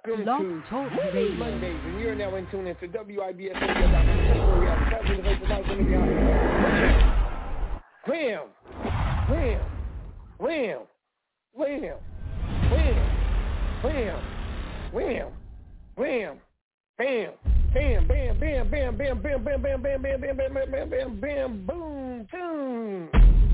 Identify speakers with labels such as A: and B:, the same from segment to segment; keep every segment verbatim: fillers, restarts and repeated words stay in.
A: Welcome to Mondays, and you're now in tune into W I B S Radio dot com, where we have seven voices out in the behind. Wham! Wham! Wham! Wham! Wham! Wham! Wham! Bam! Bam! Bam! Bam! Bam! Bam! Bam! Bam! Bam! Bam! Bam! Bam! Bam! Bam! Bam! Bam! Bam! Boom! Boom!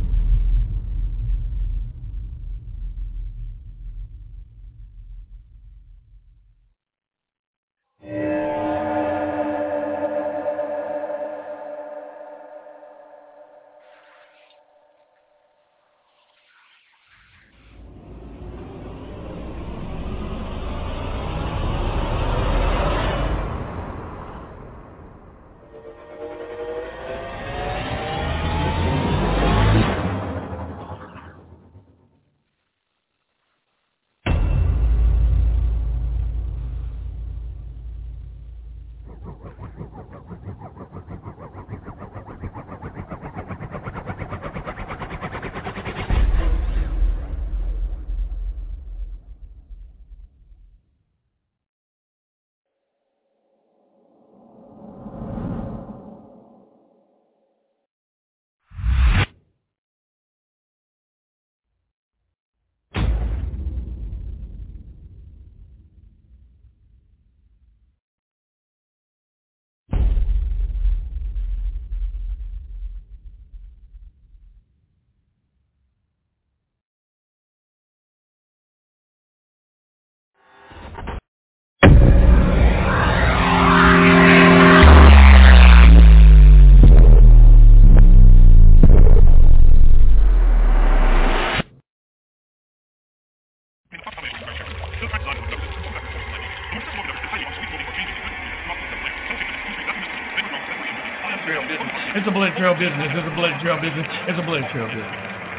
B: It's a blood trail business. It's a blood trail business. It's a blood trail business.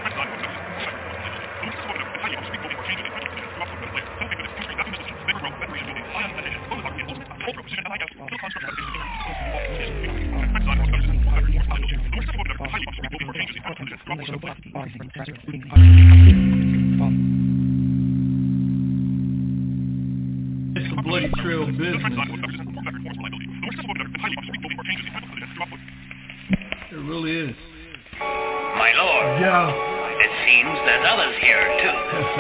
B: It's a bloody trail business. It really is.
C: My lord.
B: Yeah.
C: It seems there's others here, too.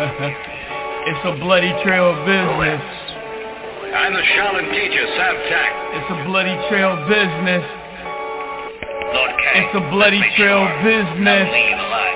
B: It's a bloody trail business.
C: I'm the Shaolin teacher, Sam Tak.
B: It's a bloody trail business.
C: Lord Kang.
B: It's a bloody trail
C: sure.
B: business.
C: I'll leave alive.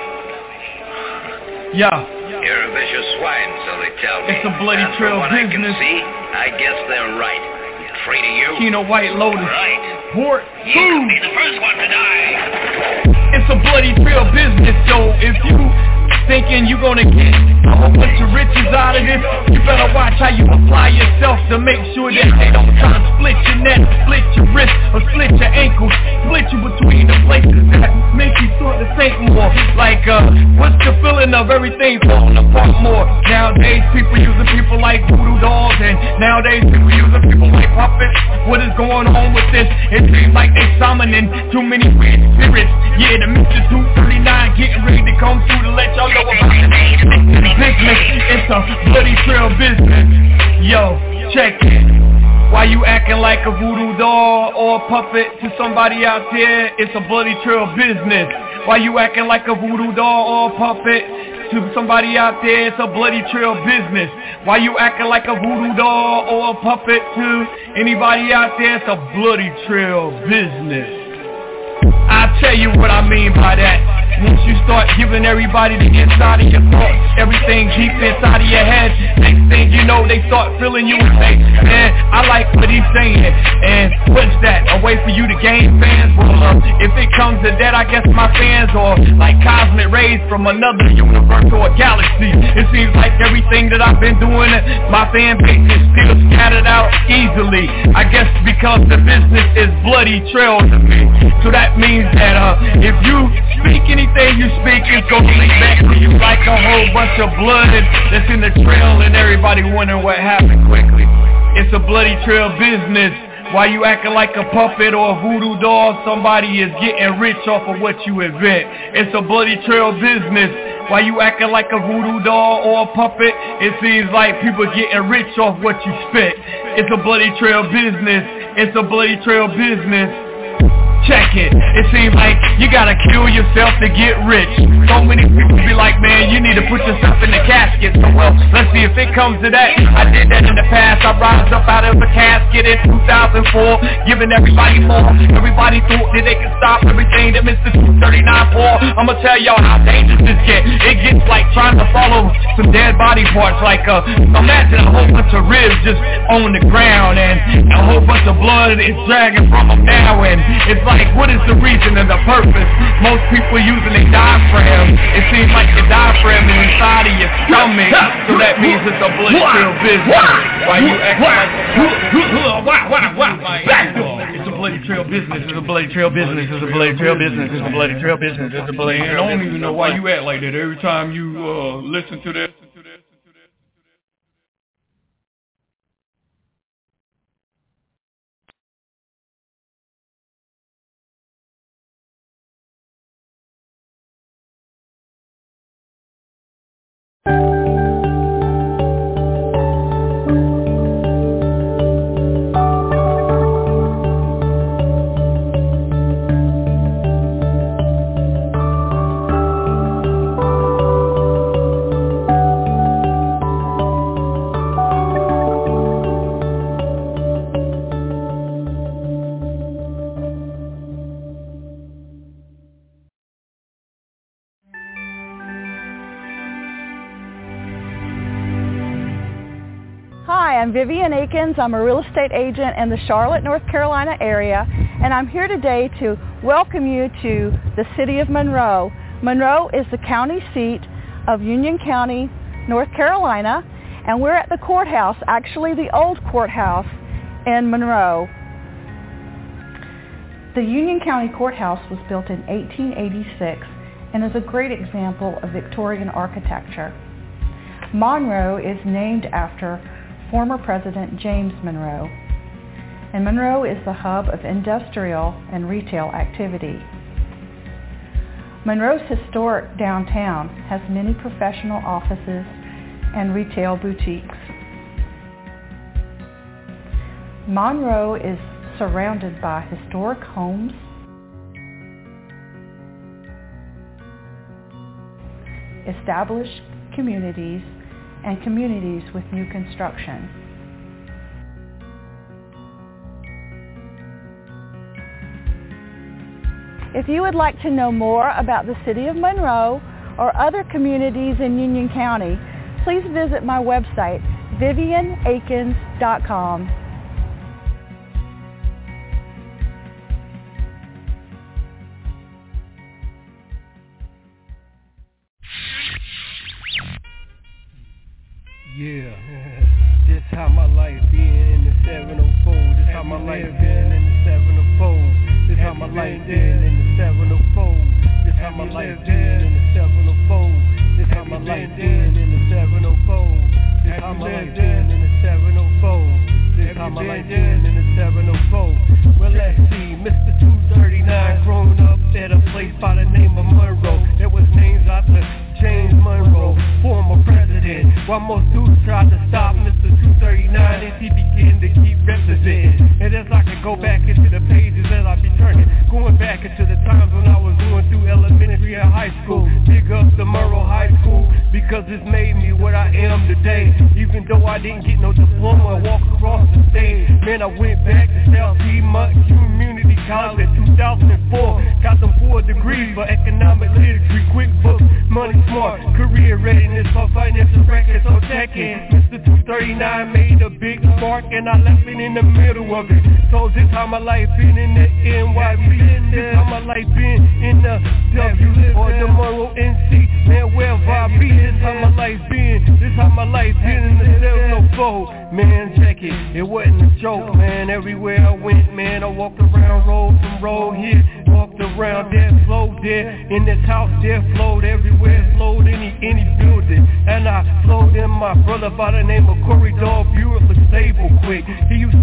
B: Yeah.
C: You're a vicious swine, so they tell me.
B: It's a bloody
C: and
B: trail
C: from what
B: business.
C: I can see, I guess they're right. Traitor you.
B: Kino White Lotus.
C: Right.
B: Port
C: You could be the first one to die.
B: It's a bloody trail business, so if you thinking you gonna get a whole bunch of riches out of this, you better watch how you apply yourself to make sure that they don't try to split your neck, split your wrist, or split your ankles, split you between the places that make you start to think more. Like, uh, what's the feeling of everything falling apart more? Nowadays, people using people like voodoo dolls, and nowadays, people using people like puppets. What is going on with this? It seems like they summoning too many weird spirits. Yeah, the Mister two thirty-nine getting ready to come through to let y'all know about the business. It's a bloody trail business. Yo, check it. Why you acting like a voodoo doll or a puppet to somebody out there? It's a bloody trail business. Why you acting like a voodoo doll or a puppet to somebody out there? It's a bloody trail business. Why you acting like a voodoo doll or a puppet to anybody out there? It's a bloody trail business. I'll tell you what I mean by that. Once you start giving everybody the inside of your thoughts, everything deep inside of your head, next thing you know, they start feeling you and say, man, I like what he's saying. And what's that? A way for you to gain fans? Well, uh, if it comes to that, I guess my fans are like cosmic rays from another universe or a galaxy. It seems like everything that I've been doing, my fan base is still scattered out easily. I guess because the business is bloody trail to me. So that means that uh, if you speak anything you speak, it's gonna lead back to you like a whole bunch of blood that's in the trail and everybody wondering what happened quickly. It's a bloody trail business. Why you acting like a puppet or a voodoo doll? Somebody is getting rich off of what you invent. It's a bloody trail business. Why you acting like a voodoo doll or a puppet? It seems like people getting rich off what you spit. It's a bloody trail business. It's a bloody trail business. Check it. It seems like you gotta kill yourself to get rich. So many people be like, man, you need to put yourself in the casket. So well, let's see if it comes to that. I did that in the past. I rised up out of the casket in two thousand four, giving everybody more. Everybody thought that they could stop everything that Mister two thirty-nine for. I'ma tell y'all how dangerous this get. It gets like trying to follow some dead body parts. Like uh, imagine a whole bunch of ribs just on the ground, and a whole bunch of blood is dragging from them now, and it's like, what is the reason and the purpose? Most people using a diaphragm. It seems like the diaphragm is inside of your stomach, so that means it's a blood trail business. Why you acting like it's a bloody trail business? It's a bloody trail business. It's a bloody trail business. It's a bloody trail business. It's a bloody trail business.
D: I don't even know why you act like that every time you uh, listen to that.
E: I'm Vivian Akins. I'm a real estate agent in the Charlotte, North Carolina area, and I'm here today to welcome you to the city of Monroe. Monroe is the county seat of Union County, North Carolina, and we're at the courthouse, actually the old courthouse in Monroe. The Union County Courthouse was built in eighteen eighty-six and is a great example of Victorian architecture. Monroe is named after former President James Monroe, and Monroe is the hub of industrial and retail activity. Monroe's historic downtown has many professional offices and retail boutiques. Monroe is surrounded by historic homes, established communities, and communities with new construction. If you would like to know more about the city of Monroe or other communities in Union County, please visit my website, vivian akins dot com.
F: Yeah, this how my life been in the seven oh four. This how my life been in the seven oh four. This how my life been in the seven oh four. This how my life been in the seven oh four. This how my life been in the seven oh four. This how my life been in the seven oh four. This how my life been in the seven oh four. Well, let's see, Mister two thirty-nine, grown up at a place by the name of Monroe. There was names after James Monroe, former president. While most dudes tried to stop Mister two thirty-nine as he began to keep representing. And as I could go back into the pages as I be turning, going back into the times when I was going through elementary and high school. Big up the Monroe High School, because it's made me what I am today. Even though I didn't get no diploma and walk across the stage, man, I went back to South Piedmont Community College in two thousand four. Got them four degrees for economic literacy, QuickBooks, money smart, career readiness for financial records, so check in. Mister two thirty-nine made a big spark and I left it in the middle of it. So this how my life been in the N Y B. This how my life been in the W or the Monroe N C. Man, wherever I be, this how my life been. This how my life been in the seven oh four. Man, check it, it wasn't a joke, man. Everywhere I went, man, I walked around, road from road here, walked around there, flowed there, in this house there, flowed everywhere, flowed any any building, and I flowed in my brother by the name of Corey Dog Buick, look stable quick. He used to cut off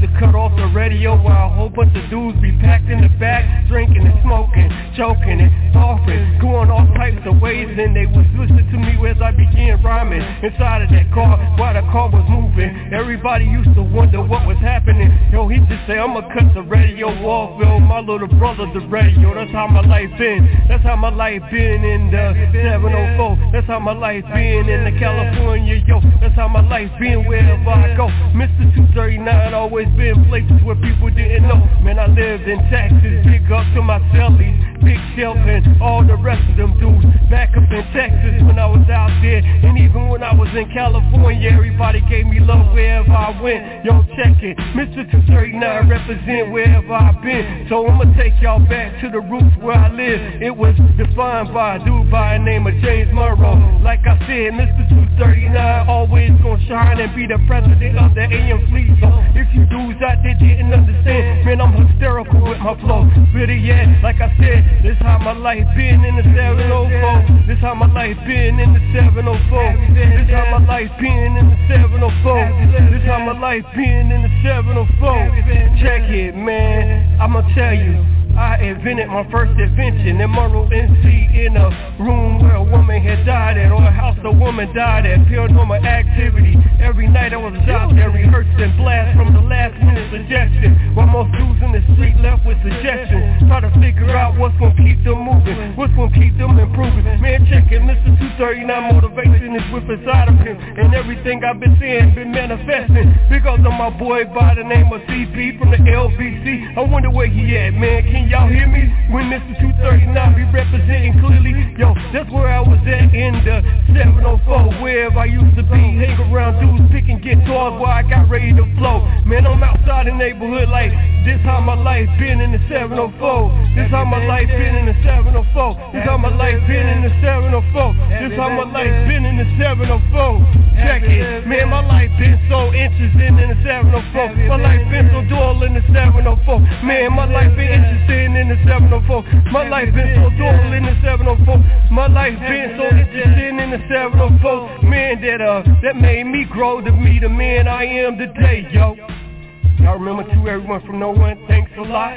F: off the radio while a whole bunch of dudes be packed in the back, drinking and smoking, choking and coughing, going all types of ways, and they was listening to me as I began rhyming inside of that car while the car was moving. Everybody used to wonder what was happening. Yo, he just say, I'ma cut the radio off, yo, my little brother the radio. That's how my life been. That's how my life been in the seven oh four. That's how my life been in the California, yo. That's how my life been wherever I go. Mister two thirty-nine always been places where people didn't know. Man, I lived in Texas. Big up to my cellies, Big Shelf and all the rest of them dudes. Back up in Texas when I was out there, and even when I was in California, everybody gave me love wherever I went. Yo, check it, Mister two thirty-nine represent wherever I've been. So I'ma take y'all back to the roots where I live. It was defined by a dude by the name of James Monroe. Like I said, Mister two thirty-nine always gonna shine and be the president of the A M fleet. So if you dudes out there didn't understand, man, I'm hysterical with my flow. Really, yeah, like I said, this how my life been in the seven oh four. This how my life been in the seven oh four. This how my life been in the seven oh four. This how my life been in the seven oh four. Check it, man, I'ma tell you, I invented my first invention in Monroe, N C, in a room where a woman had died at, or a house a woman died at. Paranormal activity. Every night I was out there rehearsing blast from the last minute suggestion, while most dudes in the street left with suggestions. Try to figure out what's gonna keep them moving, what's gonna keep them improving. Man, check it, Mister two thirty-nine motivation is with inside of him, and everything I've been saying been manifesting because of my boy by the name of C B from the L B C. I wonder where he at, man. Can y'all hear me? When Mister two thirty-nine be representing clearly, yo, that's where I was at in the seven oh four, wherever I used to be. Hang around dudes picking guitars while I got ready to flow. Man, I'm outside the neighborhood like this how my life been in the seven oh four. This how my life been in the seven oh four. This how my life been in the seven oh four. This how my life been in the seven oh four. Check it, man, my life been so interested in the seven oh four. My life been so dull in the seven oh four. Man, my life been interested in the seven oh four. My life been so dull in the seven oh four. My life been so interested in the seven oh four. Man, that uh, that made me grow to be the man I am today, yo. Y'all remember to everyone from No One, thanks a lot.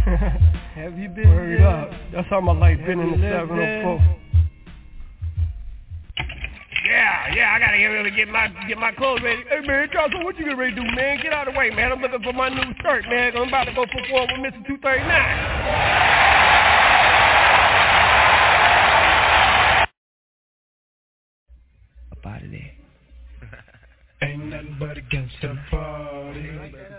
F: Have you been Word up. That's how my life been in the seven oh four. Yeah, yeah, I gotta get ready to get my get my clothes ready. Hey man, Johnson, what you getting ready to do, man? Get out of the way, man. I'm looking for my new shirt, man. I'm about to go perform with Mister two thirty-nine. Out of there.
G: Ain't nothing but a gangsta party.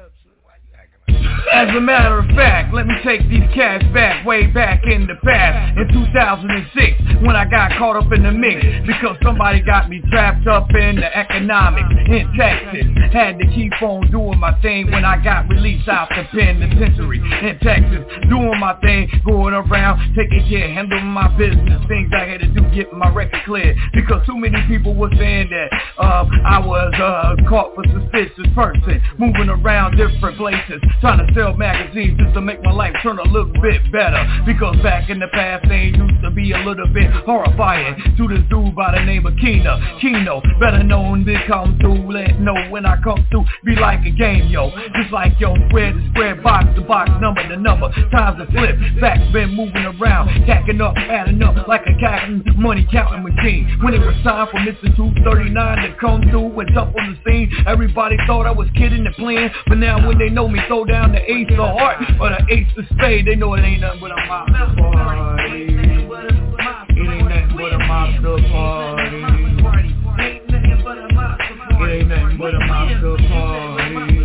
B: As a matter of fact, let me take these cats back, way back in the past, in two thousand six, when I got caught up in the mix, because somebody got me trapped up in the economics in Texas. Had to keep on doing my thing when I got released out the penitentiary in Texas, doing my thing, going around, taking care, handling my business, things I had to do, getting my record cleared, because too many people were saying that uh, I was uh, caught for suspicious person, moving around different places, trying to sell magazines just to make my life turn a little bit better, because back in the past things used to be a little bit horrifying to this dude by the name of Keno, Keno, better known to come through, let know when I come through, be like a game, yo, just like yo, square to square, box to box, number to number, times to flip, facts been moving around, stacking up, adding up like a counting, money counting machine. When it was time for Mister two thirty-nine to come through and jump on the scene, everybody thought I was kidding and playing, but now when they know me, throw down the ace of heart or the ace of spade, they know it ain't nothing but a mobster party. It ain't nothing but a mobster party. It ain't nothing but a mobster party.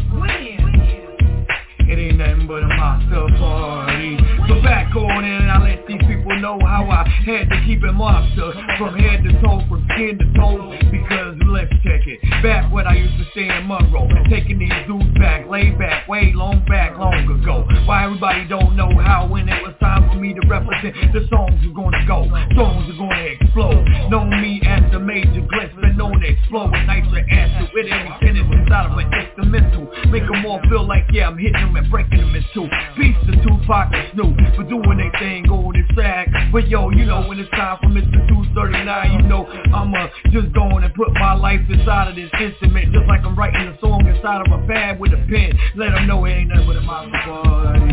B: It ain't nothing but a mobster party. So back on in, I let these people know how I had to keep it mobster from head to toe, from skin to toe, because let's check it. Back when I used to stay in Monroe, taking these dudes back, laid back, way long back, long ago. Why everybody don't know how when it was time for me to represent, the songs are gonna go, songs are gonna explode. Know me as the major glitz, been known to explode with nitrous acid, with every sentence inside of an instrumental. Make them all feel like, yeah, I'm hitting them and breaking them in two. Peace to Tupac and Snoop for doing their thing on this track, but But yo, you know when it's time for Mister two thirty-nine, you know I'ma just go on and put my life inside of this instrument, just like I'm writing a song inside of a pad with a pen. Let them know it ain't nothing but a monster party.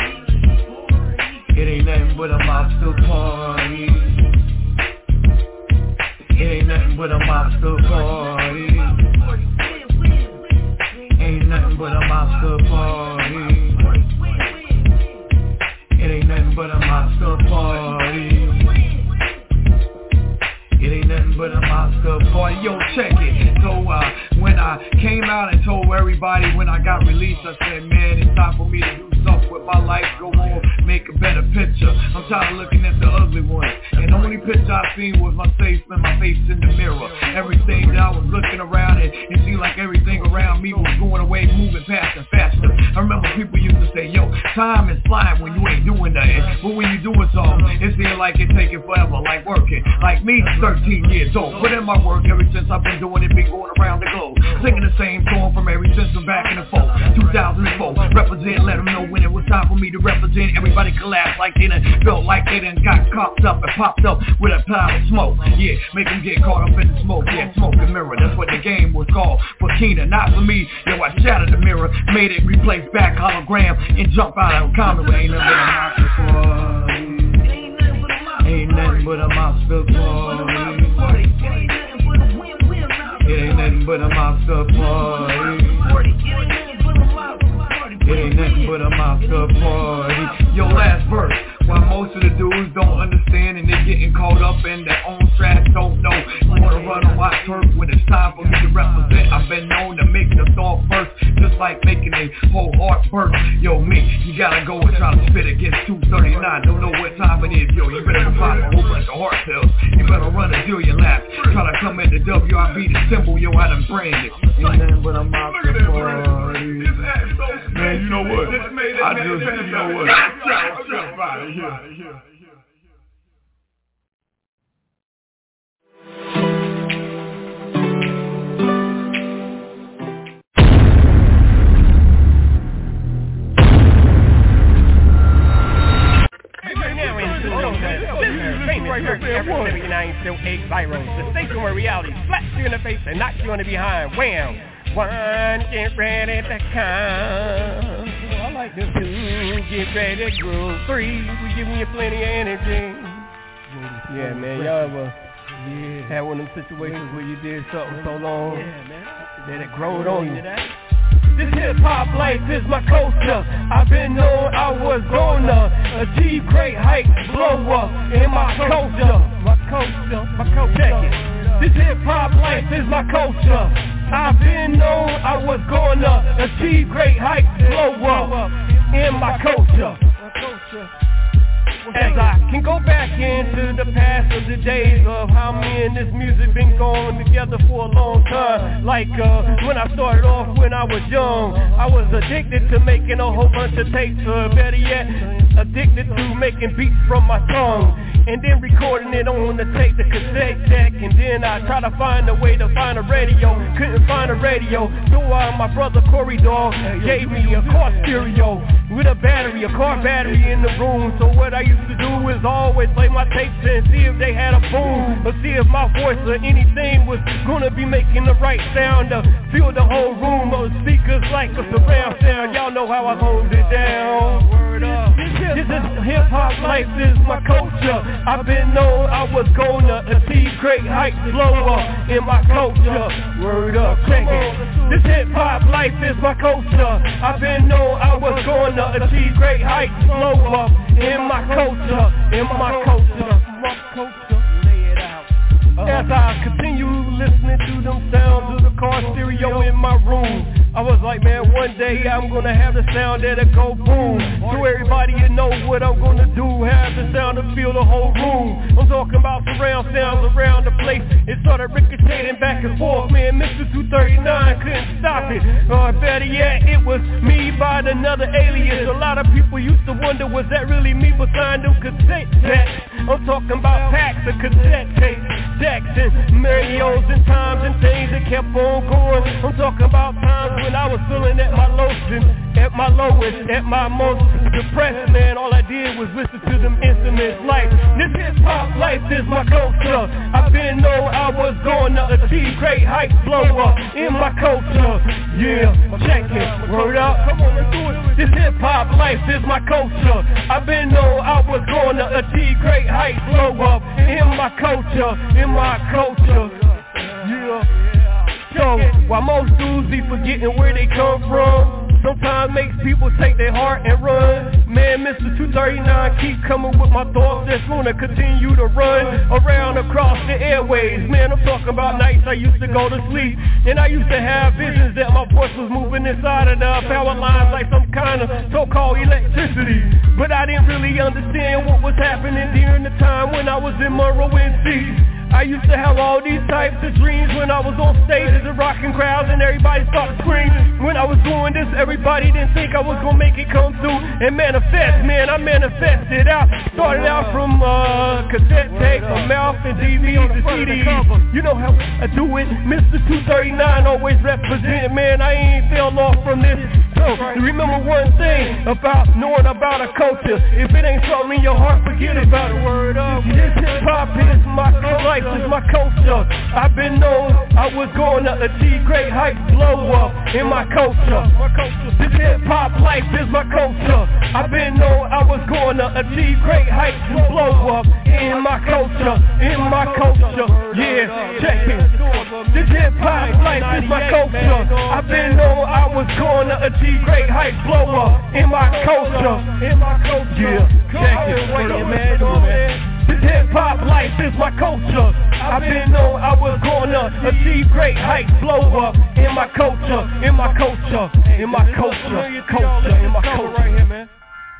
B: It ain't nothing but a monster party. It ain't nothing but a monster party. Ain't nothing but a monster party. It ain't nothing but a monster party. It ain't nothing but a monster party. Yo, check it. So uh, when I came out and told everybody when I got released, I said, man, it's time for me to do something with my life. Go on, make a better picture. I'm tired of looking at the ugly ones. And the only picture I seen was my face and my face in the mirror. Everything that I was looking around and it seemed like everything around me was going away, moving faster and faster. I remember people used to say, yo, time is flying when you ain't doing nothing. But when you doing something, it seems like it's taking forever, like working. Like me, thirteen years old, put in my work ever since I've been doing it, been going around the globe, singing the same song from every since I'm back in the fold. two thousand four, represent, let them know when it was time for me to represent. Everybody collapsed like they done felt like they done got copped up and popped up with a cloud of smoke. Yeah, make them get caught up in the smoke. Yeah, smoke and mirror, that's what the game was called. For Keena, not for me. Yo, I shattered the mirror, made it replace back hologram and jump out of a common way. Ain't nothing but a monster party. Ain't nothing but a monster party. It ain't nothing but a monster party. It ain't nothing but a monster party. Yo, last verse. While most of the dudes don't understand and they're getting caught up in their own trash, don't know. You wanna run on my turf when it's time for me to represent. I've been known to make the thought first, just like making a whole heart burst. Yo, me, you gotta go and try to spit against two thirty-nine. Don't know what time it is, yo. You better pop a whole bunch of heart cells. You better run until you laugh. Try to come into W I B, the symbol, yo, I done branded. Ain't nothing but a monster party.
D: Man, you know what? I just, you know what? Jump out of here. Out of here.
F: seventy-nine still eight Byros, the station where reality slaps you in the face and knocks you on the behind. Wham! One, get ready to come. Oh, I like this. Two, get ready to groove. Three, we giving you plenty of energy. Yeah, man, y'all ever yeah. had one of them situations where you did something so long that it growed on you? This hip-hop life is my culture. I've been known I was gonna achieve great heights, blow up in my culture. My culture, my culture. This hip-hop life is my culture. I've been known I was gonna achieve great heights, blow up in my culture. As I can go back into the past of the days of how me and this music been going together for a long time. Like uh, when I started off when I was young, I was addicted to making a whole bunch of tapes, or better yet, addicted to making beats from my tongue. And then recording it on the tape, the cassette deck. And then I tried to find a way to find a radio. Couldn't find a radio. So uh, my brother Corey Dog gave me a car stereo with a battery, a car battery in the room. So what I used to do is always play my tapes and see if they had a boom, or see if my voice or anything was gonna be making the right sound to fill the whole room of speakers like a surround sound. Y'all know how I hold it down. Word up. This is hip-hop life, this is my culture. I've been known I was gonna achieve great heights, blow up in my culture. Word up, check it. This hip-hop life is my culture. I've been known I was gonna achieve great heights, blow up in my culture, in my culture, my culture. Lay it out. As I continue listening to them sounds of the car stereo in my room, I was like, man, one day I'm gonna have the sound that'll go boom. So everybody you know what I'm gonna do, have the sound to fill the whole room. I'm talking about surround sounds around the place. It started ricocheting back and forth, man. Mister two thirty-nine couldn't stop it. Or better yet, it was me by another alias. A lot of people used to wonder, was that really me behind them cassette tapes? I'm talking about packs of cassette tapes, decks and radios and times and things that kept on going. I'm talking about times when I was feeling at my low and at my lowest, at my most depressed, man, all I did was listen to them instruments. Like, this hip-hop life is my culture. I've been known I was going to achieve great heights, blow up in my culture. Yeah, check it, word up, come on, let's do it. This hip-hop life is my culture. I've been known I was going to achieve great heights, blow up in my culture, in my culture. Yeah. So, while most dudes be forgetting where they come from, sometimes makes people take their heart and run. Man, Mister two thirty-nine keep coming with my thoughts that's gonna continue to run around across the airways. Man, I'm talking about nights I used to go to sleep, and I used to have visions that my voice was moving inside of the power lines like some kind of so-called electricity. But I didn't really understand what was happening during the time when I was in Monroe, N C. I used to have all these types of dreams when I was on stages and rocking crowds and everybody started screaming. When I was doing this, everybody didn't think I was gonna make it come through and manifest. Man, I manifested out. Started out from uh, cassette tape, a mouth, and D Vs and C Ds. You know how I do it. Mister two thirty-nine always representing. Man, I ain't fell off from this. So remember one thing about knowing about a culture. If it ain't something in your heart, forget about it. Word up. This hip hop is my life. This is my culture. I've been known I was going to achieve great heights, blow up in my culture. This hip hop life is my culture. I've been known I was going to achieve great heights and blow up in my culture, in my culture. Yeah, check it. This hip hop life is my culture. I've been known I was going to achieve great heights, blow up in my culture, in my culture. Yeah, check it. Wait a minute. This hip-hop life is my culture. I've been known I was gonna achieve great heights, blow up in my culture, in my culture, in my culture, culture, in my culture. Right here, man.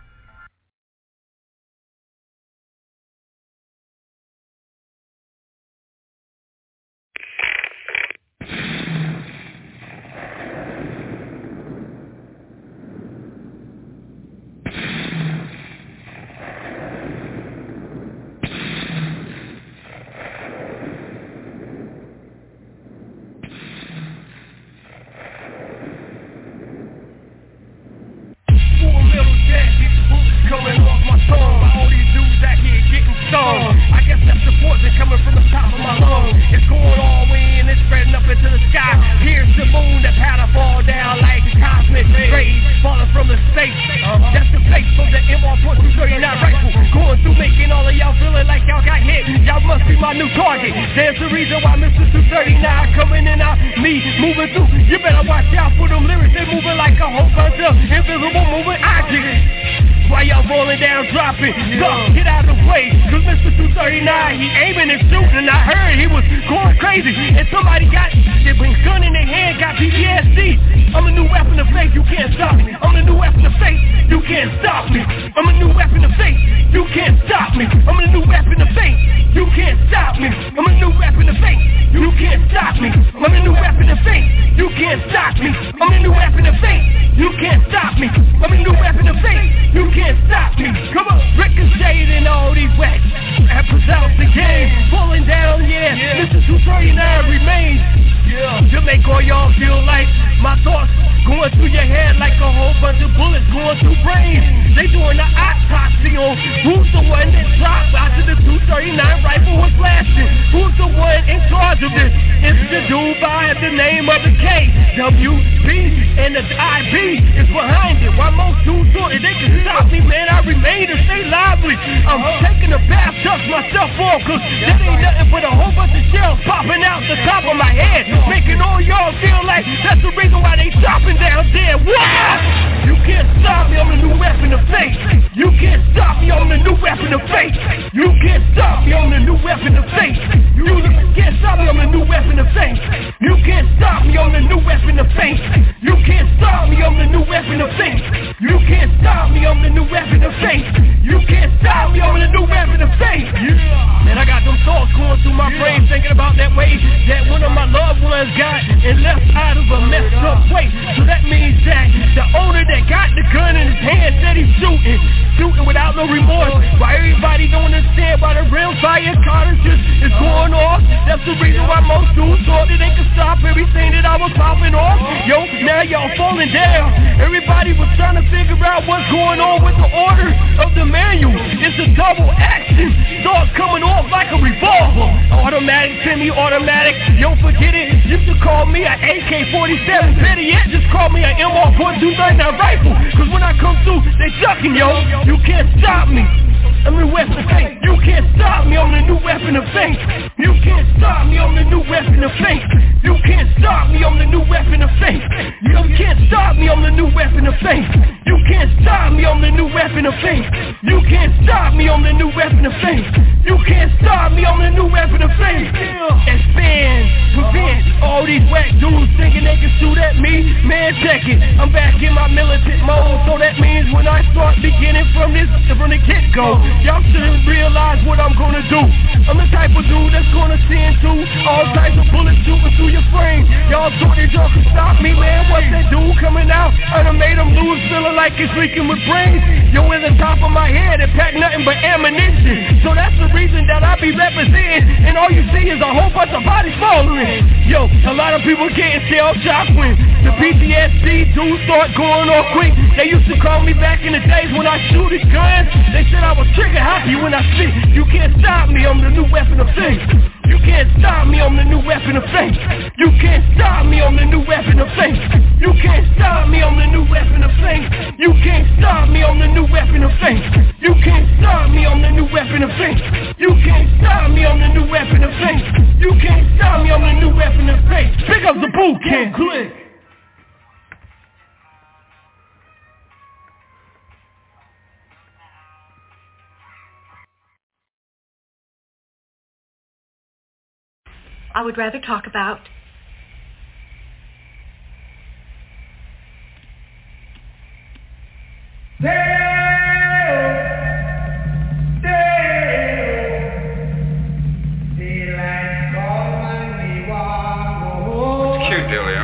F: Coming off my tongue, all these dudes out here getting stung. I guess that's the poison coming from the top of my lungs. It's going all the way in, it's spreading up into the sky. Here's the moon that had to fall down like cosmic rays falling from the space. That's the place for the M R two thirty-nine rifle. Going through making all of y'all feeling like y'all got hit. Y'all must be my new target. There's the reason why Mister two thirty-nine coming in out, me moving through. You better watch out for them lyrics. They moving like a whole bunch of invisible moving objects. Why y'all rolling down, dropping? Go, get out of the way. Cause Mister two thirty-nine, he aiming and shooting. I heard he was going crazy. And somebody got their gun in their hand, got P T S D. I'm a new weapon of faith, you can't stop me. I'm a new weapon of faith, you can't stop me. I'm a new weapon of faith, you can't stop me. I'm a new weapon of faith, you can't stop me. I'm a new weapon of faith, you can't stop me. I'm a new weapon of faith, you can't stop me. I'm a new weapon of faith, you can't stop me. I'm a new weapon of faith, you can't stop me. Come on, ricocheted in all these whacks. Apples out the game, falling down, yeah. yeah. Mister two thirty-nine remains. Yeah. To make all y'all feel like my thoughts going through your head like a whole bunch of bullets going through brains. They doing the autopsy on who's the one that dropped after the two thirty-nine rifle was blasted. Who's the one in charge of this? It's the dude by the name of the K W B, and the I B is behind it. Why most dudes do it, they can stop me, man. I remain to stay lively. I'm taking a bath, dust myself off, cause that ain't nothing but a whole bunch of shells popping out the top of my head, making all y'all feel like that's the reason why they dropping down there. Wow! You can't stop me, I'm the new weapon of faith. You can't stop me, I'm the new weapon of faith. You can't stop me, I'm the new weapon of faith. You can't stop me, I'm the new weapon of faith. You can't stop me, I'm the new weapon of faith. You can't stop me, I'm the new weapon of faith. You can't stop me, I'm the new weapon of faith. You can't stop me, I'm the new weapon of faith. And I got them thoughts going through my brain, thinking about that way that one of my loved ones got and left out of a messed up way. So that means that the owner that got the gun in his hand said he's shooting, shooting without no remorse. While everybody don't understand why the real fire cartridges is going off. That's the reason why most dudes thought that they could stop everything that I was popping off. Yo, now y'all falling down. Everybody was trying to figure out what's going on with the order of the manual. It's a double action. Starts coming off like a revolver. Automatic, semi-automatic. Yo, forget it. Used to call me an A K forty-seven. Better yet, just call me an M R forty-two thirty-nine rifle. Cause when I come through, they ducking, yo. You can't stop me. I'm the weapon of fate. You can't stop me, I'm the new weapon of fate. You can't stop me, I'm the new weapon of fate. You can't stop me, I'm the new weapon of fate. You can't stop me, I'm the new weapon of fate. You can't stop me, I'm the new weapon of fate. You can't stop me, I'm the new weapon of fate. You can't stop me, I'm the new weapon of fate. Expand, prevent all these whack dudes thinking they can shoot at me. Man, check it, I'm back in my militant mode. So that means when I start beginning from this, from the get-go, y'all shouldn't realize what I'm gonna do. I'm the type of dude that's gonna send through all types of bullets shooting through your frame. Y'all thought that y'all could stop me, man. What's that dude coming out? I done made him lose, feeling like it's leaking with brains. Yo, in the top of my head, it packed nothing but ammunition. So that's the reason that I be representing. And all you see is a whole bunch of bodies falling. Yo, a lot of people getting shell shocked when the P T S D dudes start going off quick. They used to call me back in the days when I shoot at guns. They said I was trigger happy when I spit. You can't stop me, I'm the new weapon of fate. You can't stop me, I'm the new weapon of fate. You can't stop me, I'm the new weapon of fate. You can't stop me, I'm the new weapon of fate. You can't stop me, I'm the new weapon of fate. You can't stop me, I'm the new weapon of fate. You can't stop me, I'm the new weapon of fate. You can't stop me, I'm the new weapon of fate. Pick up the boot camp, click.
H: I would rather talk about
I: Cute, Delia.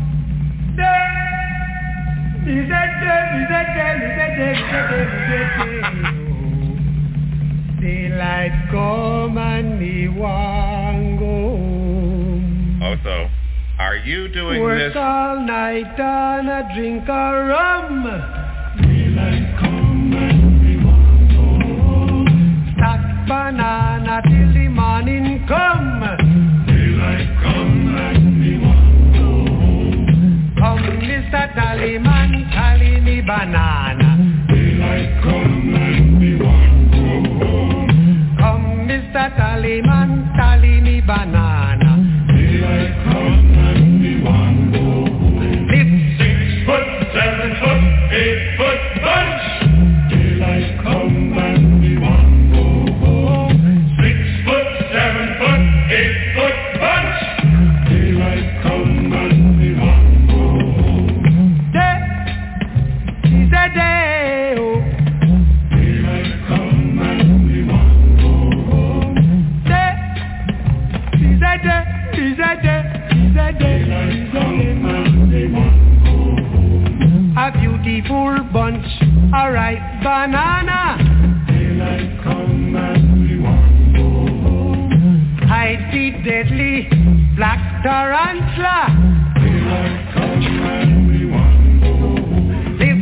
J: Daylight come and me want go home.
I: Also, are you doing
J: Work
I: this?
J: Work all night and a drink a rum. Daylight come and me want go home. Stack banana till the morning come. Daylight come and me want go home. Come, Mister Tallyman, tally me banana. Daylight come and me want go home. Come, Mister Tallyman, tally me banana. Daylight come and me want go home. Lift six foot, seven foot, eight foot bunch. Daylight come and me want go home. Six foot, seven foot, eight foot bunch. Daylight come and me want go home. Day is a day, oh. Daylight come and me want go home. Day is a day, is a day, is a day. Daylight come and me want go home. A beautiful bunch, a ripe banana. Daylight come and me want go home. Hide the deadly black tarantula. Daylight come and me want go home. Lift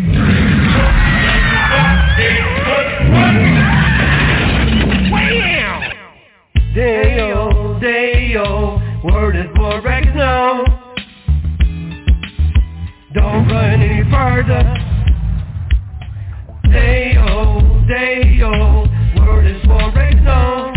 F: Day-o, day-o, word is for Rex now. Don't run any further. Day-o, day-o, word is for Rex now.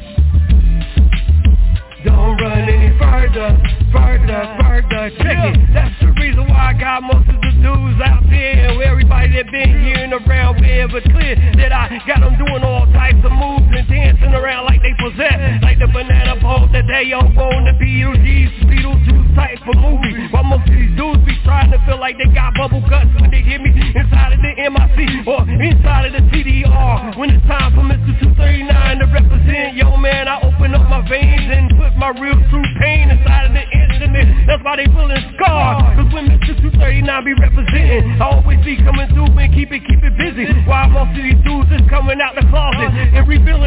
F: Don't run any further, further, further. Check it. That's the reason why I got most of the dudes out there. Everybody that been here and around wherever clear that I got them doing all types of moves and dancing around like they possess. Like the banana pole that they on the B U Gs, Beetlejuice type of movie. While most of these dudes be trying to feel like they got bubble guts when they hear me inside of the M I C or inside of the T D R. When it's time for Mister two thirty-nine to represent, yo man, I open up my veins and put my real true pain inside of the instrument. That's why they feeling scarred. Cause when Mister two thirty-nine be representing, I always be coming through and keep it, keep it busy. While most of these dudes is coming out the closet and revealing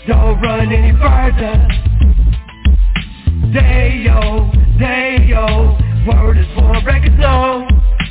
F: don't run any further. Day-o, day-o, word is born, records on.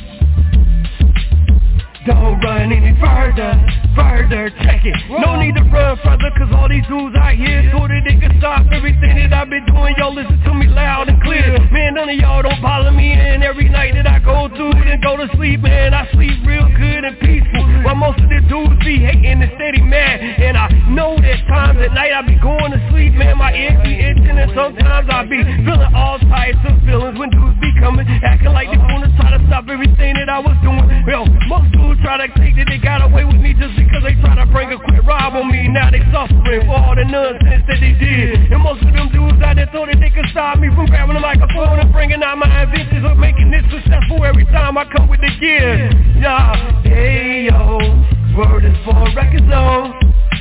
F: Don't run any further, further, check it. No need to run further, cause all these dudes out here thought that they could stop everything that I've been doing. Y'all listen to me loud and clear. Man, none of y'all don't bother me in. Every night that I go through and go to sleep, man, I sleep real good and peaceful. While most of the dudes be hating and steady mad. And I know that times at night I be going to sleep, man, my ears be itching. And sometimes I be feeling all types of feelings when dudes be coming, acting like they wanna try to stop everything that I was doing. Well, most dudes try to think that they got away with me just because they try to bring a quick rob on me. Now they suffering for all the nonsense that they did. And most of them dudes out there thought that they could stop me from grabbing the microphone and bringing out my inventions of making this successful every time I come with the gear. Yeah, hey yo, word is for records on.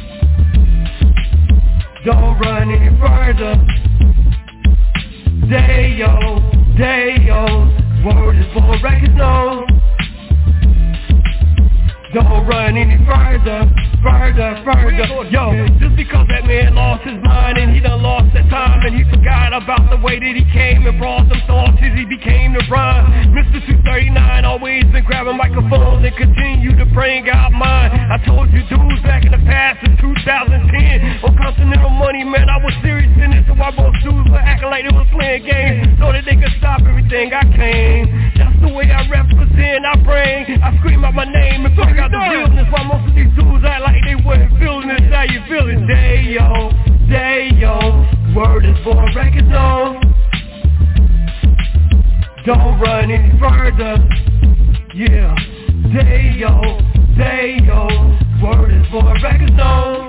F: Don't run any further. Day yo, day yo, word is for records on. Don't run any further, further, further. Yo, just because that man lost his mind and he done lost that time and he forgot about the way that he came and brought them thoughts as he became the rhyme. Mister two thirty-nine always been grabbing microphones and continue to bring out mine. I told you dudes back in the past in two thousand ten on Continental Money, man, I was serious in it, so why both dudes were acting like they was playing games so that they could stop everything I came. That's the way I represent, I bring, I scream out my name and bring out the realness, while most of these dudes act like they wasn't feeling this. How you feeling? Day-o, day-o, word is for records on. Don't run any further. Yeah, day-o, day-o, word is for records on.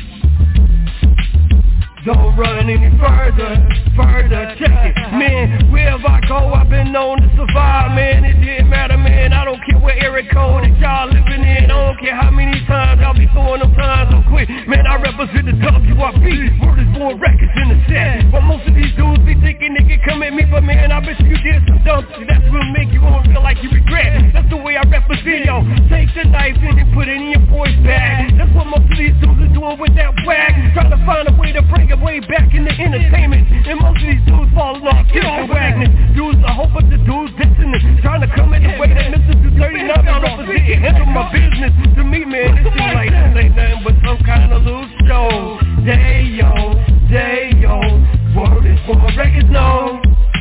F: Don't run any further, further, check it. Man, wherever I go, I've been known to survive, man. It didn't matter, man, I don't care what area code that y'all living in. I don't care how many times y'all be throwing them times so quick. Man, I represent the W I B, word is born, records in the set. But most of these dudes be thinking they can come at me, but man, I bet you did some dumb shit. That's what make you won't feel like you regret. That's the way I represent, yo. Take the knife in and put it in your voice bag. That's what most of these dudes are doing with that wag. Trying to find a way to bring it way back into entertainment. And most of these dudes falling off, get on Wagner. Dudes, a whole bunch of dudes dissing and trying to come in the way that Mister two thirty-nine represent. Handle my business. To me, man, it seems like this ain't nothing but some kind of little show. Day-o, day-o, word is for records known.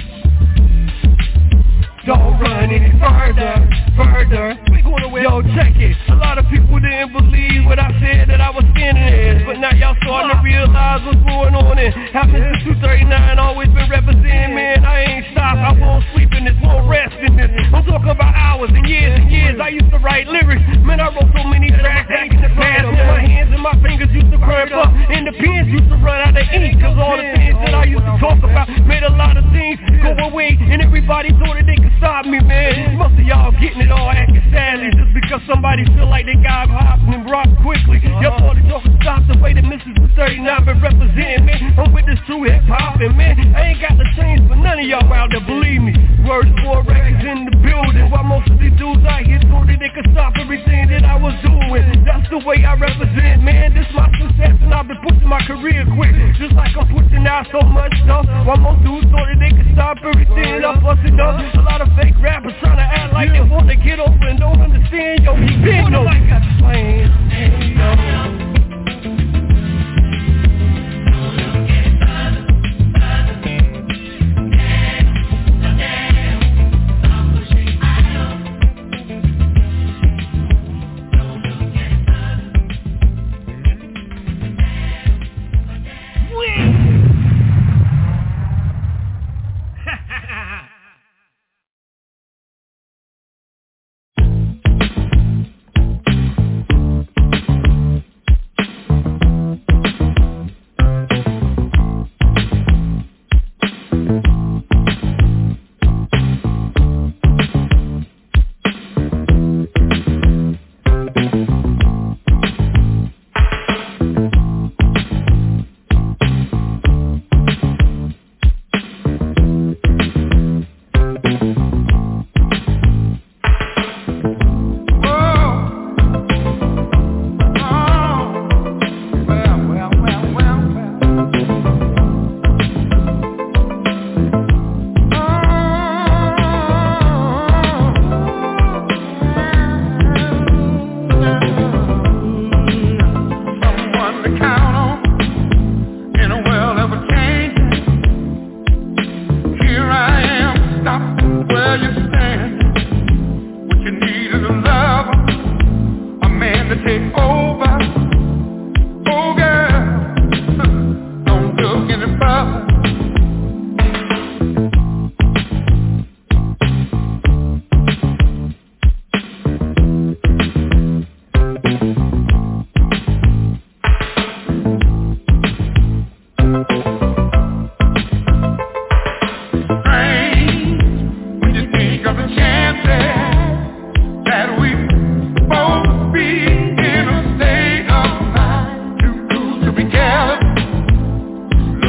F: Don't run any further, further. Yo, check it. A lot of people didn't believe what I said that I was standing in, but now y'all starting to realize what's going on. And how Mister two thirty-nine always been representing, man. I ain't stopped. I won't sleep in this, won't rest in this. I'm talking about hours and years and years. I used to write lyrics. Man, I wrote so many tracks back in the past. And my hands and my fingers used to cramp up, and the pens used to run out of ink. Cause all the things that I used to talk about made a lot of things go away, and everybody thought that they could stop me, man. Most of y'all getting it all acting sadly just because somebody feel like they got hopped and rock quickly. Y'all thought that y'all could stop the way that Missus two thirty-nine been representing, man. I'm with this true hip-hop, and man, I ain't got the change for none of y'all out there, believe me. Words for records in the building, while most of these dudes out here thought that they could stop everything that I was doing. That's the way I represent, man. This my success, and I've been pushing my career quick, just like I'm pushing out so much stuff. While most dudes thought that they could stop everything I'm busting up. A lot of fake rappers trying to act like they want to get over and don't understand. Yo, he been no like I explain.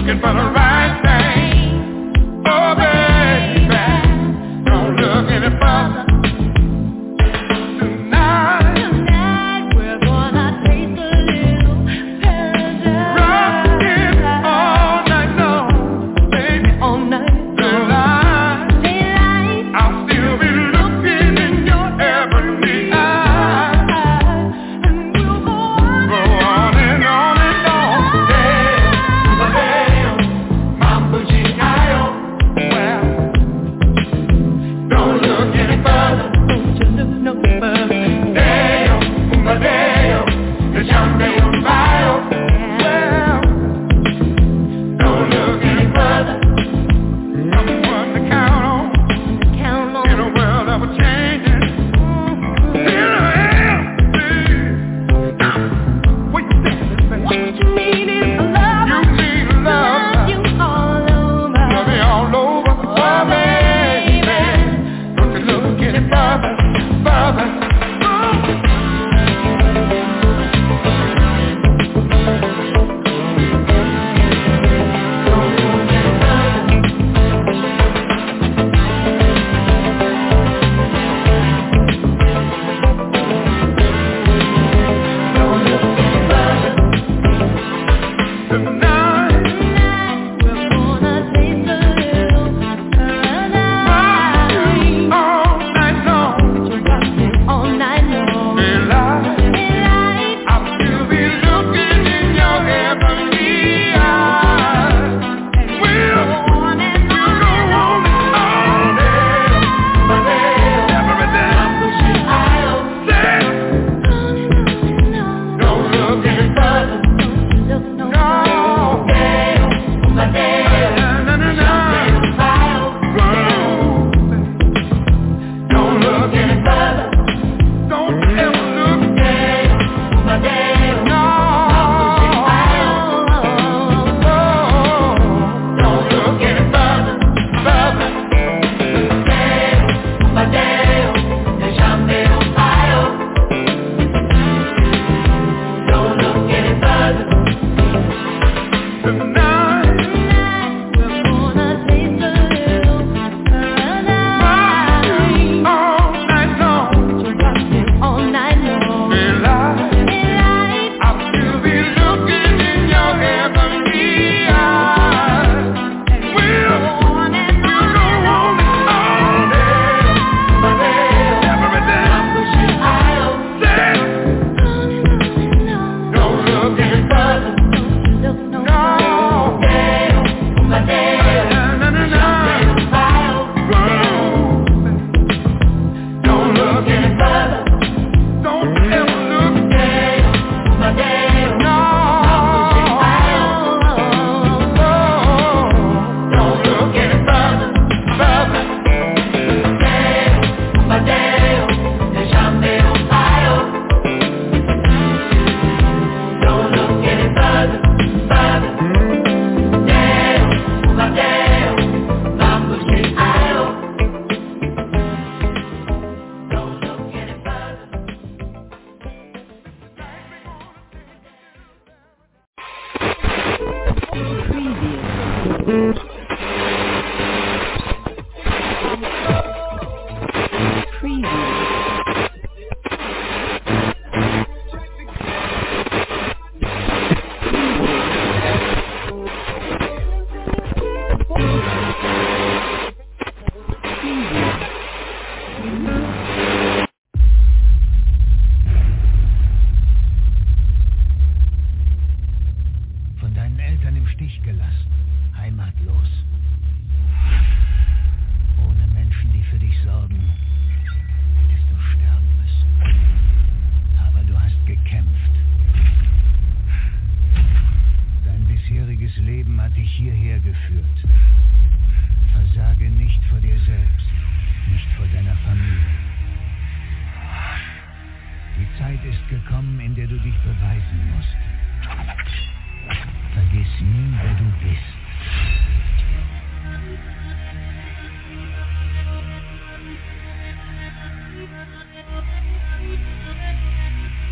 D: looking for the right thing. Oh, baby, don't look any further.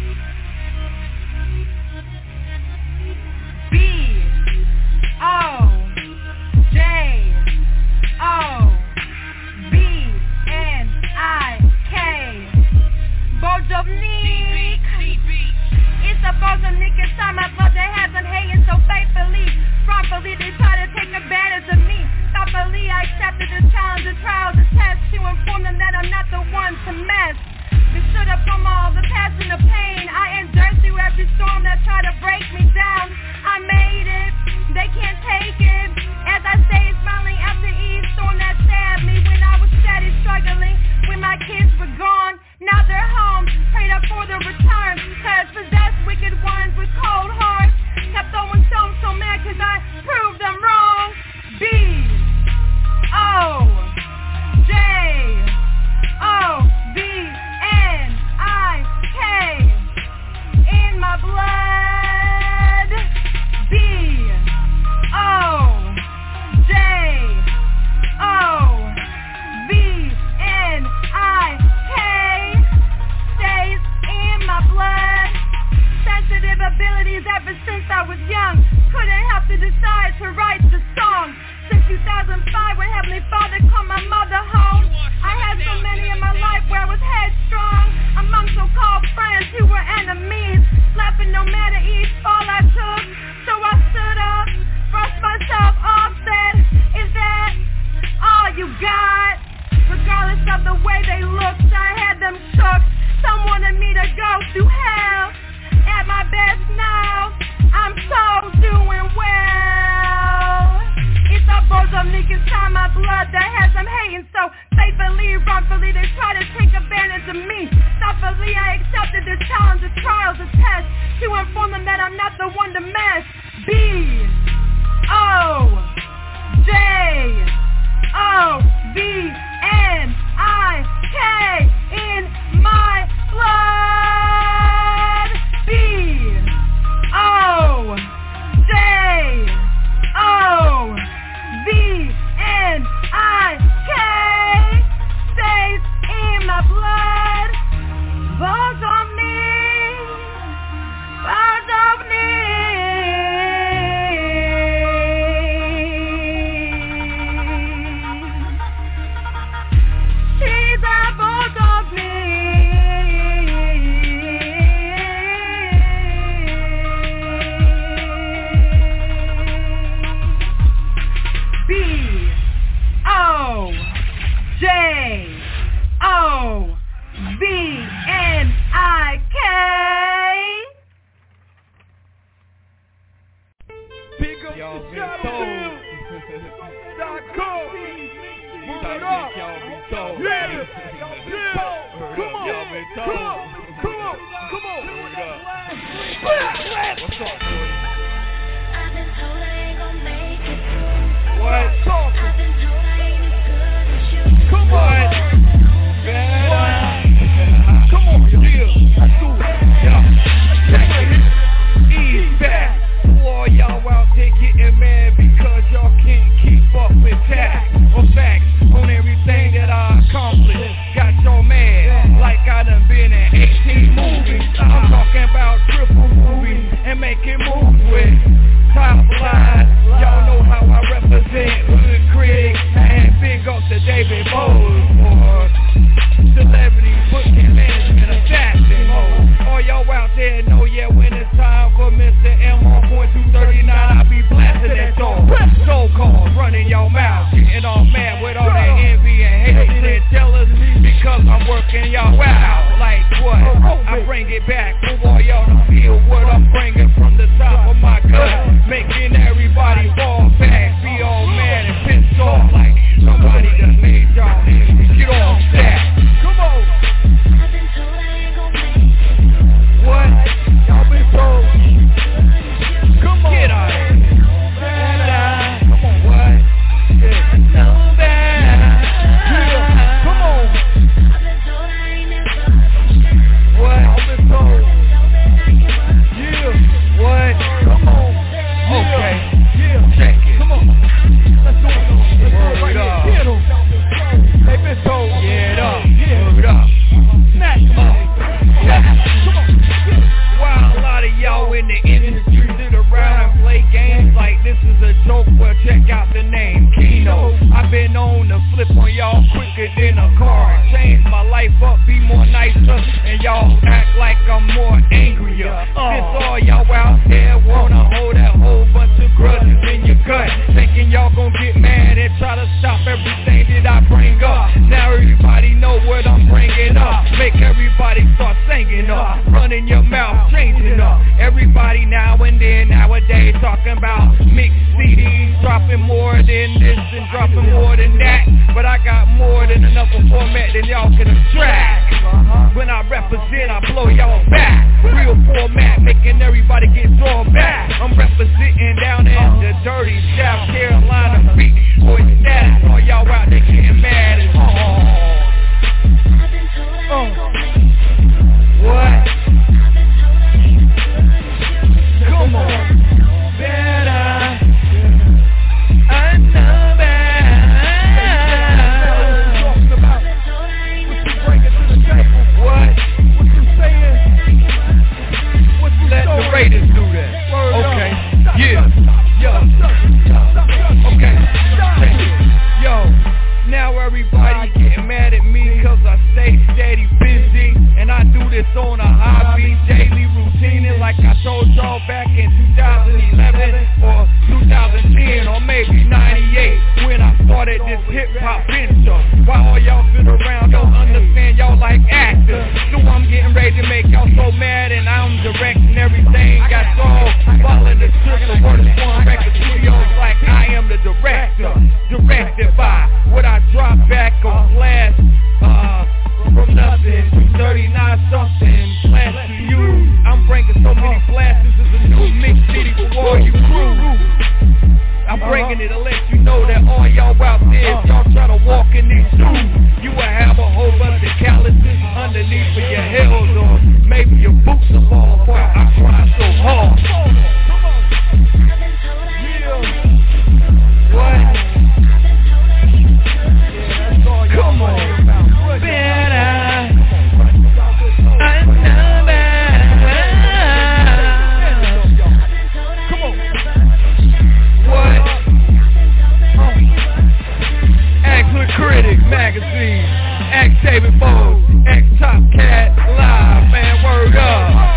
K: Oh. inside my blood that has been hating so faithfully. Wrongfully they try to take advantage of me. Thoughtfully I accepted the challenge, the trials, the tests to inform them that I'm not the one to mess. We stood up from all the past and the pain. I endured through every storm that tried to break me down. I made it, they can't take it. As I stayed smiling after each storm that stabbed me. When I was steady struggling, when my kids were gone. Now they're home, prayed up for the return. Cause possessed wicked ones with cold hearts kept throwing stones so mad cause I proved them wrong. B O J O B N I K in my blood. B O J O B N I K stays in my blood. Sensitive abilities ever since I was young. Couldn't help to decide to write the song. Since two thousand five when Heavenly Father called my mother home. I had so many in my life where I was headstrong among so-called friends who were enemies, laughing no matter each fall I took. So I stood up, brushed myself off, said, is that all you got? Regardless of the way they looked, I had them shook. Some wanted me to go through hell. At my best now, I'm so doing well. It's a bones of me inside my blood that has them hating so faithfully, wrongfully they try to take advantage of me. Thoughtfully I accepted the challenge, the trials, the tests to inform them that I'm not the one to mess. B O J O B N I K in my blood. B O J O B N I K stays in my blood. Bones on me, bones on me. She's a bones of me. B O J O B N I K.
L: Pick up
F: y'all
L: the
F: been told.
L: dot com. Move it up.
F: Y'all been told.
L: Yeah. Yeah. Come on.
F: Y'all been told.
L: Come on. Come on. Come on.
F: Word up.
L: What's
F: up, boy?
M: I've been told I ain't gonna make it.
L: What? Talk.
M: I've been told I ain't as good as you.
L: Come on.
F: Better.
L: Come on. Yeah. Let's do it.
F: Yeah. Check it. Ease back. All y'all out there getting mad because y'all can't keep up with facts or facts on everything that I accomplished. Got y'all mad like I done been in eighteen movies. I'm talking about triple movies and making moves with top line. Y'all know how I represent Hood Critics and big up to David Bowles for celebrity booking management assassin mode. All y'all out there know, yeah, when it's time for Mister M one point two thirty-nine, I be blasting that door. So called running your mouth, getting all mad with all that envy and hate and jealousy because I'm working y'all out. Like what? I bring it back for all y'all to feel what I'm bringing from the top of my gut, making everybody fall back, be all mad and pissed off like somebody done made y'all envy. Get off that. Come on.
M: I've been told I ain't gonna make it.
F: What? Y'all been told. Come on. Get out of here. Come on, what? Yeah. So bad. Yeah. Come on.
M: I've been told I ain't never.
F: What? I've been told. Yeah. What? Come on. Okay. Yeah. Check it. Come on. Let's do it. Let's do it right here. Get 'em. They been told. Get it up. Get it up. Smack 'em up. Yeah. Come on. While a lot of y'all in the industry sit around and play games like this is a joke, well check out the name, Keno. I've been on the flip on y'all quicker than a car. Change my life up, be more nicer, and y'all act like I'm more angrier. Since all y'all out
N: about mixed C Ds, dropping more than this and dropping more than that. But I got more than enough of format than y'all can abstract. When I represent, I blow y'all back. Real format, making everybody get drawn back. I'm representing down in the dirty South Carolina beat. Boy, status, all y'all out there getting mad as oh. Oh. What? Come on. Better. I know better. What? What you saying? What you let the Raiders do that? Okay. Yeah. Yo. Okay. Yo. Now everybody getting mad at me cause I stay steady busy. And I do this on a hobby, daily routine. And like I told y'all back in two thousand eleven or two thousand ten or maybe ninety-eight when I started this hip-hop venture. Why all y'all sit around don't understand y'all like actors? So I'm getting ready to make y'all so mad and I'm directing everything. Got y'all following the script of Word of One Record Studios like I am the director. Directed by what I drop back on blast uh, from nothing to thirty-nine something blast to you. I'm bringing so many blasts, this is a new mix city for all you crew. I'm bringing it to let you know that all y'all out there, if y'all try to walk in these shoes, you will have a whole bunch of calluses underneath of your heels or maybe your boots will fall apart. I try so hard. What? Come on. Better. I know better. Come on. What? X Critic Magazine, X David Bowles, X Top Cat Live, man, word up.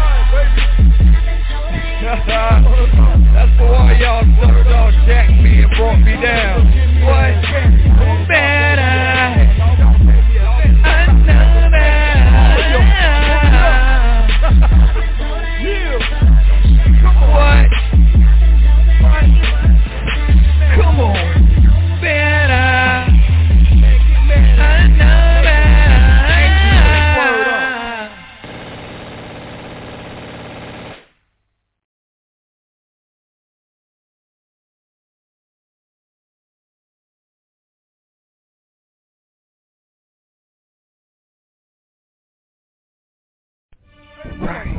N: That's for all y'all stuff, y'all jacked me and brought me down. What? Better. I know better. What? Come on. Better. I know better. Right.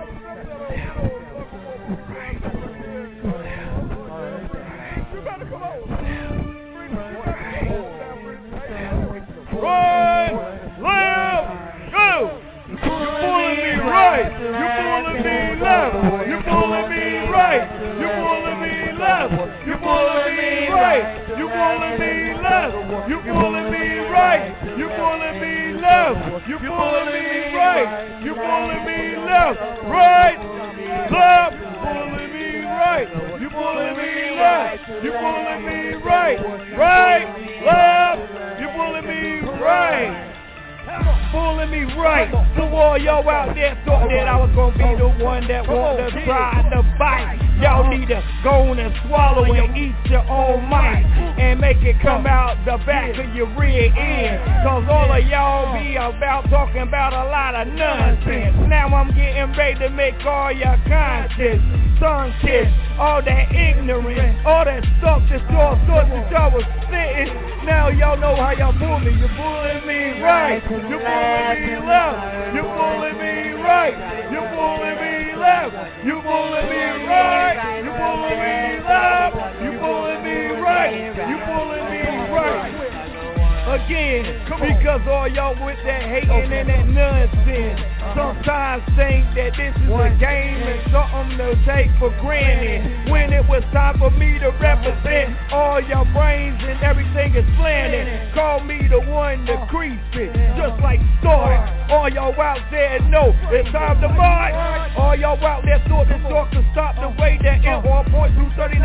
N: Right, left, go. You're pulling me right. You're pulling me left. You're pulling me right. You're pulling me left. You're pulling me right. You're pulling me left. You're pulling me right. You're pulling me left. You're pulling me right. You're pulling me left. Right, left. Pulling me right. You're pulling me left. You're pulling me right. Right, left. You're pulling me right. Pulling me right. So all y'all out there thought that I was gonna be the one that wanted to try to bite. Y'all need to go on and swallow and eat your own mic and make it come out the back of your rear end. Cause all of y'all be about talking about a lot of nonsense. Now I'm getting ready to make all your conscious sun kiss, all that ignorance, all that stuff that y'all thought that y'all was spitting. Now y'all know how y'all pull me. You're pulling me right. You're pulling me left. You're pulling me right. You're pulling me left. You're pulling me right. You're pulling me left. You're pulling me right. You're pulling me right. Again, because all y'all with that hating and that nonsense sometimes think that this is a game and something to take for granted. When it was time for me to represent, all your brains and everything is planted. Call me the one to crease it, just like start. All y'all out there know it's time to march. All y'all out there thought the talk to stop the way that M one point two thirty-nine always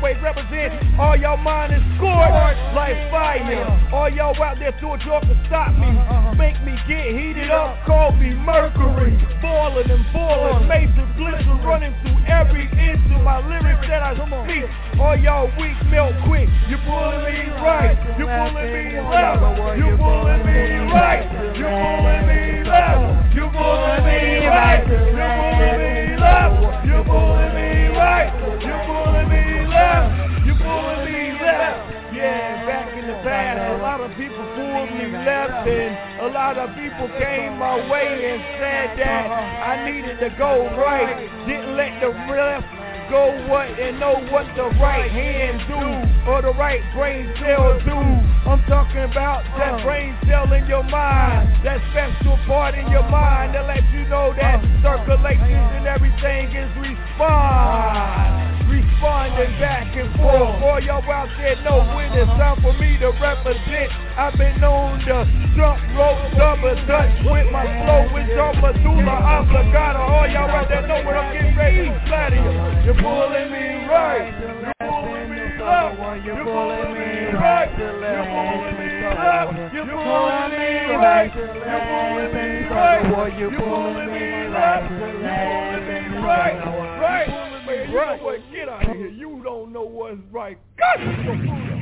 N: always represent. All y'all mind is scorched like fire. All y'all out there thought y'all could stop me, make me get heated up, call me Mercury. Falling and falling, major blister running through every inch of my lyrics that I speak. All y'all weak, melt quick. You pulling me right, you pulling me left, you pulling me right, you pulling me left, you pulling me right, you pulling me left, you pulling me right, you pulling me left, you pulling me left. Yeah, back in the past, a lot of people pulled me left, and a lot of people came my way and said that I needed to go right. Didn't let the left go what and know what the right hand do or the right brain cell do. I'm talking about that brain cell in your mind, that special part in your mind that lets you know that circulations and everything is respond. Responding back and forth. All y'all out there know when it's time for me to represent. I've been known to jump rope, double dutch with my flow, with your medulla oblongata. All y'all out there know what I'm getting ready to flatter you. You're pulling me right, you're pulling me left, you're pulling me right, you're pulling me left, you're pulling me right, you're pulling me right, you're pulling me left, you're pulling me right, right. Man, you know what? Get out of here. You don't know what's right. God, you're so foolish.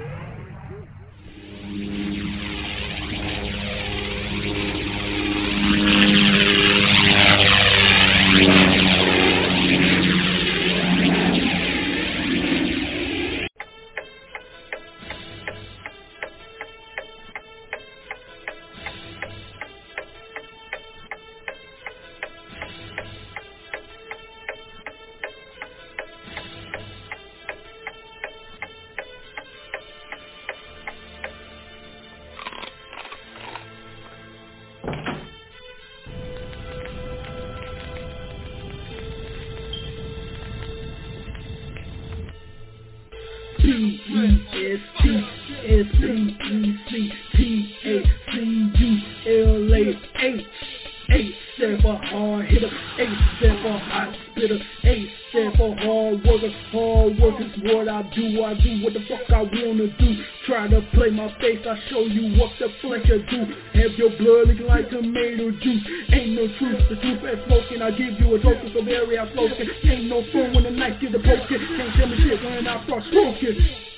O: Show you what the flesh will do. Have your blood looking like tomato juice. Ain't no truth, the truth is smoking. I give you a dose of very outspoken. Ain't no fun when the knife gets approaching. Can't tell me shit when I start smoking.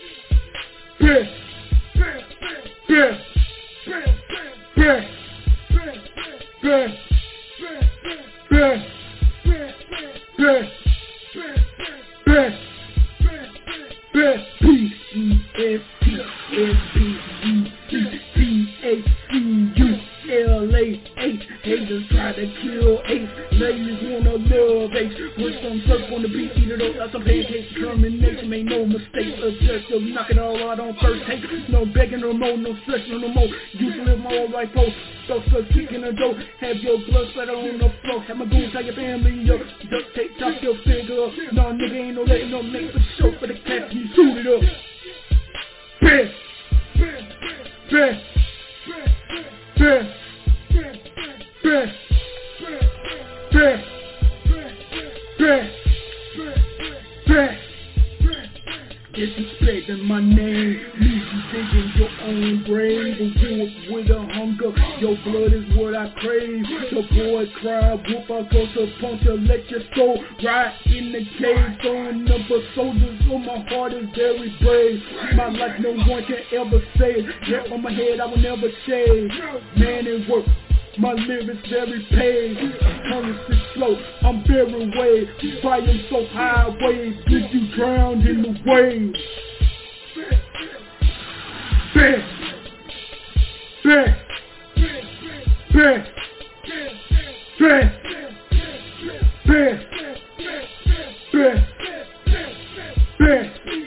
O: Bruh, bruh, bruh, bruh, bruh, bruh, bruh, bruh, bruh, bruh, bruh, P E S T S P P A C U L A H. Haters try to kill Ace. Ladies wanna love Ace. With some surf on the beat, eat it up like some pancakes. Determination, make no mistake. Objective, knock it all out on first take. No begging no more, no stretching no more. You can live my all right post. So so kicking the dough. Have your blood splatter on the floor. Have my goons, tell your family up. Duct tape, chop your finger up. No nigga ain't no letting no make for show for the cat. You shoot it up. Bruh, bruh, bruh, bruh, bruh, bruh, bruh, bruh, disrespecting my name, leave you thinking your own brain. But you with a hunger, your blood is what I crave. The boy cry, whoop, I go to punch her, let your soul ride in the cave. Throwing number soldiers, so my heart is very brave. My life no one can ever save. Hair on my head, I will never shave. Man and work, my lyrics very paid. Tongue is slow, I'm very wave. Flying so high waves, get you drowned in the waves. Bang, bang, bang, bang, bang, bang, bang.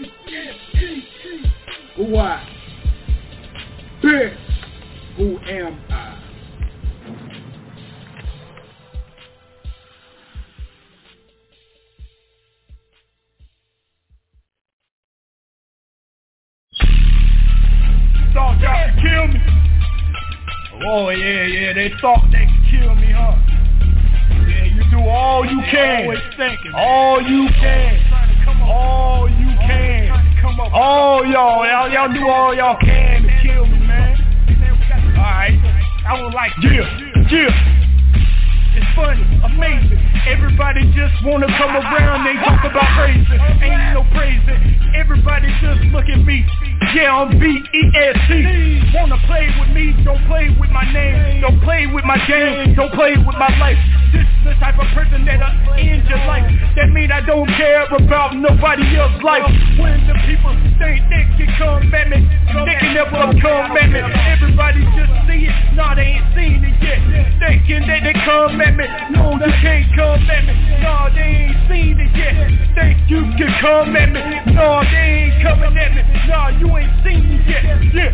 O: Who I? Bang. Who am I?
N: Thought y'all could kill me. Oh yeah, yeah, they thought they could kill me, huh? Yeah, you do all you can. Always thinking. All you can. All you can. y'all knew all y'all came to kill me, man. Alright, I was like, yeah, yeah. It's funny, amazing. Everybody just wanna come around, they talk about praising. Ain't no praising. Everybody just look at me. Yeah, I'm B E S T. Wanna play with me, don't play with my name. Don't play with my game, don't play with my life. This is the type of person that'll end your life. That mean I don't care about nobody else's life. When the people think they can come at me, they can never come at me. Everybody just see it, nah, they ain't seen it yet. Thinking that they come at me, no, you can't come at me. Nah, they ain't seen it yet. Think you can come at me, nah, they ain't coming at me. Nah, you ain't seen it yet. Yeah,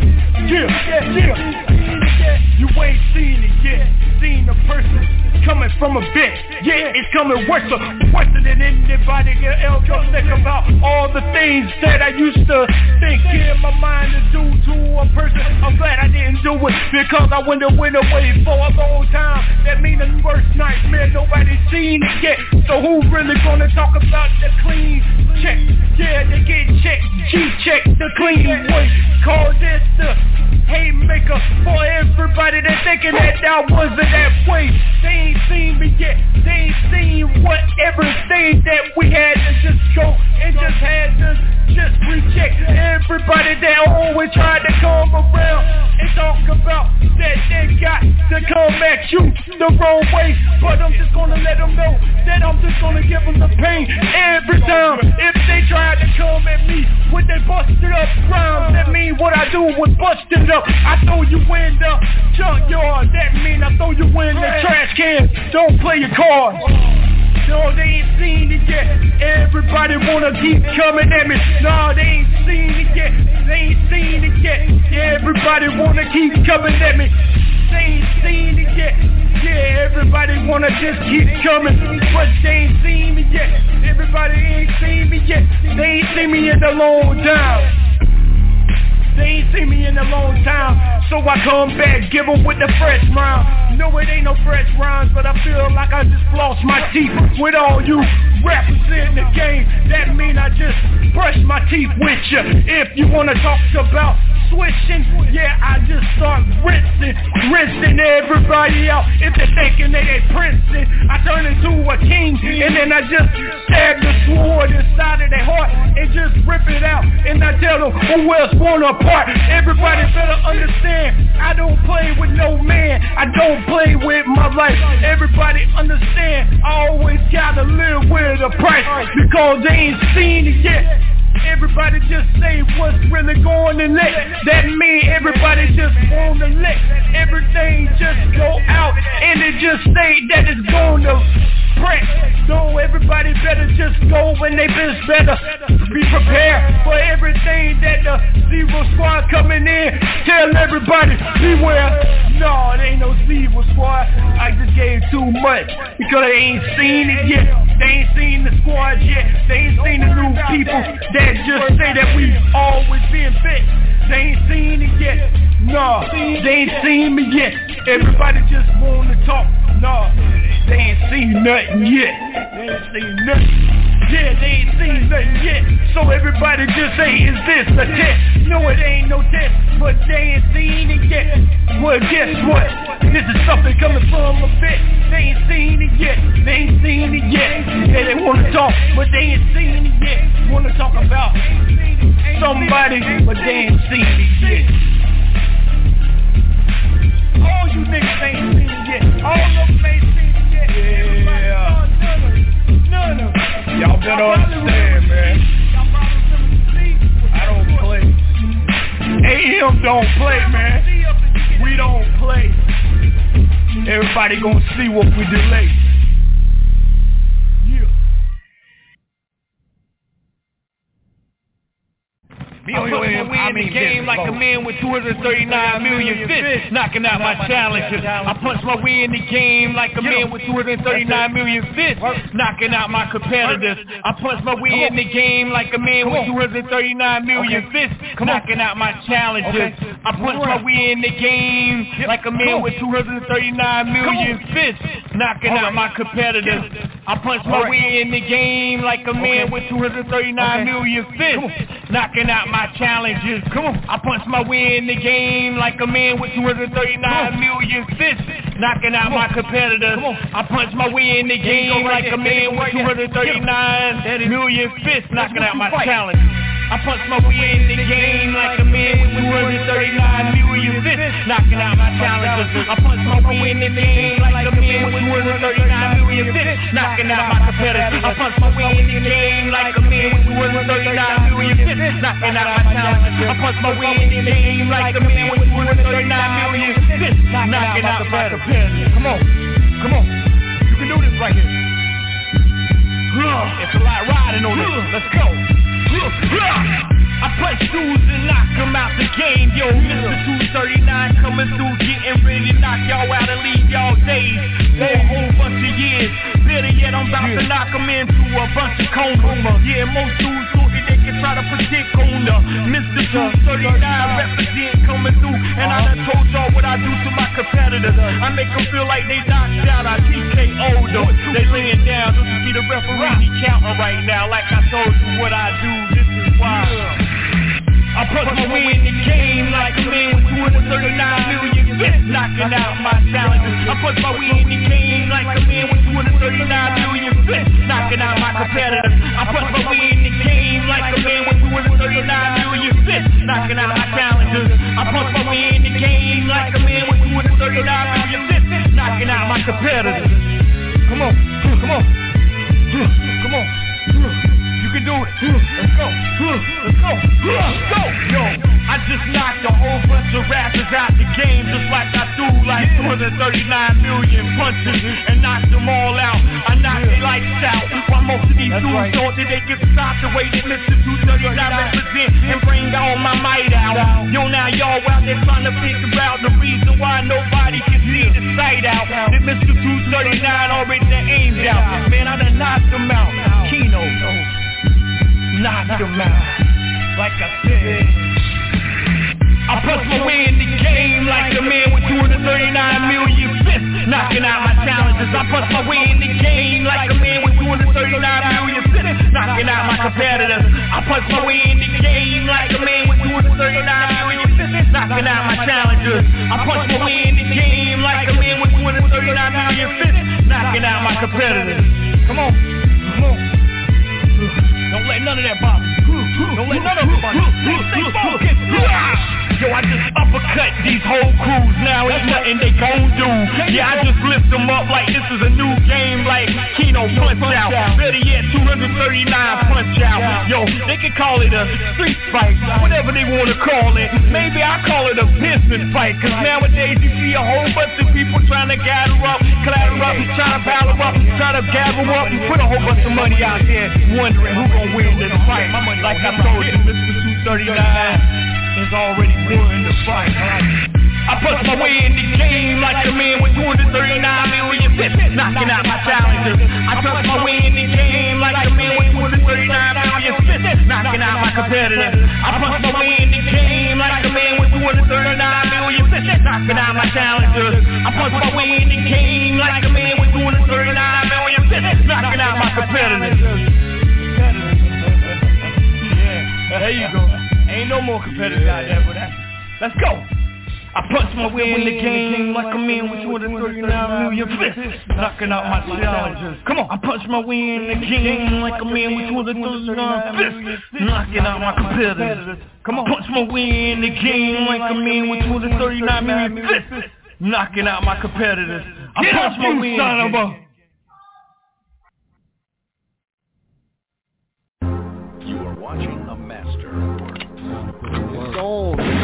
N: yeah, yeah, yeah. You ain't seen it yet. Seen a person coming from a bit, yeah, it's coming worse, worse than anybody else can think about all the things that I used to think in my mind to do to a person. I'm glad I didn't do it because I went went away for a long time. That mean the worst nightmare nobody's seen it yet. So who really gonna talk about the clean check? Yeah, they get checked, G-check, the clean way. Call this the haymaker for everybody that's thinking that I wasn't that way. They ain't seen me yet. They ain't seen what everything that we had to just go and just had to just reject. Everybody that always tried to come around and talk about that they got to come at you the wrong way. But I'm just gonna let them know that I'm just gonna give them the pain every time. If they try to come at me with they busted up rhymes, that mean what I do was busted up. I throw you in the junkyard, that mean I throw you in the trash can. Don't play your cards. No, they ain't seen it yet. Everybody wanna keep coming at me. No, they ain't seen it yet. They ain't seen it yet. Everybody wanna keep coming at me. They ain't seen it yet. Yeah, everybody wanna just keep coming, but they ain't seen me yet. Everybody ain't seen me yet. They ain't seen me in a long time. They ain't seen me in a long time, so I come back, give them with the fresh rhyme. No, it ain't no fresh rhymes, but I feel like I just lost my teeth with all you rappers in the game. That mean I just brush my teeth with you. If you wanna talk about switching, yeah, I just start rinsing, rinsing everybody out. If they're thinking they ain't princing, I turn into a king, and then I just stab the sword inside of their heart and just rip it out. And I tell them who else wanna part. Everybody better understand, I don't play with no man, I don't play with my life. Everybody understand, I always gotta live with a price, because they ain't seen it yet. Everybody just say what's really going to let. That mean everybody just wanna let everything just go out, and it just say that it's gonna press. So everybody better just go when they just better be prepared for everything that the Zero Squad coming in. Tell everybody beware. No, it ain't no Zero Squad. I just gave too much because they ain't seen it yet. They ain't seen the squad yet. They ain't seen the new people that just say that we always been fit. They ain't seen it yet. No, they ain't seen me yet. Everybody just wanna talk. No, they ain't seen nothing yet. They ain't seen nothing. Yeah, they ain't seen nothing yet. So everybody just say, is this a test? No, it ain't no test, but they ain't seen it yet. Well, guess what? This is something coming from a bit. They ain't seen it yet. They ain't seen it yet. Yeah, they wanna talk, but they ain't seen it yet. Wanna talk about somebody, but they ain't seen it yet. All you niggas ain't seen it yet. All of them ain't seen it yet. Yeah. None of them. Y'all better understand, man. I don't play. A M don't play, man. We don't play. Everybody gonna see what we delay. Yeah.
B: B O M, I'm in the game like a man with two hundred thirty-nine million fists, knocking out my challenges. I punch my way in the game like a man with two hundred thirty-nine million fists, knocking out my competitors. I punch my way in the game like a man with two hundred thirty-nine million fists, knocking out my challenges. I punch my way in the game like a man with two hundred thirty-nine million fists, knocking out my competitors. I punch my way in the game like a man with two hundred thirty-nine million fists, knocking out my my challenges. Come on. I punch my way in the game like a man with two hundred thirty-nine million fists, knocking out my competitors. I punch my way in the game like a man with two hundred thirty-nine million fists, knocking out my challenges. I punch my way in the game like a man with two hundred thirty-nine million fists, knocking out my challenges. I punch my way in the game like a man with two hundred thirty-nine million fists, knocking out my competitors. I punch my way in the game like a man with two hundred thirty-nine million fists, knocking out my challenges. I punch my way in the game like a man with two hundred thirty-nine million fists, knocking out my competitors. Come on, come on, you can do this right here. It's a lot riding on this. Let's go. I punch dudes and knock them out the game. Yo, Mister two thirty-nine coming through, getting ready to knock y'all out and leave y'all days for a whole bunch of years. Better yet, I'm about to knock them into a bunch of coma. Yeah, most dudes thought that they can try to predict on the Mister two thirty-nine represent coming through, and I done told y'all what I do to my competitors. I make them feel like they knocked out, I T K O'd them. They laying down, this is the referee, he counting right now. Like I told you what I do, this is why. I punch my way in the game like a man with two hundred thirty-nine million fists, knocking out my challenges. I punch my way in the game like a man with two hundred thirty-nine million fists, knocking out my competitors. I punch my way in the game like a man with two hundred thirty-nine million fists, knocking out my challenges. I punch my way in the game like a man with two hundred thirty-nine million fists, knocking out my competitors. Come on, come on, come on. You can do it. Let's go. Let's go. Let's go. Yo, I just knocked a whole bunch of rappers out the game just like I do, like two hundred thirty-nine million punches and knocked them all out. I knocked their lights out. While most of these dudes right. thought that they could stop the way that Mister two thirty-nine represent and bring all my might out. Yo, now y'all out there trying to figure out the reason why nobody can see the sight out. That Mister two thirty-nine already done aimed out. Man, I done knocked them out. Kino. Knock them out, like I said. I punch my way in the game like a man with two hundred thirty-nine million fists, knocking out my challenges. I punch my way in the game like a man with two hundred thirty-nine million fists, knocking out my competitors. I punch my way in the game like a man with two hundred thirty-nine million fists, knocking out my challenges. I punch my way in the game like a man with two hundred thirty-nine million fists, knocking out my competitors. Come on, come on. Don't let none of that bother you. Don't let none of it bother you. Stay focused. Yo, I just uppercut these whole crews now. Ain't nothing they gon' do. Yeah, I just lift them up like this is a new game, like Kino Punch Out. Better yet, two hundred thirty-nine Punch Out. Yo, they can call it a street fight, whatever they wanna call it. Maybe I call it a business fight, cause nowadays you see a whole bunch of people trying to gather up, clatter up, trying to battle up, trying to gather up and put a whole bunch of money out there, wondering who gon' win this fight. Like I told you, Mister two thirty-nine is already won the fight. I punch my way in the game like a man with two hundred thirty-nine million fists, knocking out my challenges. I punch my way in the game like a man with two hundred thirty-nine million fists, knocking out my competitors. I punch my way in the game like a man with two hundred thirty-nine million fists, knocking out my challenges. I punch my way in the game like a man with two hundred thirty-nine million fists, knocking out my competitors. Yeah, there you go. Ain't no more competitors out there for that. Let's go. I punch my way in the game like a man with two hundred thirty-nine million fists, knocking out my challenges. Come on. I punch my way in the game like a man with two hundred thirty-nine fists, knocking out my competitors. Come on. I punch my way in the game like a man with two hundred thirty-nine million fists, knocking out my competitors. I punch my way in the game.
P: You are watching a master.
A: It's on.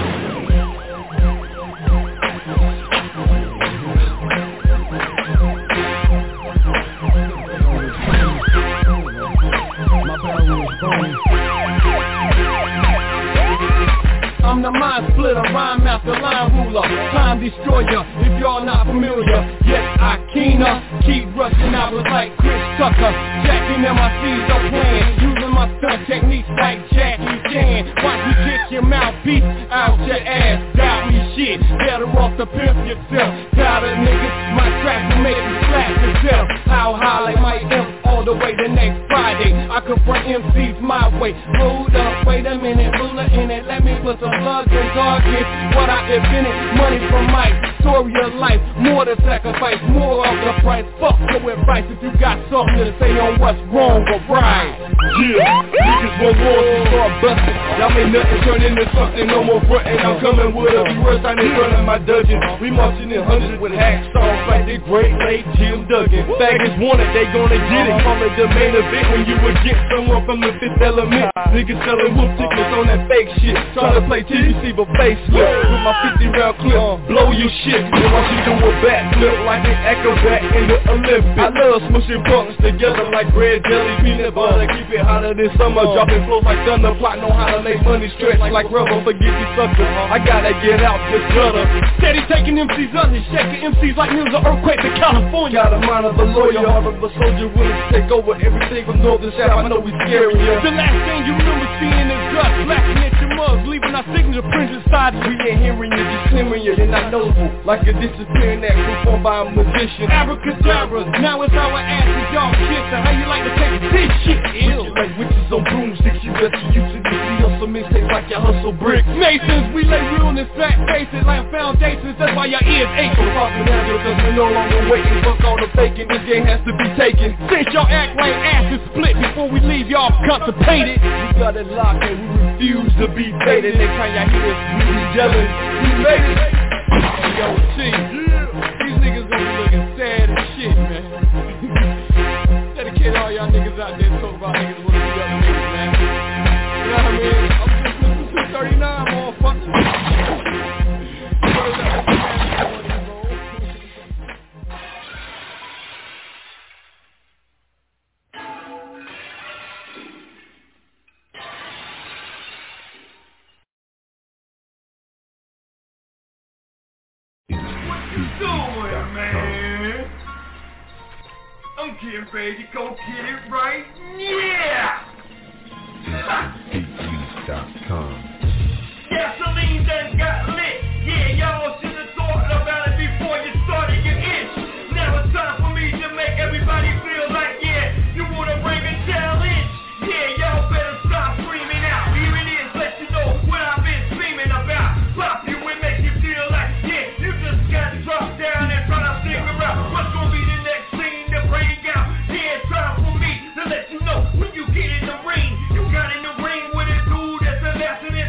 Q: I'm the mind splitter, rhyme master, line ruler, time destroyer, if y'all not familiar. Yes, I keener, keep rushing out with like Chris Tucker. Jacking M I Cs are playing, using my stunt techniques like Jackie Chan. Watch me kick your mouthpiece out your ass, doubt me shit. Better off to pimp yourself. Tired of niggas, my tracks will make you slap yourself. How high like my imp all the way to next Friday. I confront M Cs my way. Hold up, wait a minute, hold color in it. Let me put some slugs and targets. What I invented, money from Mike. Story of life, more to sacrifice, more of the price. Fuck your advice if you got something to say on what's wrong or right.
R: Yeah, niggas want wars to start busting. Y'all ain't nothing turn into something, no more frontin'. I'm coming with a few words, I ain't running my dungeon. We marching in hundreds with hacksaws like the great late Jim Duggan. Baggers want it, they gonna get it. Call it the main event when you would get someone from the fifth element. Niggas selling whoop tickets on that fake shit. Trying to play T V C but facelift. With my fifty round clip, blow your shit. And watch you do a backflip like an acrobat in the Olympics. I love smushing bunks together like bread, jelly, peanut butter. Keep it hotter than summer, dropping flows like thunder. Plot know how to make money stretch like rubber. Forget these suckers, I gotta get out this gutter.
Q: Steady taking M Cs under, shaking M Cs like news of earthquake in California.
R: Got a mind of a lawyer, heart of a soldier, willing to take over everything from northern south. I know we scaring ya.
Q: The last thing you remember seeing is dust, blasting at your mugs, leaving our signature prints inside you.
R: We ain't hearing you, just clearing you, you're not noble. Like a disappearing act performed by a magician.
Q: Abracadabra, now it's our asses, y'all shit. So how you like to take this shit ill?
R: Like witches on broomsticks, you better use it. You hustle mistakes like you hustle bricks.
Q: Masons, we lay realness, flat faces like foundations. That's why your ears ache.
R: So poppin' out because we no longer waiting. Fuck all the faking, this game has to be taken.
Q: Since y'all act like asses split before we leave, y'all constipated.
R: We got it locked and we refuse to be faded. Next time y'all hear us, we be yelling, we made it.
Q: Yo, T, these niggas gonna be looking sad as shit, man. Dedicate all y'all niggas out there talk about niggas wanna be other niggas, man. You know what I mean? I'm just listening to two thirty-nine, motherfucker.
N: Doing, man? I'm getting ready to go get it right. Yeah!
S: Beat Beats dot com.
N: Gasoline done got lit. Yeah, y'all should have thought about it before you started your itch. Now it's time for me to make everybody feel like, yeah, you wanna bring a challenge. Yeah, y'all better stop screaming out. Here it is, let you know what I've been screaming about. Pop you and make you feel like, yeah, you just got dropped down and try to figure out what's gonna be the next scene to break out. Yeah, it's time for me to let you know when you get in the ring. You got in the ring with a dude that's a lesson in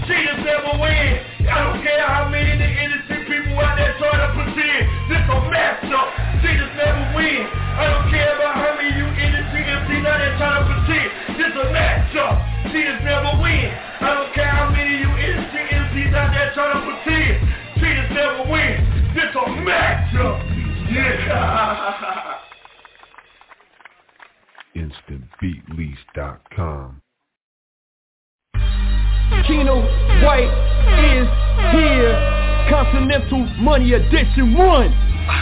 N: cheaters never win. I don't care how many in the industry people out there trying to pretend. This a matchup. Cheaters never win. I don't care about how many you industry M Cs out there trying to pretend. This a matchup. Cheaters never win. I don't care how many you industry M Cs out there trying to pretend. Cheaters never win. This a matchup. Yeah.
S: instant beat lease dot com.
Q: Keno White is here. Continental Money Edition one.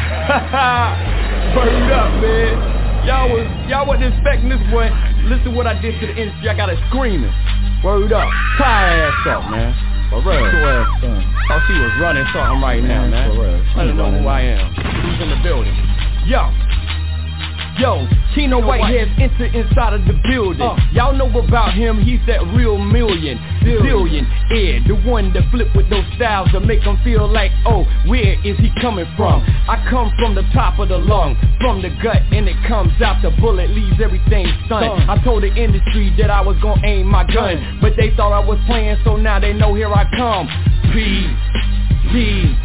Q: Burned up, man. Y'all was y'all wasn't expecting this one. Listen what I did to the industry. I got it screaming. Word up. Tie her ass up, man. For real. Thought she was running something right now, man. For real. I don't know who I am. Who's in the building? Yo. Yo, Keno White has entered inside of the building. Uh, Y'all know about him, he's that real million, billion, yeah, the one that flip with those styles that make them feel like, oh, where is he coming from? I come from the top of the lung, from the gut, and it comes out, the bullet leaves everything stunned. I told the industry that I was gonna aim my gun, but they thought I was playing, so now they know here I come. P, D,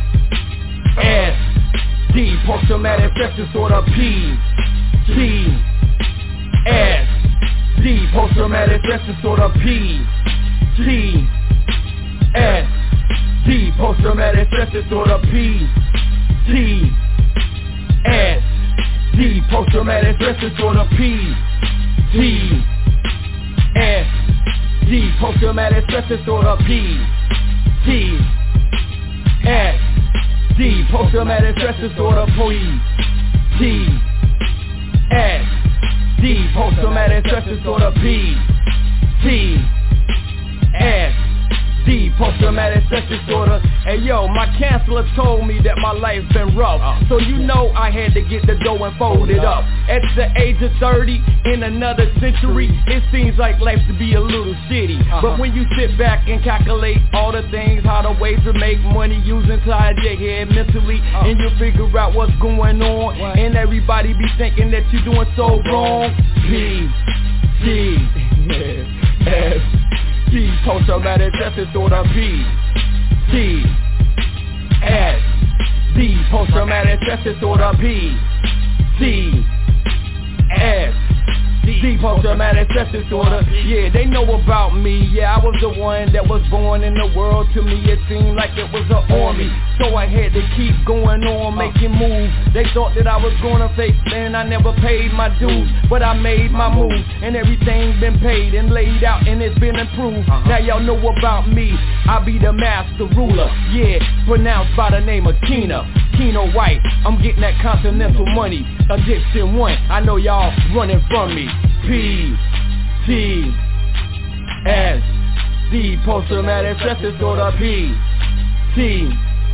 Q: S, D, post-traumatic stress disorder, P, T, S, D, post-traumatic stress disorder, P, T, S, D, post-traumatic stress disorder, P, T, S, D, post-traumatic stress disorder, P, T, S, D, post-traumatic stress disorder, P, T, S, D, post-traumatic stress disorder, P, T, S, D, post-traumatic stress disorder, P, T, S, D, post-traumatic stress disorder. Hey yo, my counselor told me that my life been rough, so you know I had to get the dough and fold it up. At the age of thirty, in another century, it seems like life to be a little shitty. But when you sit back and calculate all the things, how the ways to make money, use inside your head mentally, and you figure out what's going on, and everybody be thinking that you're doing so wrong. P, T, S, D, post-traumatic stress disorder, P, T, S, D, post-traumatic stress disorder, P, T, S, D, post-traumatic stress disorder. Yeah, they know about me. Yeah, I was the one that was born in the world. To me it seemed like it was an army, so I had to keep going on, making moves. They thought that I was gonna fake, and I never paid my dues, but I made my moves, and everything's been paid and laid out, and it's been improved. Now y'all know about me. I be the master ruler, yeah, pronounced by the name of Keno, Keno White. I'm getting that continental money, Edition one. I know y'all running from me. P, T, S, D, post-traumatic stress disorder, P, T,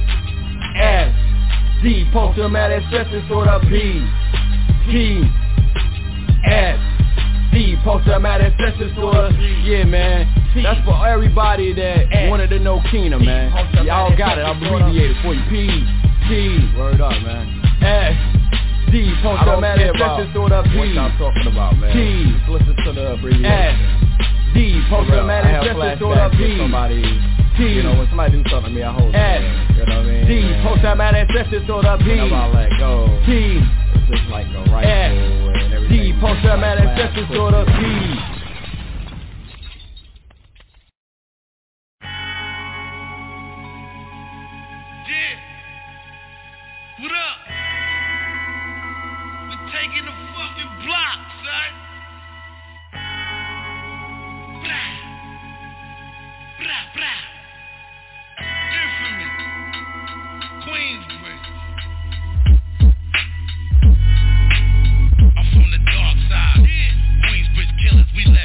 Q: S, D, post-traumatic stress disorder, P, T, S, D, post-traumatic stress disorder. Yeah, man, that's for everybody that wanted to know Keno, man. Y'all got it, I'll abbreviate it for you. P, T, word up, man, S, D, post-traumatic stress disorder, P, what y'all talking about, man. T, just listen to the abbreviation. S, D, post-traumatic stress disorder, P, somebody, T, you know, when somebody do something to me, I hold it. S, you know what I mean? D, post-traumatic stress disorder, P, whenever I let go, T, it's just like a rifle and everything. D, post-traumatic stress disorder, P.
T: Taking the fucking block, son. Blah. Blah, blah. Infamous. Queensbridge. I'm from the dark side. Yeah. Queensbridge killers, we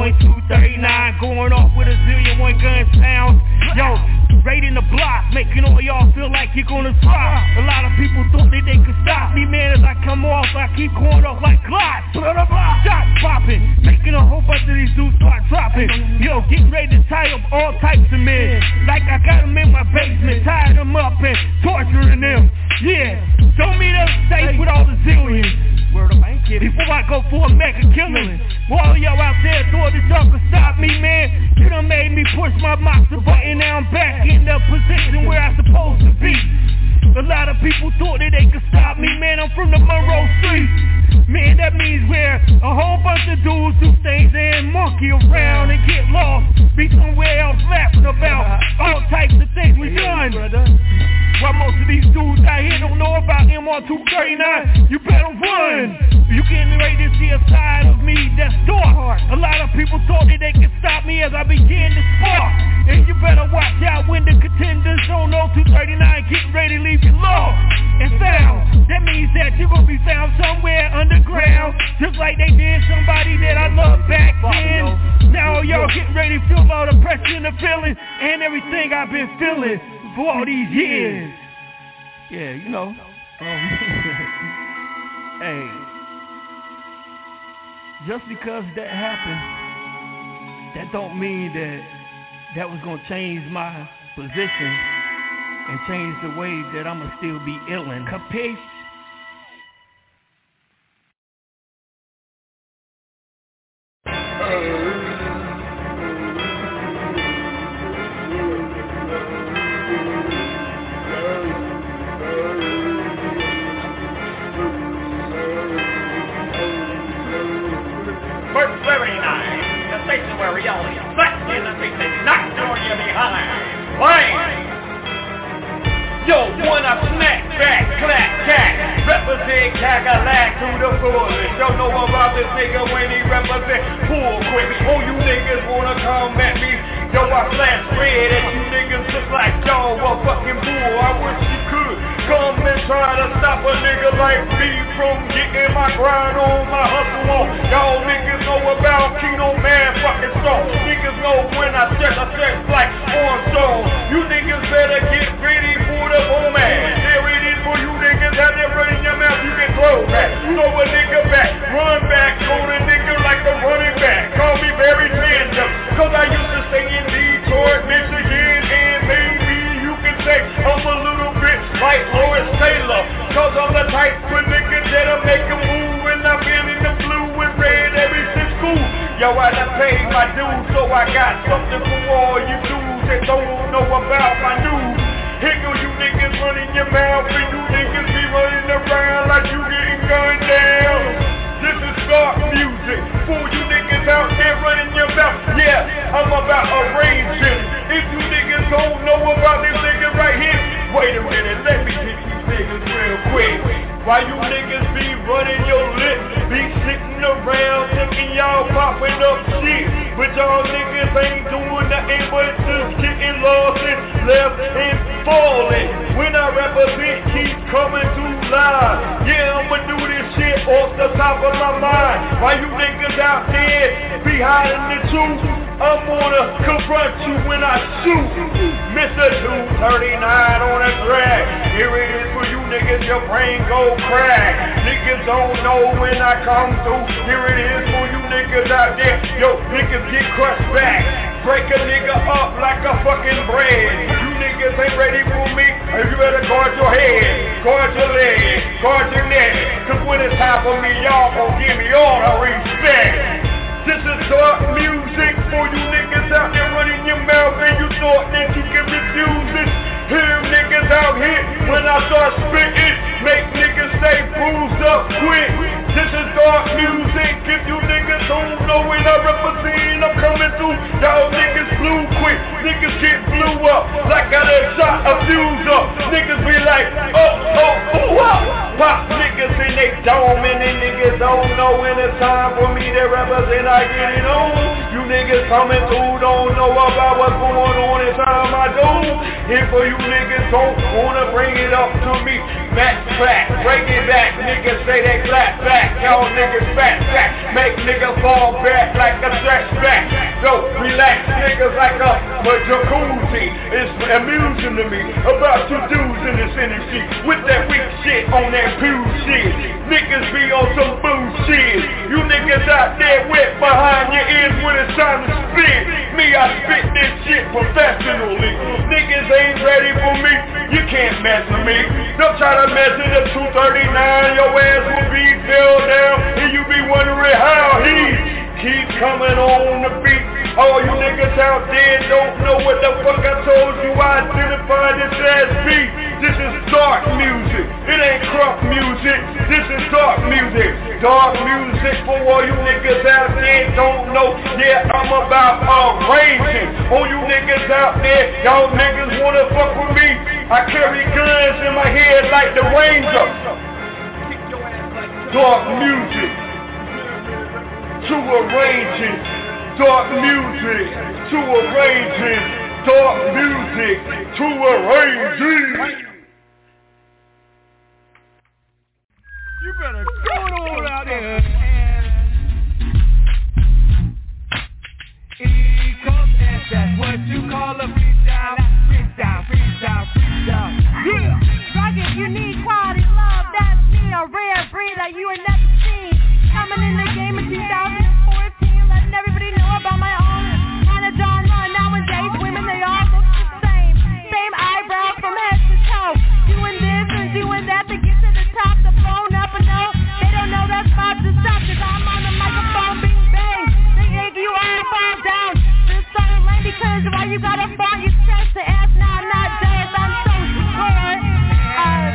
N: twenty-two thirty-nine, going off with a zillion one gun sounds. Yo, raiding the block, making all y'all feel like you're gonna drop. A lot of people thought that they could stop me, man. As I come off, I keep going off like Glock. Shots popping, making a whole bunch of these dudes start dropping. Yo, getting ready to tie up all types of men. Like I got them in my basement, tied them up and torturing them. Yeah, show me them safe with all the zillions. Word up, I ain't kidding. Before I go for a mega killing, all y'all out there thought that y'all could stop me, man. You done made me push my monster button. Now I'm back in the position where I'm supposed to be. A lot of people thought that they could stop me, man. I'm from the Monroe Street. Man, that means where a whole bunch of dudes do things and monkey around and get lost. Be somewhere else laughing about all types of things we done. While most of these dudes out here don't know about M R two thirty-nine, you better run. You getting ready to see a side of me that's dark. A lot of people thought that they could stop me as I began to spark. And you better watch out when the contenders don't know two thirty-nine getting ready to leave you lost and found. That means that you're gonna be found somewhere underground, just like they did somebody that I loved back then. Now y'all getting ready to feel all the pressure and the feeling and everything I've been feeling for all these years. Yeah, you know. Um, hey, just because that happened, that don't mean that that was gonna change my position and change the way that I'ma still be illin'. Capiche?
B: Where reality is stuck in the things that knocked on you behind. Why? Yo, wanna smack back, clap, cat. Represent Cadillac to the fullest. Don't know about this nigga when he represent pool quick. Oh, you niggas wanna come at me? Yo, I flash red at you niggas just like y'all a fucking bull. I wish you could come and try to stop a nigga like me from getting my grind on, my hustle on. Y'all niggas know about Keno Man fucking strong. Niggas know when I check, I check like Armstrong. You niggas better get ready for the boom man. There it is for you niggas out there running your mouth, you can throw back. Throw a nigga back, run back on a nigga like a running back. Call me Barry Sanders, cause I used to stay in Detroit, Michigan, and maybe you can say I'm a little bit like Lawrence Taylor, cause I'm the type of nigga that'll make a move and I'm feeling the blue and red every since school. Yo, I done paid my dues, so I got something for all you dudes that don't know about my news. Here go you niggas running your mouth and you niggas be running around like you getting gunned down. This is Scarf music for you niggas out there running your mouth. Yeah, I'm about arranging. If you niggas don't know about this nigga right here, wait a minute, let me hit you niggas real quick. Why you niggas be running your lips, be sitting around thinking y'all popping up shit, but y'all niggas ain't doing nothing but just getting lost and left and falling. When I represent, keep coming to live. Yeah, I'ma do this shit off the top of my mind. Why you niggas out there be hiding the truth? I'm gonna confront you when I shoot. Mister two thirty-nine on the track. Here it is for you niggas, your brain go crack. Niggas don't know when I come through. Here it is for you niggas out there. Yo, niggas get crushed back. Break a nigga up like a fucking bread. You niggas ain't ready for me. You better guard your head, guard your leg, guard your neck. Cause when it's time for me, y'all gon' give me all the respect. This is dark music for you niggas out there running your mouth and you thought that you can refuse it. Hear niggas out here when I start spitting, make niggas stay bruised up quick. This is dark music. If you niggas don't know when I represent, I'm coming through. Y'all niggas blew quick. Niggas get blew up like I done shot a fuse up. Niggas be like, oh, oh, ooh, up. Pop niggas in they dome and they niggas
R: don't know when it's time for me to represent, I get it on. You niggas coming through, don't know about what's going on in time I do. Here for you niggas don't wanna bring it up to me. Back, back, break it back, niggas say they clap back. Y'all niggas fat back, make niggas fall back like a stretch back. Yo, relax niggas like a, a jacuzzi. It's amusing to me about you dudes in this industry with that weak shit on that pew shit. Niggas be on some bullshit. You niggas out there wet behind your ears when it's time to spit. Me, I spit this shit professionally. Niggas ain't ready for me. You can't mess with me. Don't try to mess with the two thirty-nine. Your ass will be filled down, and you be wondering how he keep coming on the beat. All you niggas out there don't know what the fuck I told you. I identified this as beat. This is dark music. It ain't crunk music. This is dark music. Dark music for all you niggas out there don't know. Yeah, I'm about arranging. All you niggas out there, y'all niggas wanna fuck with me. I carry guns in my head like the Ranger. Dark music to arranging. Dark music to arranging. Dark music to arranging.
N: You better go on out there. E-coast, and that's what you call a freestyle. Freestyle, freestyle, freestyle.
K: Yeah. Rugged, unique, quality, love, that's me. A rare breed that you ain't never seen. Coming in the game in two thousand fourteen, letting everybody know about my own kind of genre. Nowadays, women, they all look the same. Same eyebrows from head to toe. Doing this and doing that to get to the top. The phone up and no, they don't know that's about to stop. Cause I'm on the microphone, bing bang. They egg you all fall down. This song is lame because why you gotta fall, you stress the ass. Now I'm not dead, I'm so scared. Uh,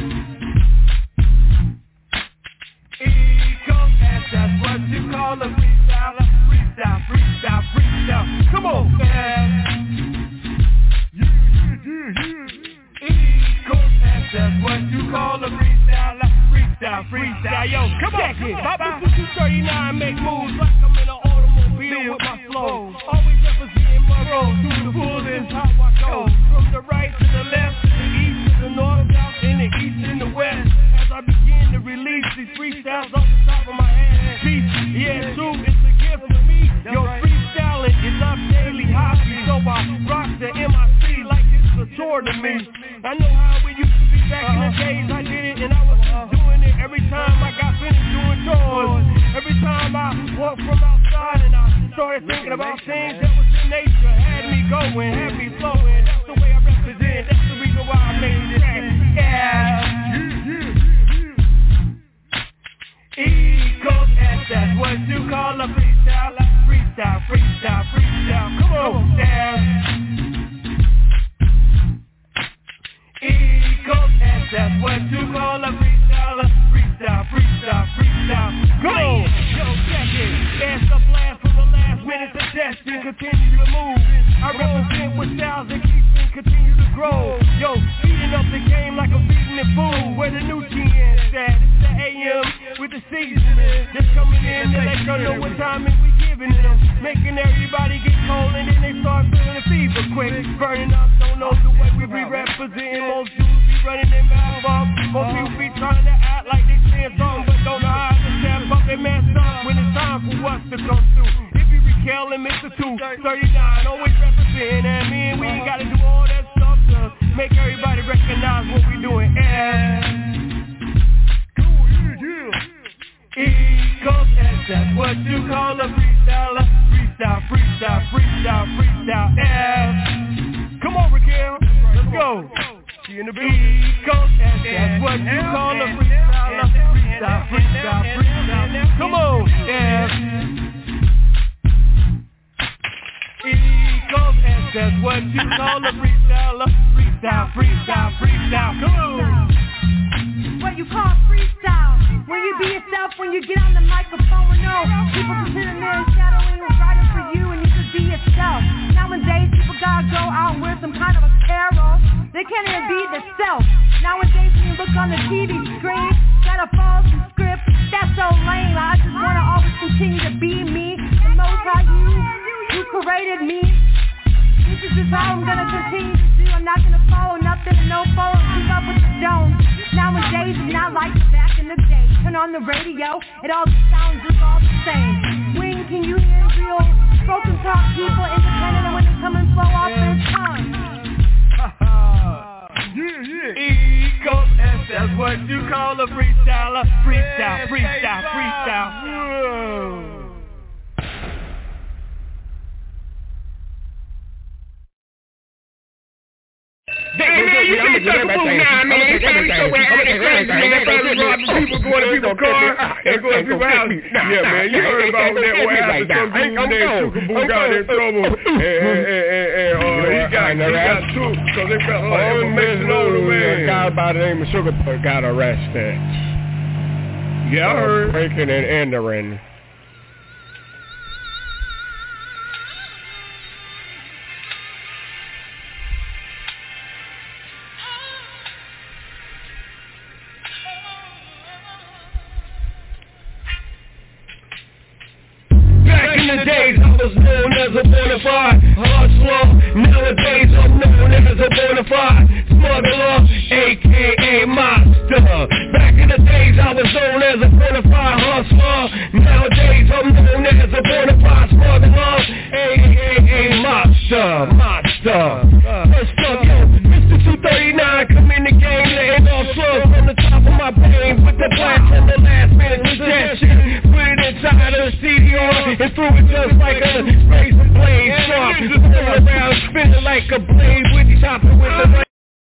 N: That's what you call a freestyle, freestyle, freestyle, freestyle. Come on, man. Yeah, yeah, yeah. East Coast, that's what you call a freestyle, freestyle, freestyle. Yo, come on, check it. My two thirty-nine make moves like I'm in an automobile with my flow. Always representing my road through the fullest how I go. From the right to the left, to the east to the north, south, in the east and the west. As I begin to release these freestyles off the top of my head. Yeah, true, it's a gift to me. Yo, freestyling is our daily hobby. So I rock the M I C like it's a tour to me. I know how it used to be back in the days. I did it and I was just doing it every time I got finished doing chores. Every time I walked from outside and I started thinking about things that was in nature. Had me going, had me flowing. That's the way I represent. That's the reason why I made this track. Yeah. E-Coast, that's what you call a freestyle, freestyle, freestyle, freestyle. Come on, down. E-Coast, that's what you call a freestyle, freestyle, freestyle, freestyle. Come on, yo, check it. That's the blast from the last minute of testing. Continue to move. I represent with styles that keep and continue to grow. Yo, feeding up the game like I'm feeding it food. Where the nutrients at? It's the A M with the seasoning. Just coming in and let you know what time is we giving them. Making everybody get cold and then they start feeling the fever quick. Burning up, don't know the way we be representing. Most dudes be running their mouth up. Most people be trying to act like they saying something but don't know how to step up and mess up when it's time for us to come through. If you recall and Mister two thirty-nine, always representing. And me and we ain't gotta do all that stuff to make everybody recognize what we doing. Yeah. E-Coast, that's what you call a freestyle, freestyle, freestyle, freestyle, freestyle. Yeah. Come on, Raquel, let's go. E-Coast, that's what you call a freestyle, freestyle, freestyle, freestyle. Come on, yeah. E-Coast, that's what you call a freestyle, freestyle, freestyle, freestyle. Come on.
K: What you call freestyle? When you be yourself, when you get on the microphone, no people consider their shadowing is writing for you, and you should be yourself. Nowadays, people gotta go out and wear some kind of a carol. They can't even be themselves. Nowadays, when you look on the T V screen, gotta follow some script. That's so lame. persuaded me. This is how I'm gonna continue to do. I'm not gonna follow nothing and no follow. Keep up with the Jones. Nowadays, it's not like back in the day. Turn on the radio, it all sounds just all the same. When can you hear real spoken talk people independent of when they come and flow off their tongue?
N: Yeah, yeah. E-Coast S, that's what you call a freestyler. Freestyle, freestyle, freestyle. Whoa.
A: Damn, man, you can't talk about now, man. You can't so where everything man, brothers robbing people, going to people's cars, and going to people's houses. Yeah, man, you heard about that what happened. Some dude named Chukaboo got in trouble, and, and, and, and uh, he got, he got took, because they felt like information on the man. A guy by the name of Sugar got arrested. Yeah, I heard. Breaking and entering.
Q: Days I was known as a bona fide hustler. Nowadays I'm known as a bona fide smuggler, aka monster. Back in the days I was known as a bona fide hustler. Nowadays I'm known as a bona fide smuggler, aka monster, monster. First up, yo, Mister two thirty-nine come in the game, letting off slugs from the top of my brain with the blast from the last minute rejection. Put it inside of the C D R and threw it just like a razor blade sharp. Spin around, spinning like a blade with the chopper with the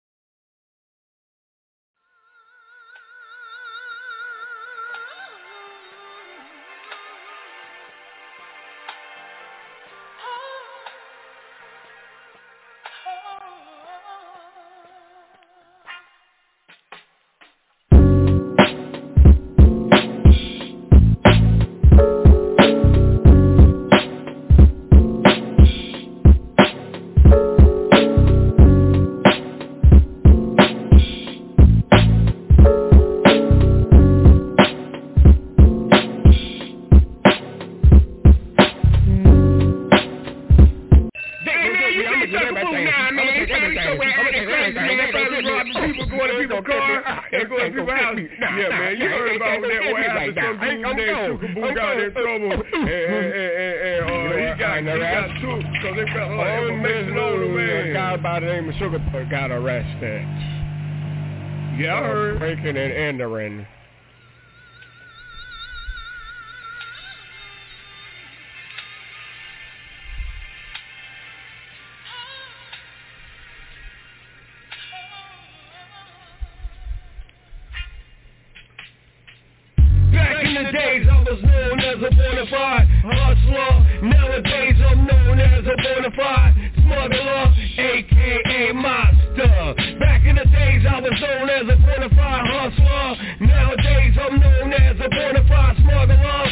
Q: got arrested. Yeah, I heard. Breaking and entering. Back in the days I was known as a bona fide hustler. Nowadays I'm known as a bona fide smuggler, aka monster. Back in the days I was known as a bona fide hustler. Nowadays I'm known as a bona fide smuggler,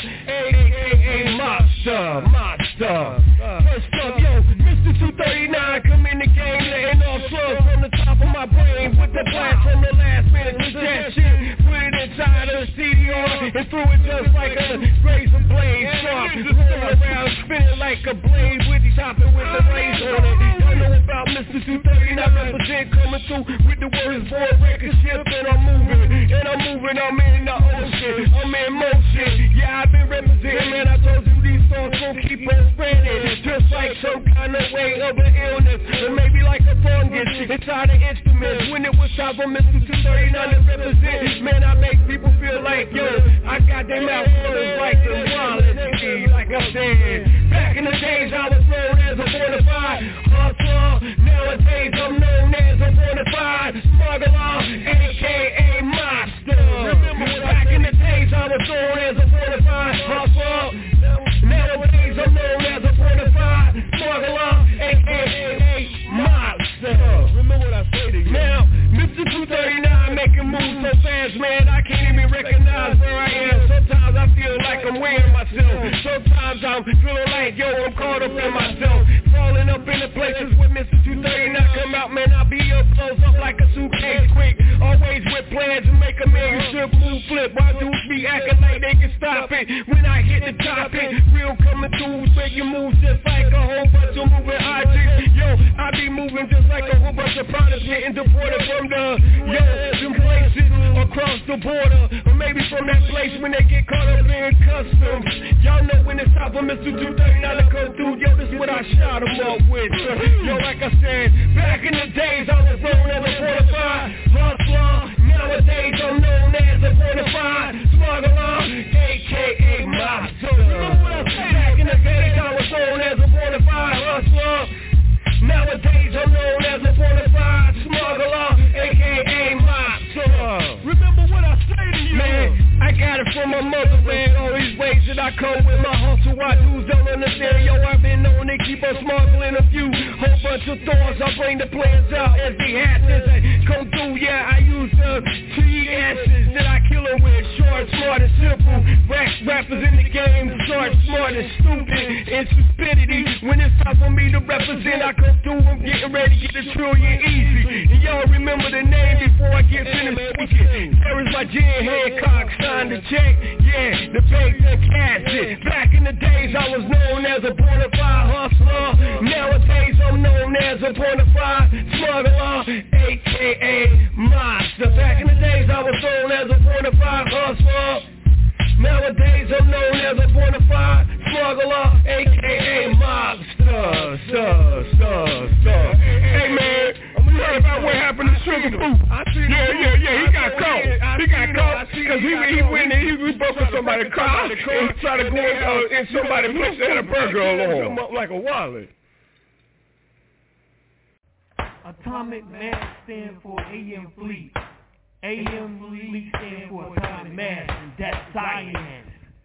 Q: aka monster, monster. First up, yo, Mister two thirty-nine come in the game, letting off slugs from the top of my brain with the blast from the last minute rejection. Put it inside of the C D R and threw it just like a razor blade sharp. Spin around, spinning like a blade with the chopper with the razor on it. Y'all know about Mister two thirty-nine, represent coming through with the words boy record ship, and I'm moving, and I'm moving, I'm in the ocean, I'm in motion. Yeah, I've been representing, man, I told you these songs gon' keep on spreading, just like some kind of way of an illness, or maybe like a fungus inside the instruments. When it was time for Mister two thirty-nine to represent, man, I make people feel like, yo, I got them out feeling like the wallet, like I said. Back in the days I was known as a bona fide hustler. Nowadays I'm known as a bona fide smuggler, aka monster. Remember back in the days I was known as a bona fide hustler. Nowadays I'm known as a bona fide smuggler, aka monster. Remember what I say to you. Now, Mister two thirty-nine making moves so fast, man, I can't even recognize where I am. Sometimes I feel like I'm wearing myself. Sometimes I'm feeling like, yo, I'm caught up in myself. Falling up in the places where Mister two thirty-nine come out, man, I be up close up like a suitcase quick. Always with plans to make a man should move flip. Why dudes be acting like they can stop it? When I hit the topic, real coming through, making moves just like a whole bunch of
N: feeling just like a whole bunch of products getting deported from the, yo, them places across the border. Or maybe from that place when they get caught up in customs. Y'all know when it's time for Mister two thirty-nine to come through. Yo, this is what I shot him up with. Yo, like I said, back in the days I was known as a fortified hustler. Nowadays I'm known as a fortified smuggler, a k a. Mobster. Remember what I said? Back in the days I was known as a fortified hustler. Nowadays I'm known as a fortified smuggler, a k a. Mobster. Remember what I said to you? Man, I got it from my mother, man. All these ways that I come with my hustle, why dudes don't understand. Yo, I've been known to keep on smuggling a few whole bunch of thorns. I bring the plans out as they hatches and come through. Yeah, I use the three S's that I kill them with. Short, smart, and simple. Rap, rappers in the game, short, smart, and stupid, and stupidity. When it's time for me to represent, I come through. I'm getting ready to get the trillion easy. And y'all remember the name before I get finished speaking. There is my Jen Hancock, signed the check. Yeah, the bank that cash it. Back in the days I was known as a bona fide hustler. Nowadays I'm known as a bona fide smuggler, a k a. Monster. Back in the days I was known as a bona fide hustler. Nowadays I'm known as a bona fide smuggler, a k a. Mobster. Sir, sir, sir. Hey man, you heard about what happened to Sugar Pooh? Yeah, yeah, yeah, he got caught. He got caught because he, he went and he was broke in somebody's car and tried to go uh, in somebody's place that had a burger along. Like a wallet.
F: Atomic Mass stand for A M Fleet. A M Fleet stand for Atomic Mass, and that's science.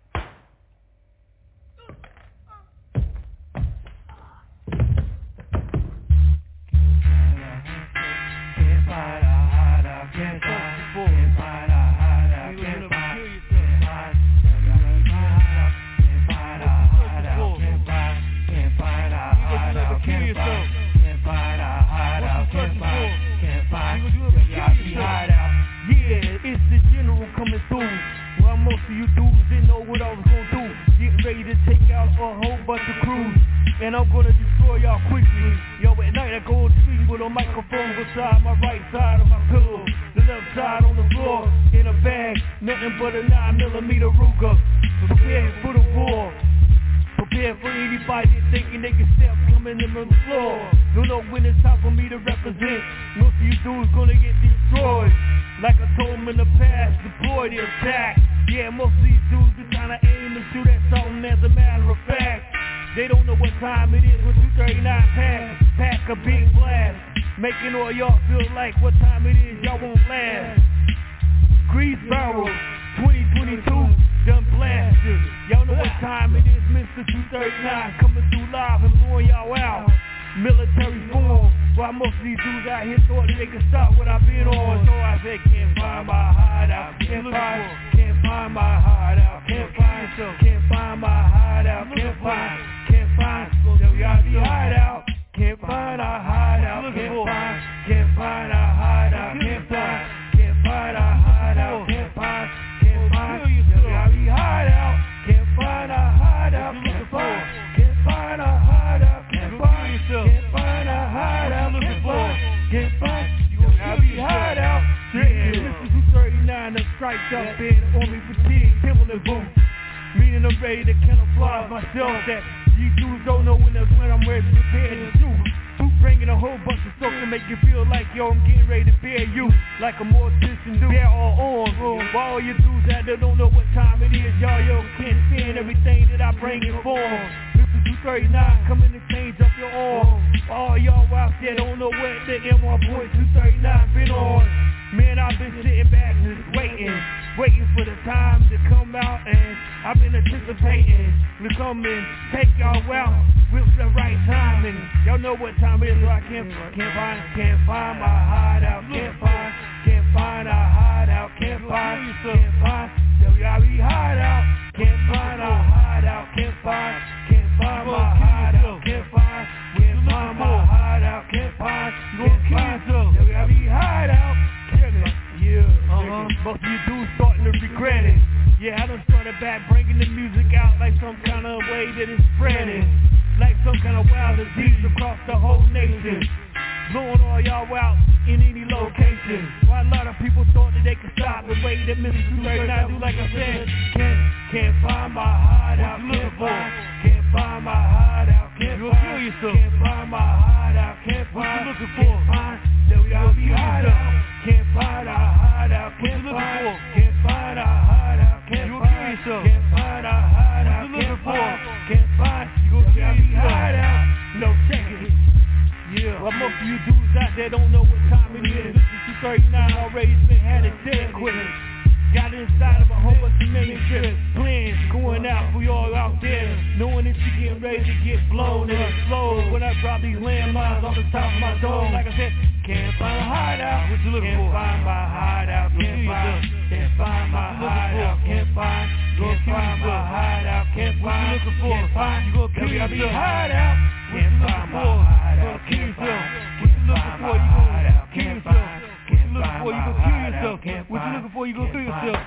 F: Can't find a hideout, can't find, can't find a hideout, can't find, can't find, can't find a hideout, can't find, can't find a hideout, can't find, can't find a hideout, can't find, can't find, can't hideout. Yeah, it's the general coming through. While most of you dudes didn't know what I was gonna do. Getting ready to take out a whole bunch of crews, and I'm gonna destroy y'all quickly. Yo, at night I go to sleep with a microphone beside my right side of my pillow, the left side on the floor, in a bag, nothing but a nine millimeter Ruger. Prepared for the war. Prepare for anybody thinking they can step coming in on the floor. Don't know when it's time for me to represent. Most of you dudes gonna get destroyed. Like I told them in the past, deploy the attack. Yeah, most of these dudes are trying to aim and shoot at something as a matter of fact. They don't know what time it is when two thirty-nine pass. Pack a big blast, making all y'all feel like what time it is y'all won't last. Grease barrels, twenty twenty-two, done blasted. Y'all know what time it is, Mister two thirty-nine coming through live and blowing y'all out. Military form, while most of these dudes out here thought they could stop what I've been on. So I said, can't find my hideout, can't find, can't find my hideout, can't find, can't find my hideout, can't find, can't find, W I B hideout, can't find a hideout, can't find, can't find a hideout, can't find, can't find a hideout, can't find, can't find, W I B hideout, can't find a hideout, can't find, can't find a hideout, can't find. Can't find a hideout, can't find, can't find, I'll be hideout. Yeah, Mister two thirty-nine, the stripes up in army fatigue, Timberland boots. Meaning I'm ready to camouflage myself that these dudes don't know when that's when I'm ready to prepare to shoot. Who's bringing a whole bunch of stuff to make you feel like, yo, I'm getting ready to bear you like a mortician do. Bear all on, while all you dudes out there don't know what time it is, y'all, yo, can't stand everything that I bring in form. two thirty-nine coming to change up your arm. All y'all out there don't know what the M R point two thirty-nine been on. Man, I've been sitting back just waiting, waiting for the time to come out, and I've been anticipating to come and take y'all out with the right timing. Y'all know what time it is, so I can't, can't find, can't find my hideout, can't find, can't find a hideout, can't find, can't find, W I B hideout, can't find a hideout, can't find, can't find my hideout, can't find, can't find my hideout, can't find, can't find, W I B hideout. Yeah, uh-huh. Most of you dudes starting to regret it. Yeah, I done started back bringing the music out like some kind of way that it's spreading, like some kind of wild disease across the whole nation. blowing all y'all out in any location. Why a lot of people thought that they could stop the way that Mister two thirty-nine do, like I said. Can't, can't find my hideout, can't find, can't find my hideout, can't You'll find, kill yourself. Can't find my hideout, can't find, what you looking for? Can't find, W I B hideout, can't find our hideout, can't find, can't find our hideout, can't You'll find, kill yourself. Can't find our hideout, can't find, can't find, you gon' W I B hideout, no checking. Yeah, well, most of you dudes out there don't know what time it is. two thirty-nine already been had it dead quick. Got inside of a whole bunch of many trips. Plans going out for y'all out there, knowing that you getting ready to get blown and explode. When I drop these landmines on the top of my dome, like I said, can't find a hideout. What you looking can't for? Can't find my hideout. Can't find, can't find my hideout. Can't find, can't find my hideout. Can't find, what you looking for? Can't find, you gonna kill yourself. Hideout. Can't find my hideout. Kill yourself. What you looking for? You gonna kill yourself. What you looking for? You gonna kill yourself. What you looking for? You gonna kill yourself.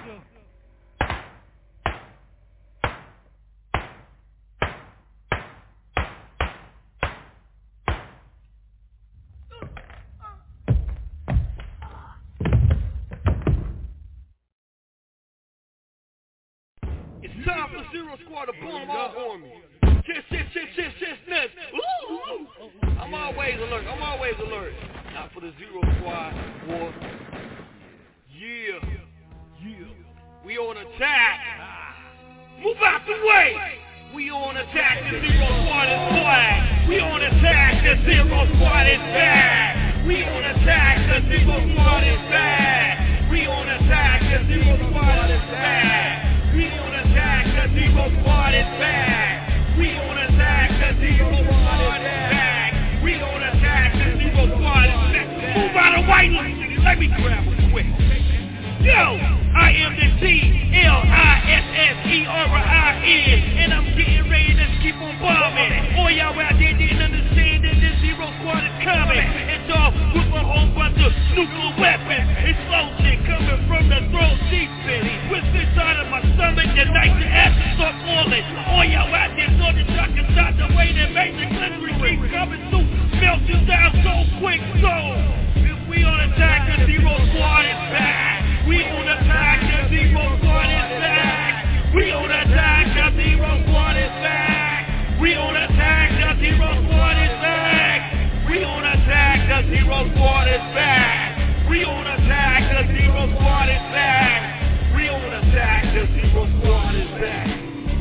N: It's time for Zero Squad to bomb off on me. Shit, shit, shit, shit, shit, nuts. Ooh, I'm always alert. I'm always alert. Not for the Zero Squad war. Yeah. Yeah. We on attack. Move out the way. We on attack. The Zero Squad is flag. We on attack. The Zero Squad is bad. We on attack. The Zero Squad is bad. We on attack. The Zero Squad is bad. We on attack. The Zero Squad is bad. We on attack. The Zero Squad is bad. We on attack. The Zero Squad is bad. Move out of white line. Let me grab it quick. Yo, I am the T L I S S E R I N, and I'm getting ready to keep on bombing. All y'all out there didn't understand that this Zero Squad is coming. It's all with a whole bunch of nuclear weapons. Explosion coming from the throat deep city. With inside of my stomach, the night the acid start falling. All y'all out there thought that y'all can stop the way that makes the country keep coming through. Melt you down so quick, so if we on attack, the Zero Squad is back. We on attack, the Zero Squad is back. We on attack, the Zero Squad is back. We on attack, the Zero Squad is back. We on attack, the Zero Squad is back. We on attack, the Zero Squad is back. We on attack, the Zero Squad is back.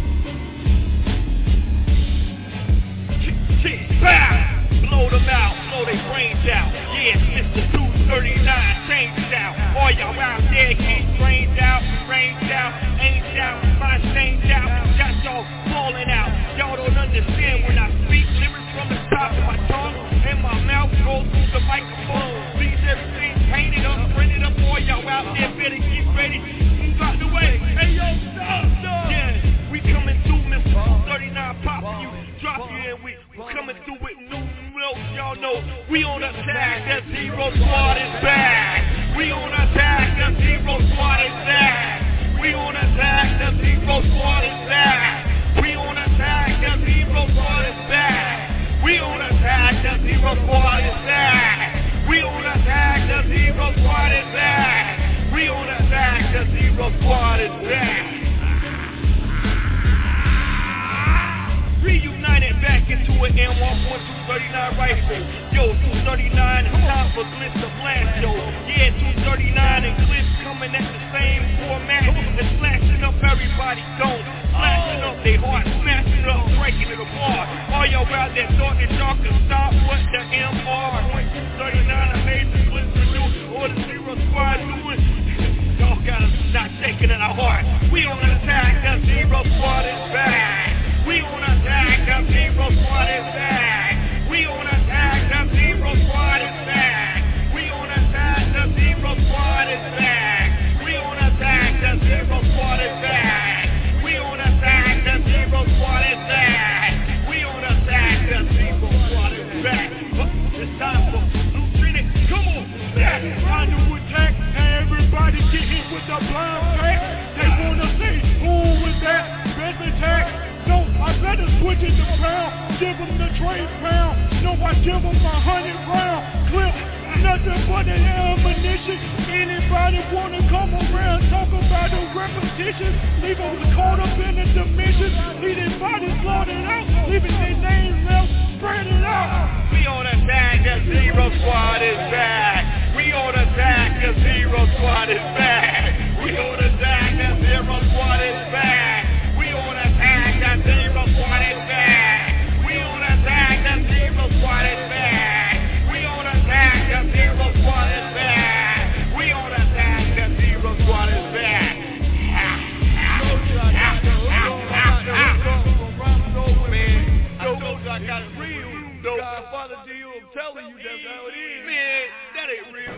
N: Shit, bow! Blow them out, blow their brains out. Yeah, Mister two thirty-nine, changed out. All y'all out there get drained out, rained out, ain't out, my changed out. Got y'all falling out. Y'all don't understand when I speak lyrics from the top of my tongue and my mouth goes through the microphone. Leaves everything painted up, printed up. All y'all out there better get ready. Move out the way. Hey yo, stop, stop. Yeah, we coming through, Mister two thirty-nine, pop you, drop you, and we coming through with new notes. Y'all know we on attack. That Zero Squad is back. We on attack. That Zero Squad is back. We on attack. That Zero Squad is back. We on attack. That Zero Squad is back. We on attack. That Zero Squad is back. We on attack. That Zero Squad is back. We on attack. That Zero Squad is back. Reunited back into an M one point two thirty-nine rifle. Yo, two thirty-nine, it's time for Glitz to blast, yo. Yeah, two thirty-nine and Glitz coming at the same format. It's flashing up everybody don't. Flashing up their heart, smashing it up, breaking it apart. All y'all out there thought that y'all could stop what the M one two thirty-nine amazing Glitz to do, or the Zero Squad doing. Y'all gotta stop shaking in our heart. We on attack, the Zero Squad is back. We on attack, the Zero Squad is back. We on attack, the Zero Squad is back. We on attack, the Zero Squad is back. We on attack, the Zero Squad is back. We on attack, the Zero Squad is back. We on attack, the Zero Squad is back. It's time for Lieutenant. Come on, back. Time to attack. Everybody get hit with the bomb pack. They wanna say, who was that? Best attack. fifty the pound, give them the trade pound. No, I give them a hundred round clip. Nothing but an ammunition. Anybody wanna come around, talk about the repetition. Leave them caught up in the dimensions. Leave their bodies floating out, leaving their names left, spread it out.
U: We on attack, the Zero Squad is back. We on attack, the Zero Squad is back. We on attack, the Zero Squad is back. We on attack, the Zero Squad is back. We on attack, the Zero Squad is back. We on attack, the Zero Squad is back. We on attack, the Zero Squad is back. Man, yo, I got it real. Godfather G, I'm telling you that's how it is. Man, that ain't real.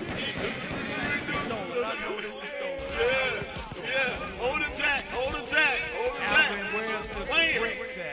U: Yeah, yeah. Hold it back, hold it back, hold it back. Playing.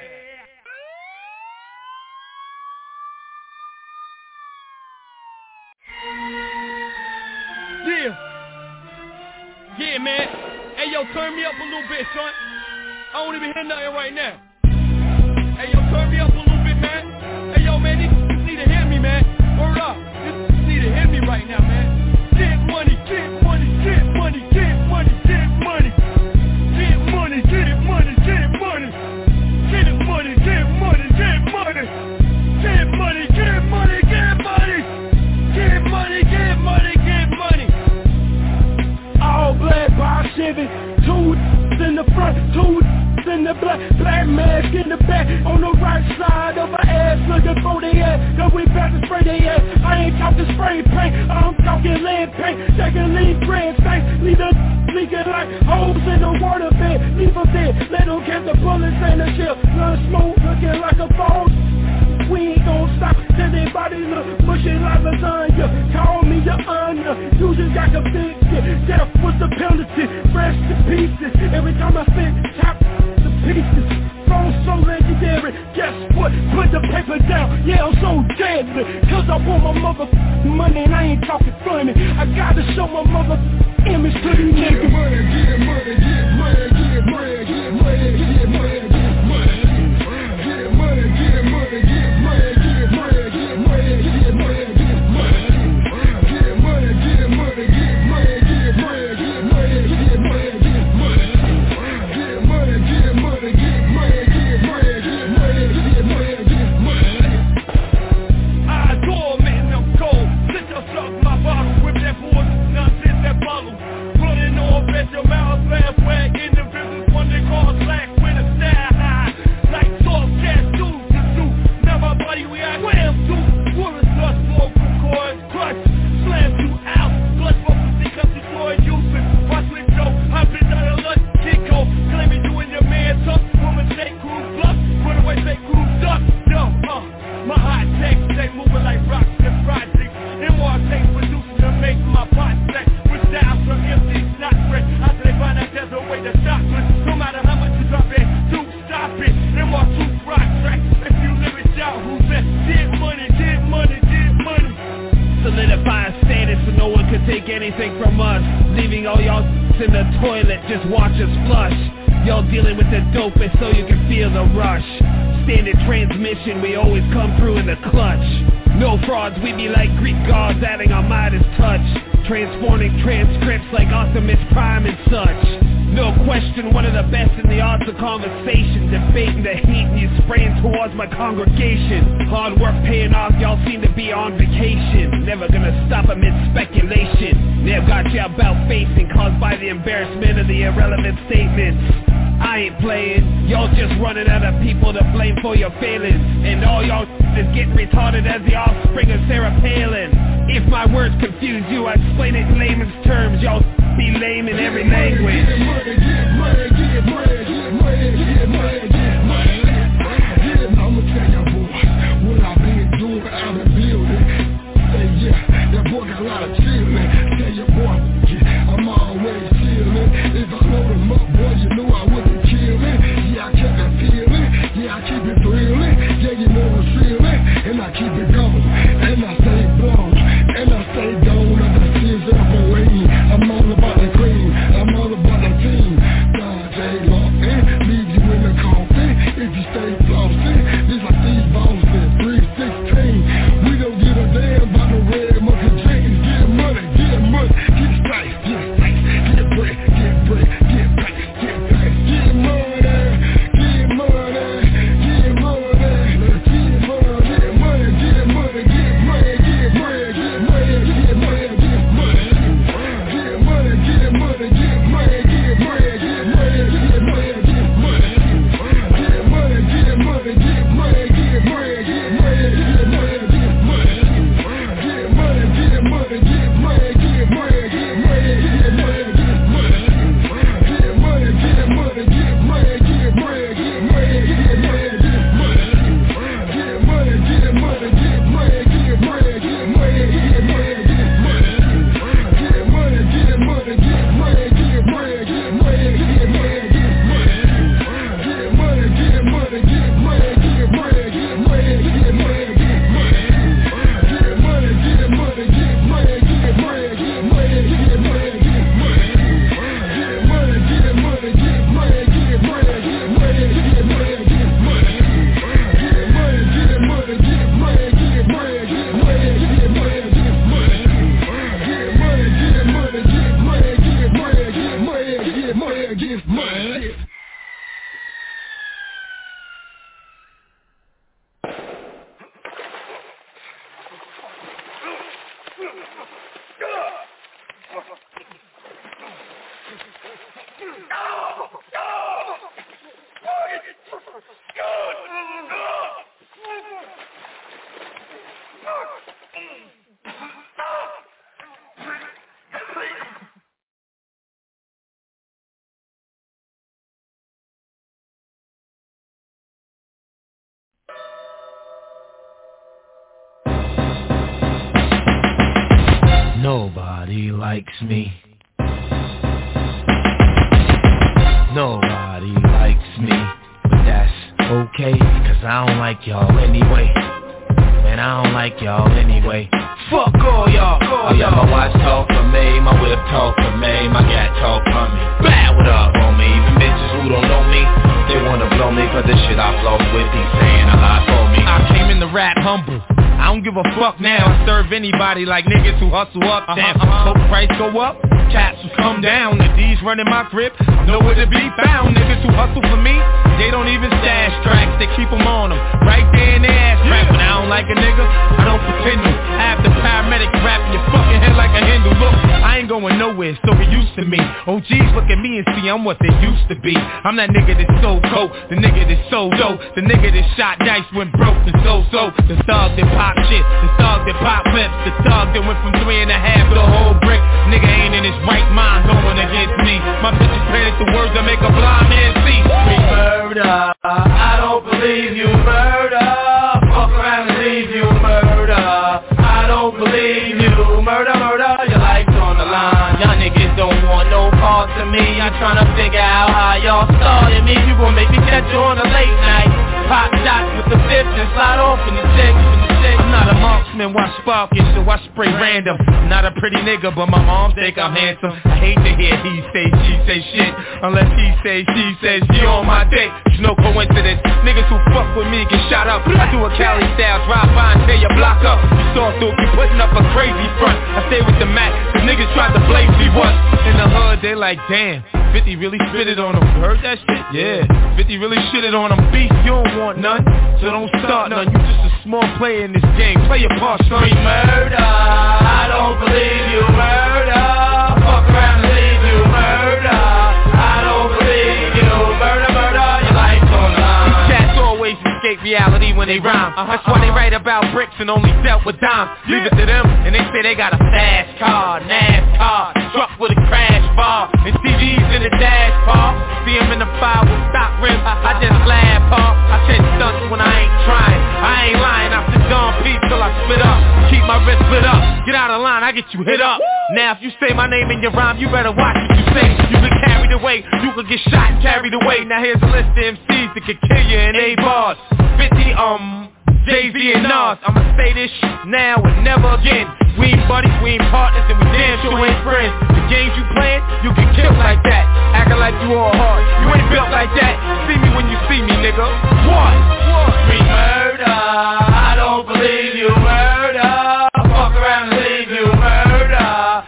Q: Yeah. Yeah, man. Hey, yo, turn me up a little bit, son. I don't even hear nothing right now. Hey, yo, turn me up a little bit, man. Hey, yo, man, these niggas need to hear me, man. Word up. These niggas need to hear me right now, man. Get money, get money, get money, get money, get money. Get money, get money, get money. Get money, get money, get money. Get money, get money, get money. Get money, get money, get money. All black by Chevy, two in the front, two in the black, black mask in the back, on the right side of her ass, looking for the ass, cause we about to spray they ass. I ain't talking spray paint, I'm talking lead paint, taking lead bread stank, leave the leaking like holes in the water bed, leave them dead, let them catch the bullets and the shell, none smoke looking like a phone. We ain't gon' stop till they body look mushy like lasagna. Call me your honor, you just got convicted. Death was the penalty, fresh to pieces. Every time I spit, top the pieces. Phone so legendary, guess what? Put the paper down, yeah I'm so deadly. Cause I want my motherfucking money and I ain't talking funny. I gotta show my motherfucking image to these niggas. Get money, get money, get money, get money, get money, get money, get money. Get money, get money, get your mouth, laugh, wag, individuals, one they call slack with a style high. Like soft gas, dudes, the suit. Now my body, we I wham, dude. Wood is dust, vocal cords, crush, slam you out. Blood for pussy, cause you boy using. Watch me go, I've been out of luck, Kiko. Claiming you and your man tough. Woman, say crew bluff. Run away, say crew duck. Yo, uh, my hot takes, they moving like rocks and projects. And more takes producing to make my pot stack. With styles from empty, not fresh. I say find out there's a way to stop it. No matter how much you drop it, do stop it. Them are two rock tracks. If you live it down, who's that? Get money, get money, get money. Solidifying status so no one can take anything from us. Leaving all y'all in the toilet, just watch us flush. Y'all dealing with the dopest so you can feel the rush. Standard transmission, we always come through in the clutch. No frauds, we be like Greek gods adding our Midas touch. Transforming transcripts like Optimus Prime and such. No question, one of the best in the arts of conversation. Debating the heat and you spraying towards my congregation. Hard work paying off, y'all seem to be on vacation. Never gonna stop amid speculation. They've got you about facing, caused by the embarrassment of the irrelevant statements. I ain't playing, y'all just running out of people to blame for your failings. And all y'all is getting retarded as the offspring of Sarah Palin. If my words confuse you, I explain it in layman's terms. Y'all be lame in every language. Get money, get money, get money, get money, get money, get money. Yeah, I'ma tell y'all boys what I've been doing out in the building. Say yeah, that boy got a lot of chillin'. Tell your boy, yeah, I'm always chillin'. If I load him up, boy, you know I wouldn't kill him. Yeah, I keep it feeling, yeah, I keep it thrilling. Yeah, you know I'm feeling, and I keep it going, and I stay blown. And I stay down at the seas of the lane. I'm all about the cream, I'm all about the team. God, J. Lawton, leave you in the coffin. If you stay flossing,
C: Nobody likes me. Nobody likes me. But that's okay, cause I don't like y'all anyway. And I don't like y'all anyway. Fuck all y'all. Oh yeah, my watch talk for me, my whip talk for me, my gat talk for me. Bad, what up, homie? Even bitches who don't know me, they wanna blow me for the shit I floss with. He's saying a lot for me. I came in the rap humble. I don't give a fuck now. I serve anybody like niggas who hustle up. Damn, so price go up, cats will come down. The D's running my grip, nowhere to be found. Niggas who hustle for me, they don't even stash tracks. They keep them on them, right there in their ass crack. But I don't like a nigga, I don't pretend to. I have the paramedic wrapping your fucking head like a Hindu. Look, I ain't going nowhere, so get used to me. O Gs look at me and see I'm what they used to be. I'm that nigga that sold coke, the nigga that sold dope, the nigga that shot dice when broke and so-so. The thug that pop shit, the thug that pop clips, the thug that went from three and a half to a whole brick. Nigga ain't in his right mind going against me. My bitches planted the words that make a blind man see. We murder, I don't believe you murder. Fuck around and leave you murder. I don't believe you murder, murder. Your life's on the line. Y'all niggas don't want no parts of me. I'm trying to figure out how y'all started me. You gon' make me catch you on a late night. Pop shots with the fifth and slide off in the six. I'm not a marksman, watch sparking, so I spray random. I'm not a pretty nigga, but my mom think I'm handsome. I hate to hear he say, she say shit, unless he say, she says she on my dick. It's no coincidence. Niggas who fuck with me get shot up. I do a Cali style, drive by and tear your block up. You saw through, you putting up a crazy front. I stay with the Mac, cause niggas tried to blaze me once. In the hood, they like, damn, fifty really spit it on them. You heard that shit? Yeah, fifty really shitted on them. Beef, you don't want none, so don't start none. You just a small player in this game. Play your part, son. We murder, I don't believe you murder. Fuck around and leave you murder. I don't believe you murder, murder. Your life's on the line. These cats always escape reality when they rhyme. Uh-huh, That's why uh-huh. they write about bricks and only dealt with dimes. Leave it to them, and they say they got a fast car, NASCAR, truck with a crash bar, and T Vs in the dash bar. See him in the fire with stock rims. I just laugh, huh? I catch stunts when I ain't trying. I ain't lying. I sit down, peace till I spit up. Keep my wrist lit up. Get out of line, I get you hit up. Now if you say my name in your rhyme, you better watch what you say. You get carried away, you could get shot and carried away. Now here's a list of M Cs that could kill you in eight bars. fifty, um, Jay-Z and Nas. I'ma say this shit now and never again. We ain't buddies, we ain't partners, and we damn sure ain't friends. The games you playing, you get killed like that. Acting like you all hard, you ain't built like that. See me when you see me, nigga. What? We murder, I don't believe you murder. Fuck around and leave you murder.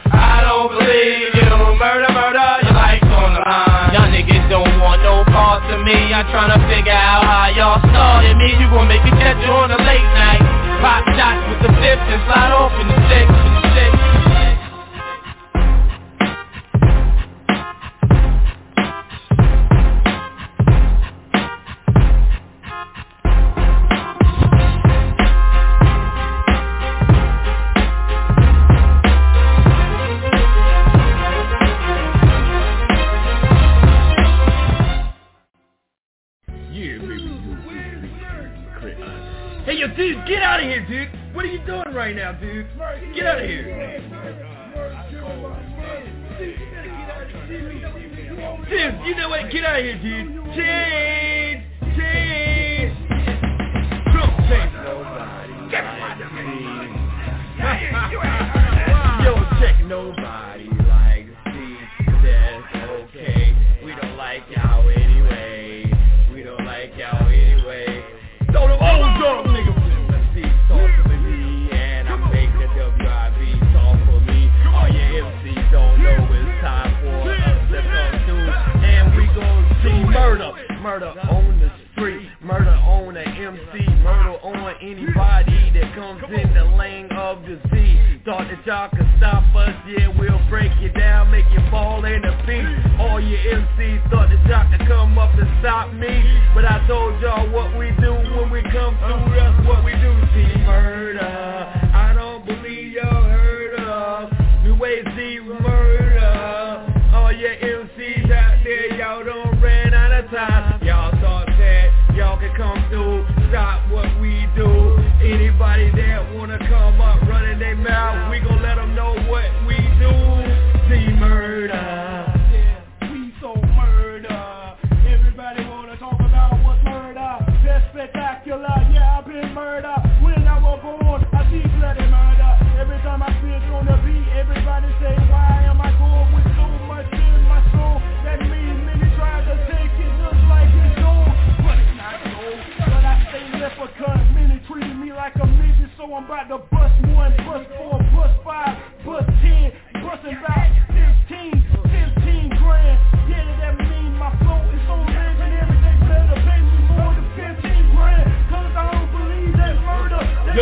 C: I don't believe you murder, murder. Your life's on the line. Y'all niggas don't want no parts of me. I'm trying to figure out how y'all started me. You gon' make me catch you on a late night. Pop shots with the fifth and slide off in the six, in the six.
N: Hey, yo, dude, get out of here, dude. What are you doing right now, dude? Get out of here. Dude, you know what? Get out of here, dude. Change, change. Don't change nobody. You don't check nobody like Steve. That's okay. We don't like y'all anyway. We don't like y'all anyway. Throw the old dog, nigga. See, talk to me, and I make the W I B talk for me. All your M Cs don't know it's time for us to come through, and we gon' see murder, murder on the street, murder on the M C, murder on anybody that
C: comes in the lane of the Z. Thought that y'all could stop us, yeah, we'll break you down, make you fall in the beat. All your M Cs thought that y'all could come up and stop me, but I told y'all what we do when we come through, that's what we do. See, murder, I don't believe y'all heard of the way Z murder. All your M Cs out there, y'all don't ran out of time. Y'all thought that y'all could come through, stop what we do. Anybody that wanna come up running their mouth, we gon' let them know what we do. See, murder,
O: yeah, we so murder. Everybody wanna talk about what's murder. That's spectacular, yeah, I've been murder. When I was born, I see bloody murder. Every time I sit on the beat, everybody say, why am I going with so much in my soul? That means many try to take it just like it's gold, but it's not gold. But I stay left because many treated me like a midget, so I'm about to bust one, bust four, bust five, bust ten, busting about fifteen, fifteen grand. Yeah, that mean my flow is so legendary, they better pay me more than fifteen grand, cause I don't believe that murder.
C: Yo,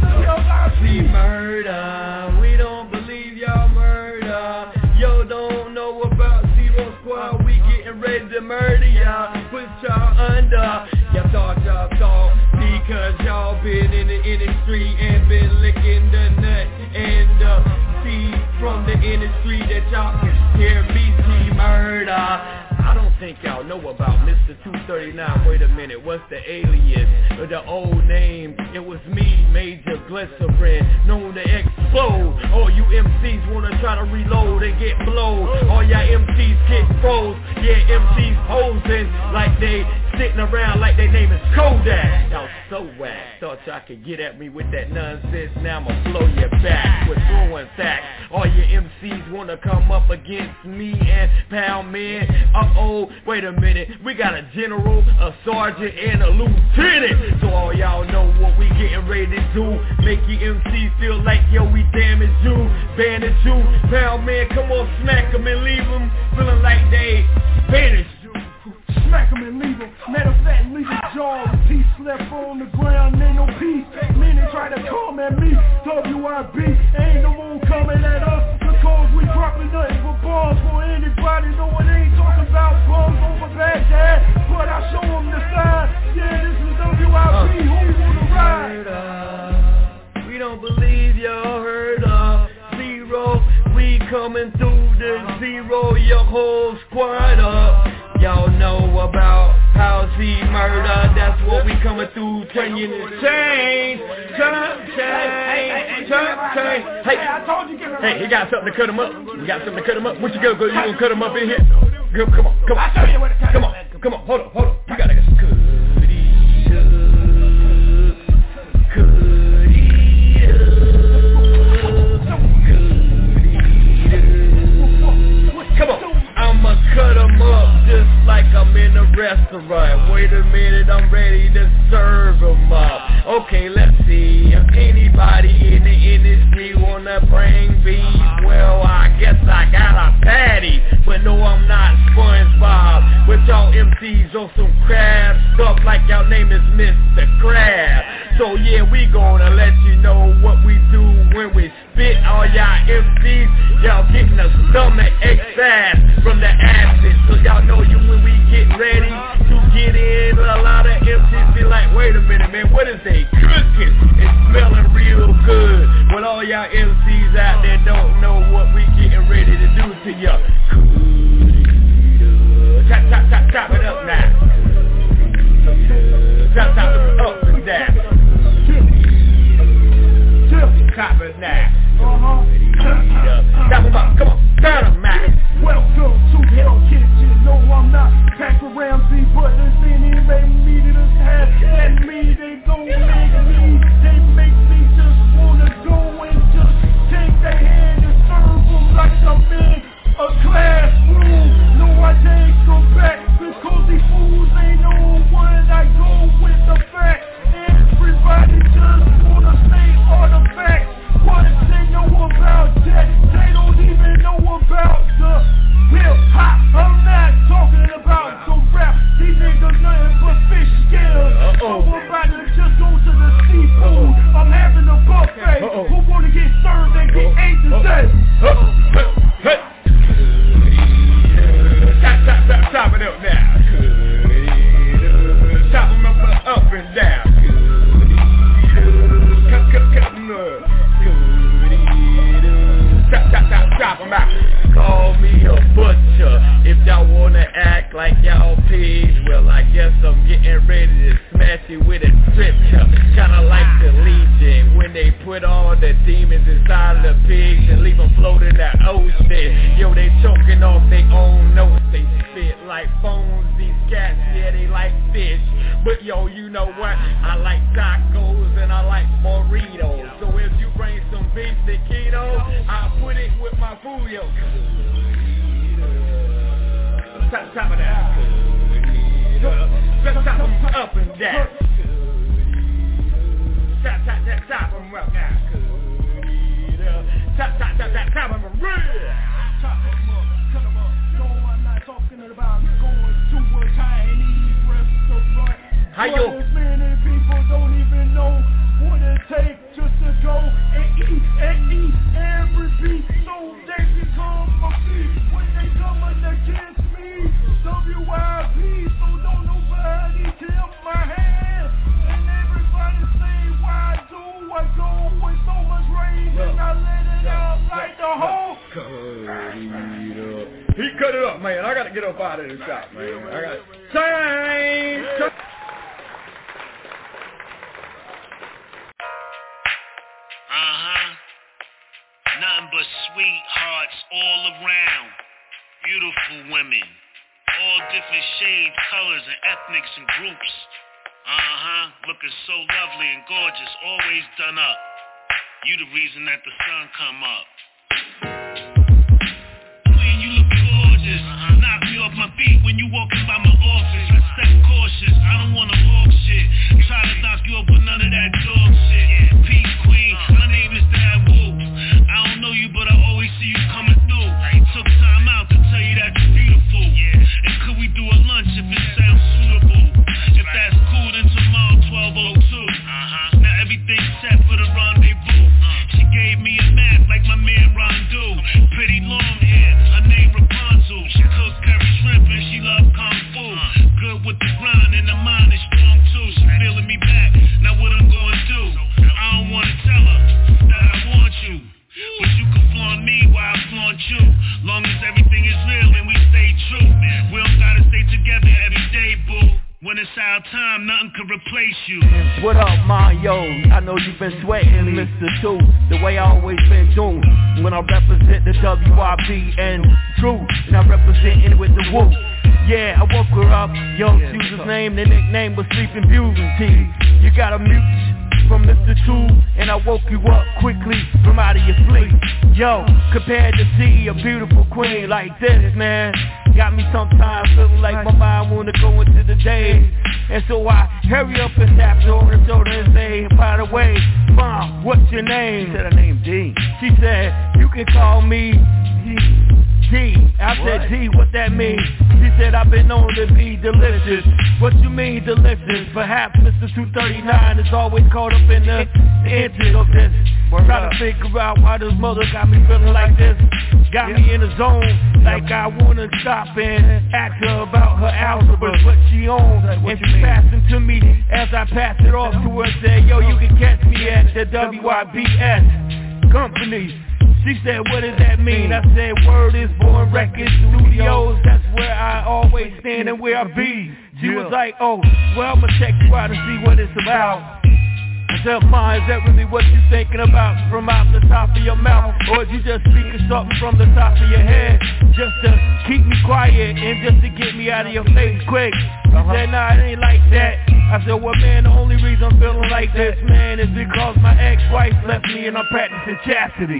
C: see, murder, we don't believe y'all murder. Yo, don't know about Zero Squad, we getting ready to murder y'all, put y'all under. Y'all thought y'all thought, because y'all been in the industry and been licking the nut and the seed from the industry that y'all can hear me see murder. I don't think y'all know about Mister two thirty-nine, wait a minute, what's the alias, or the old name? It was me, Major Glycerin, known to explode. All you M Cs wanna try to reload and get blowed. All y'all M Cs get froze, yeah, M Cs posing like they sitting around like their name is Kodak. Y'all so whack, thought y'all could get at me with that nonsense, now I'ma blow you back with throwing facts. All your M Cs wanna come up against me and pound men. Uh-oh, wait a minute, we got a general, a sergeant, and a lieutenant. So all y'all know what we getting ready to do. Make your M Cs feel like, yo, we damage you, bandage you. Pound man, come on, smack them and leave them feeling like they vanished.
O: Smack him and leave him. Matter of fact, leave his jaw with peace left on the ground, ain't no peace. Many try to come at me, W I B, ain't no more coming at us, because we dropping nothing for bombs for anybody. No one ain't talking about bombs over Baghdad, but I show them the sign. Yeah, this is W I B, uh, who wanna ride?
C: We don't believe y'all heard of Zero, we coming through the Zero your whole squad up. Y'all know about how Z murder, that's what we coming through, turn you to change, turn, change, turn, change. Hey, hey, he got something to cut him up, we got something to cut him up, what you go, go, you gonna cut him up in here? Girl, come on, come on, come on, come on, hold on, hold on, you gotta get some goody, goody. Come on, I'ma cut them up just like I'm in a restaurant. Wait a minute, I'm ready to serve them up. Okay, let's see if anybody in the industry wanna bring beef. Well, I guess I got a patty, but no, I'm not SpongeBob. But y'all M Cs on some crab stuff like y'all name is Mister Crab. So yeah, we gonna let you know what we do when we spit. All y'all M Cs, y'all getting a stomach exercise from the acid. So y'all know you when we get ready to get in. A lot of M Cs be like, wait a minute, man, what is they cooking? It's smelling real good. But all y'all M Cs out there don't know what we getting ready to do to y'all. Chop, chop, chop, chop it up now. Chop, chop it up and down. Chop it now. Chop them up, come on, turn them out.
O: Welcome to Hell Kitchen. No, I'm not Packer Ramsey, but this any made me to this have at me. They gon' make me, they make me just wanna go and just take their hand and serve them like I'm in a classroom. No, I can't come back because these fools ain't know when I go with the facts.
B: I guess I'm getting ready to smash it with a scripture. Kinda like the Legion when they put all the demons inside of the pigs and leave them floating in the ocean. Yo, they choking off their own notes. They spit like bones. These cats, yeah, they like fish. But yo, you know what? I like tacos and I like burritos. So if you bring some beef taquito, I'll put it with my food, yo. Top, top of that. Let's top them up and down. Top, top, top, top them up now. Top, top, top, top, top them up.
O: Top them up, cut them up. No, I'm not talking about going to a Chinese restaurant.
B: How you?
O: But as many people don't even know what it takes just to go and eat and eat and repeat. So they become a feast when they come against me. W I P, so don't nobody kill my hand. And everybody say, why do I go with so much rage and I let it out like the whole?
B: He cut it up, man. I gotta get up out of this shop, man. I gotta change.
T: Uh-huh. Nothing but sweethearts all around. Beautiful women. All different shades, colors, and ethnics and groups. Uh-huh. Looking so lovely and gorgeous. Always done up. You the reason that the sun come up. Queen, you look gorgeous. Uh-huh. Knock me off my feet when you walking by my office. I step cautious. I don't wanna walk shit. Try to knock you up with none of that dog shit. Yeah. Peace, queen. My name is Dad Wolf. I don't know you, but I always see you coming through. I took time out to tell you that you're beautiful. Yeah. And could we do a lunch if it sounds suitable? If that's cool, then tomorrow twelve oh two. Uh-huh. Now everything's set for the rendezvous. She gave me a map like my man Rondu. Pretty long hair, her name Rapunzel. She cook curry shrimp and she love kung fu. Good with the grind and the mind is strong too. She feeling me back, now what I'm gonna do? I don't wanna tell her that I want you, but you can flaunt me while I flaunt you. Long as everything is real and we stay true. We don't gotta stay together every day, boo. When it's our time, nothing can replace you.
E: What up, Mario? I know you've been sweating, Mister Two, the way I always been doing. When I represent the W I B and True, and I represent it with the Woo. Yeah, I woke her up, yo, she was his name, the nickname was Sleeping Beauty. You got a mute from Mister Two, and I woke you up quickly from out of your sleep. Yo, compared to see a beautiful queen like this, man, got me sometimes feeling like my mind wanna go into the day. And so I hurry up and tap her on the shoulder and say, by the way, Mom, what's your name? She said her name D. She said, you can call me D. D. I said, D, what that mean? She said, I've been known to be delicious. What you mean delicious? Perhaps Mister two thirty-nine is always caught up in the inches of this. Trying to figure out why this mother got me feeling like this. Got me in the zone, like I wanna stop and ask her about her algebra, what she owns. And she passed it to me as I passed it off to her and said, yo, you can catch me at the W I B S company. She said, what does that mean? I said, word is Born Records Studios. That's where I always stand and where I be. She was like, oh, well, I'ma check you out and see what it's about. I said, Ma, is that really what you thinking about from out the top of your mouth? Or is you just speaking something from the top of your head just to keep me quiet and just to get me out of your face quick? She uh-huh. said, nah, it ain't like that. I said, well, man, the only reason I'm feeling like this, man, is because my ex-wife left me and I'm practicing chastity.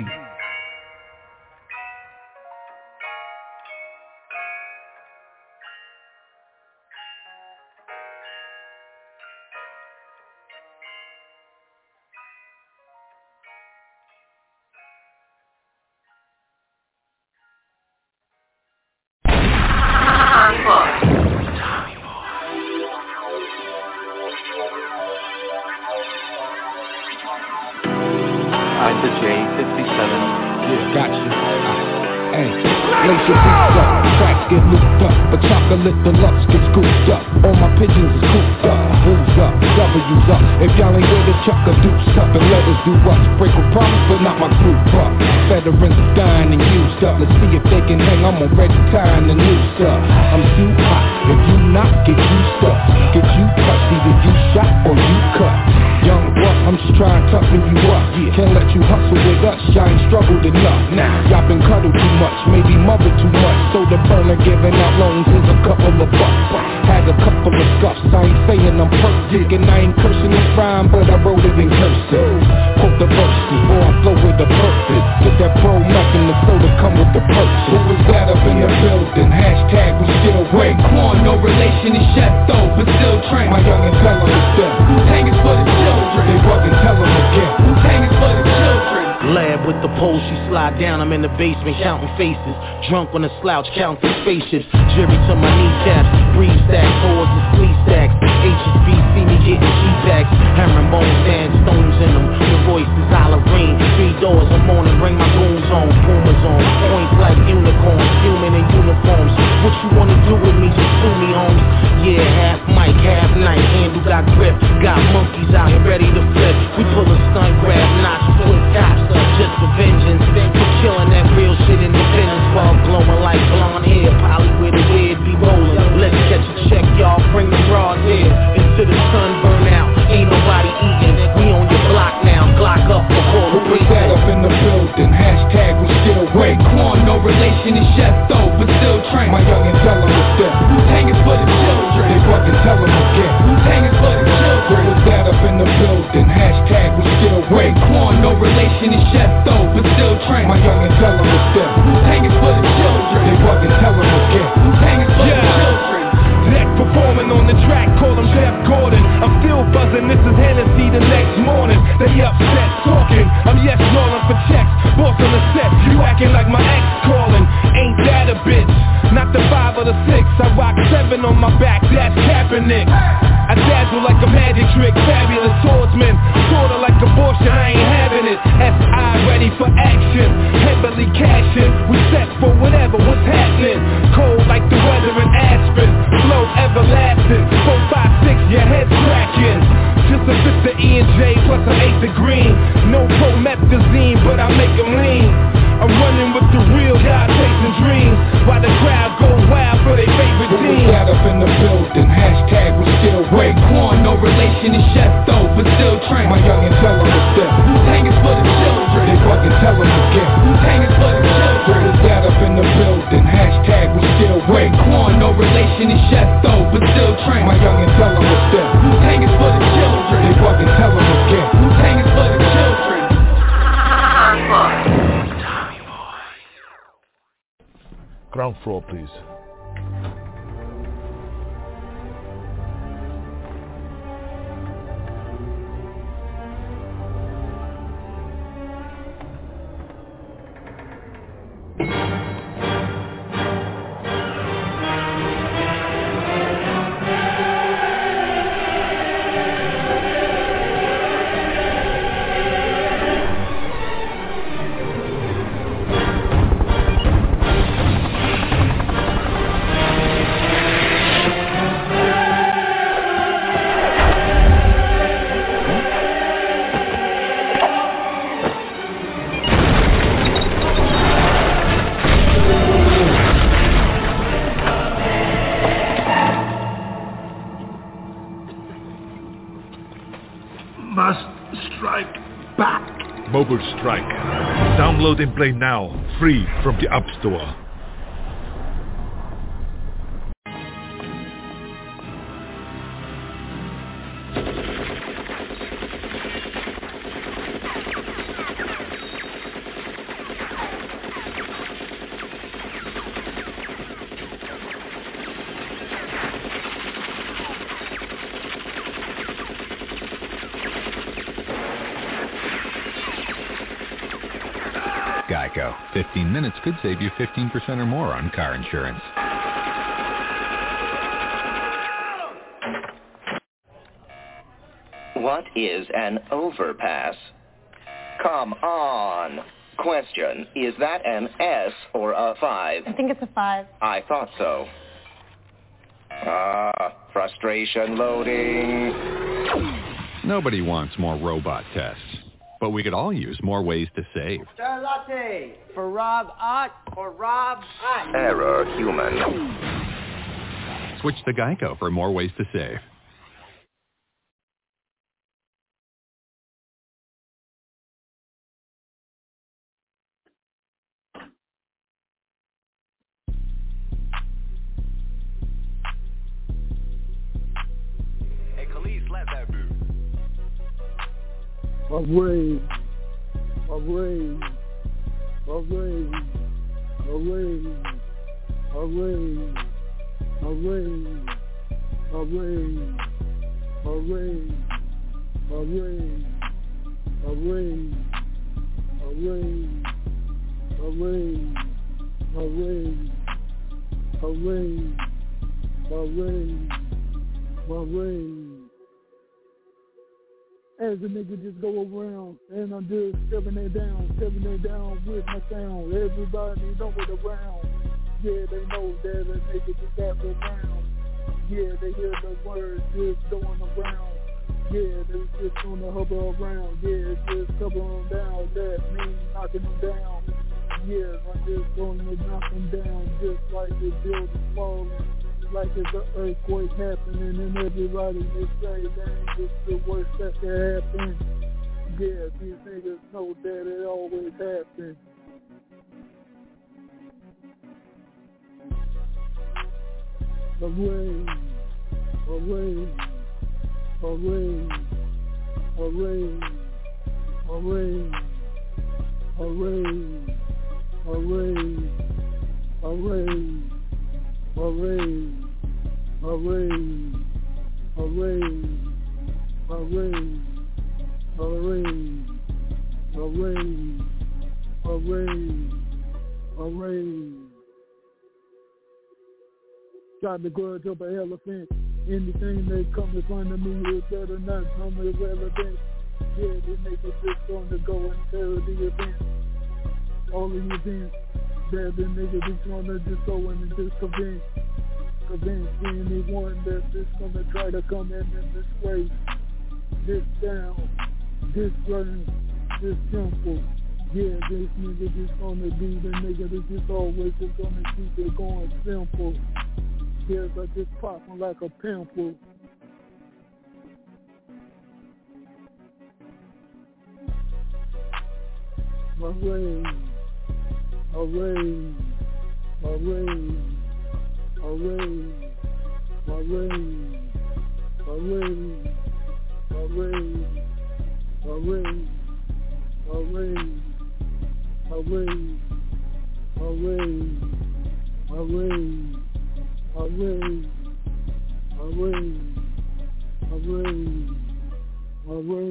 G: Hey, lace your boots up, tracks get looped up, but chocolate deluxe get scooped up. All my pigeons is cooped up, who's up, W's up. If y'all ain't with it, chuck a deuce up and let us do what? Break a promise, but not my group up. Veterans are dying and used up. Let's see if they can hang. I'm already tying the noose up. I'm too hot. If you not, get you stuck. Get you touched, either you shot or you cut. Young buck, I'm just trying to toughen you up. Yeah. Can't let you hustle with us, y'all ain't struggled enough. Now, y'all been cuddled too much, maybe mother too much. So the burner giving out loans is a couple of bucks. Had a couple of scuffs, I ain't saying I'm perfect. And I ain't cursing this rhyme, but I wrote it in cursive. Quote the verses, boy, I flow with a purpose. Get that pro Mac and the soda come with the purchase. Who was that up in the building? Hashtag we still wait. Corn, no relation to Chef though, but still train. My young and tell them it's them. Wu-Tang is for the children. They fucking tell them again. Wu-Tang is for the children.
C: Lab with the pole, she slide down, I'm in the basement counting faces. Drunk on a slouch, counting spaceships. Jerry to my kneecaps, breeze stacks, whores and flea stacks. H S B see me getting G-packs. Herringbone sand, stones in them. The voice is hollering. Three doors, I'm on and bring my goons on. Pumas on, points like unicorns. Human in uniforms. What you wanna do with me, just sue me, homes. Yeah, half mic, half night. Handle got grip. Got monkeys out here ready to flip. We pull a stunt, grab notch, flip tops. Just for vengeance, for killing that real shit in the business. While glowing like blonde hair, Polly with a weird be rolling. Let's catch a check, y'all, bring the raw here. Into the sun, burn out, ain't nobody eating. We on your block now, Glock up before the
G: week. That up in the building, hashtag we still wait. Corn, no relation to Chef though, but still train. My young and tell them it's them. Wu-Tang is for the children. They fucking tell them again. Wu-Tang is for the children. Who was that up in the building, hashtag we still wait. Corn, no relation to Chef though, but still train. My young and tell them it's them. Wu-Tang is for the children. They fucking tell them again. Wu-Tang is for yeah. the children.
R: Neck performing on the track, call him Jeff Gordon. I'm still buzzing, this is Hennessy the next morning. They upset talking, I'm yes rolling for checks. Boss on the set, you acting like my ex calling. Ain't that a bitch? Not the five or the six. I rock seven on my back, that's Kaepernick. I dazzle like a magic trick, fabulous swordsman. Sorta like abortion, I ain't having it. S I ready for action, heavily cashing. We set for whatever, what's happening. Cold like the weather in Aspen. Flow everlasting, four, five, six, your head's cracking. Just a fifth of E and J plus an eighth of green. No promethazine, but I make them lean. I'm running with the real guy chasing dreams, while the crowd go wild for their favorite team.
G: Who was that up in the building, hashtag we still wait. Corn, no relation to Chef though, but still train. My young and tell them it's them. Wu-Tang is for the children. They fucking tell them again. Wu-Tang is for the children. Who was that up in the building, hashtag we still wait. Corn, no relation to Chef though, but still train. My young and tell them it's them. Wu-Tang is for the children. They fucking tell them again. Wu-Tang is for the children.
V: Ground floor, please. Mobile Strike. Download and play now, free from the App Store.
W: Geico. fifteen minutes could save you fifteen percent or more on car insurance.
X: What is an overpass? Come on.
H: Question, is that an S or a five?
K: I think it's a five.
H: I thought so. Ah, frustration loading.
W: Nobody wants more robot tests, but we could all use more ways to save.
I: Star latte for Rob Ott or Rob Ott.
H: Error human.
W: Switch to Geico for more ways to save.
O: Away, away, away, away, away, away, away, away, away, away, away, away, away, away, away, away. As the nigga just go around, and I'm just stepping it down, stepping it down with my sound. Everybody know it around. Yeah, they know that a nigga just got around. Yeah, they hear the words just going around. Yeah, they just gonna hover around. Yeah, just cover them down. That means knocking them down. Yeah, I'm just gonna knock them down, just like the building falling. Like it's an earthquake happening and everybody just say, dang, it's the worst that can happen. Yeah, these niggas know that it always happens. Away, away, away, away, away, away, away, away. Away, away, away, away, away, away, away, away. Got the grudge of an elephant. Anything that comes in front of me is better not come irrelevant. Yeah, they make it just gonna go and tell the event. All the events. That the nigga just wanna just go in and just convince, convince anyone that just gonna try to come in in this way, this down, this learn, this simple. Yeah, this nigga just gonna be the nigga that just always just gonna keep it going simple. Yes, I just popping like a pimple. My way. Away, away, away, away, away, away, away, away, away, away, away, away, away, away, away.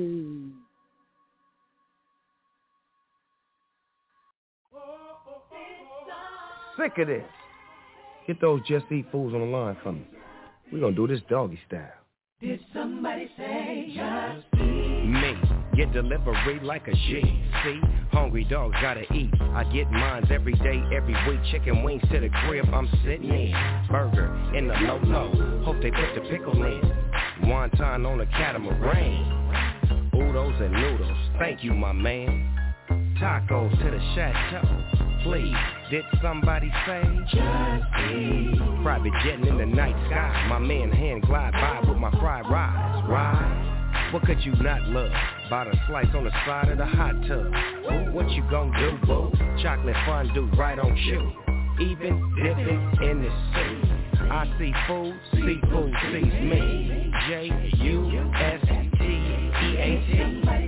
J: Sick of this. Get those Just Eat fools on the line for me. We're gonna do this doggy style.
X: Did somebody say just eat?
C: Me, get delivery like a G. See, hungry dogs gotta eat. I get mines every day, every week. Chicken wings to the crib, I'm sitting in. Burger in the low-low, hope they put the pickle in. Wonton on the catamaran. Oodles and noodles, thank you, my man. Tacos to the chateau, please. Did somebody say just eat? Private jetting in the night sky. My man hand glide by with my fried rice. Right? What could you not love? Bought a slice on the side of the hot tub. What you gon' do, boo? Chocolate fondue right on cue. Even dipping in the sea. I see food, seafood sees me. J U S T E A T.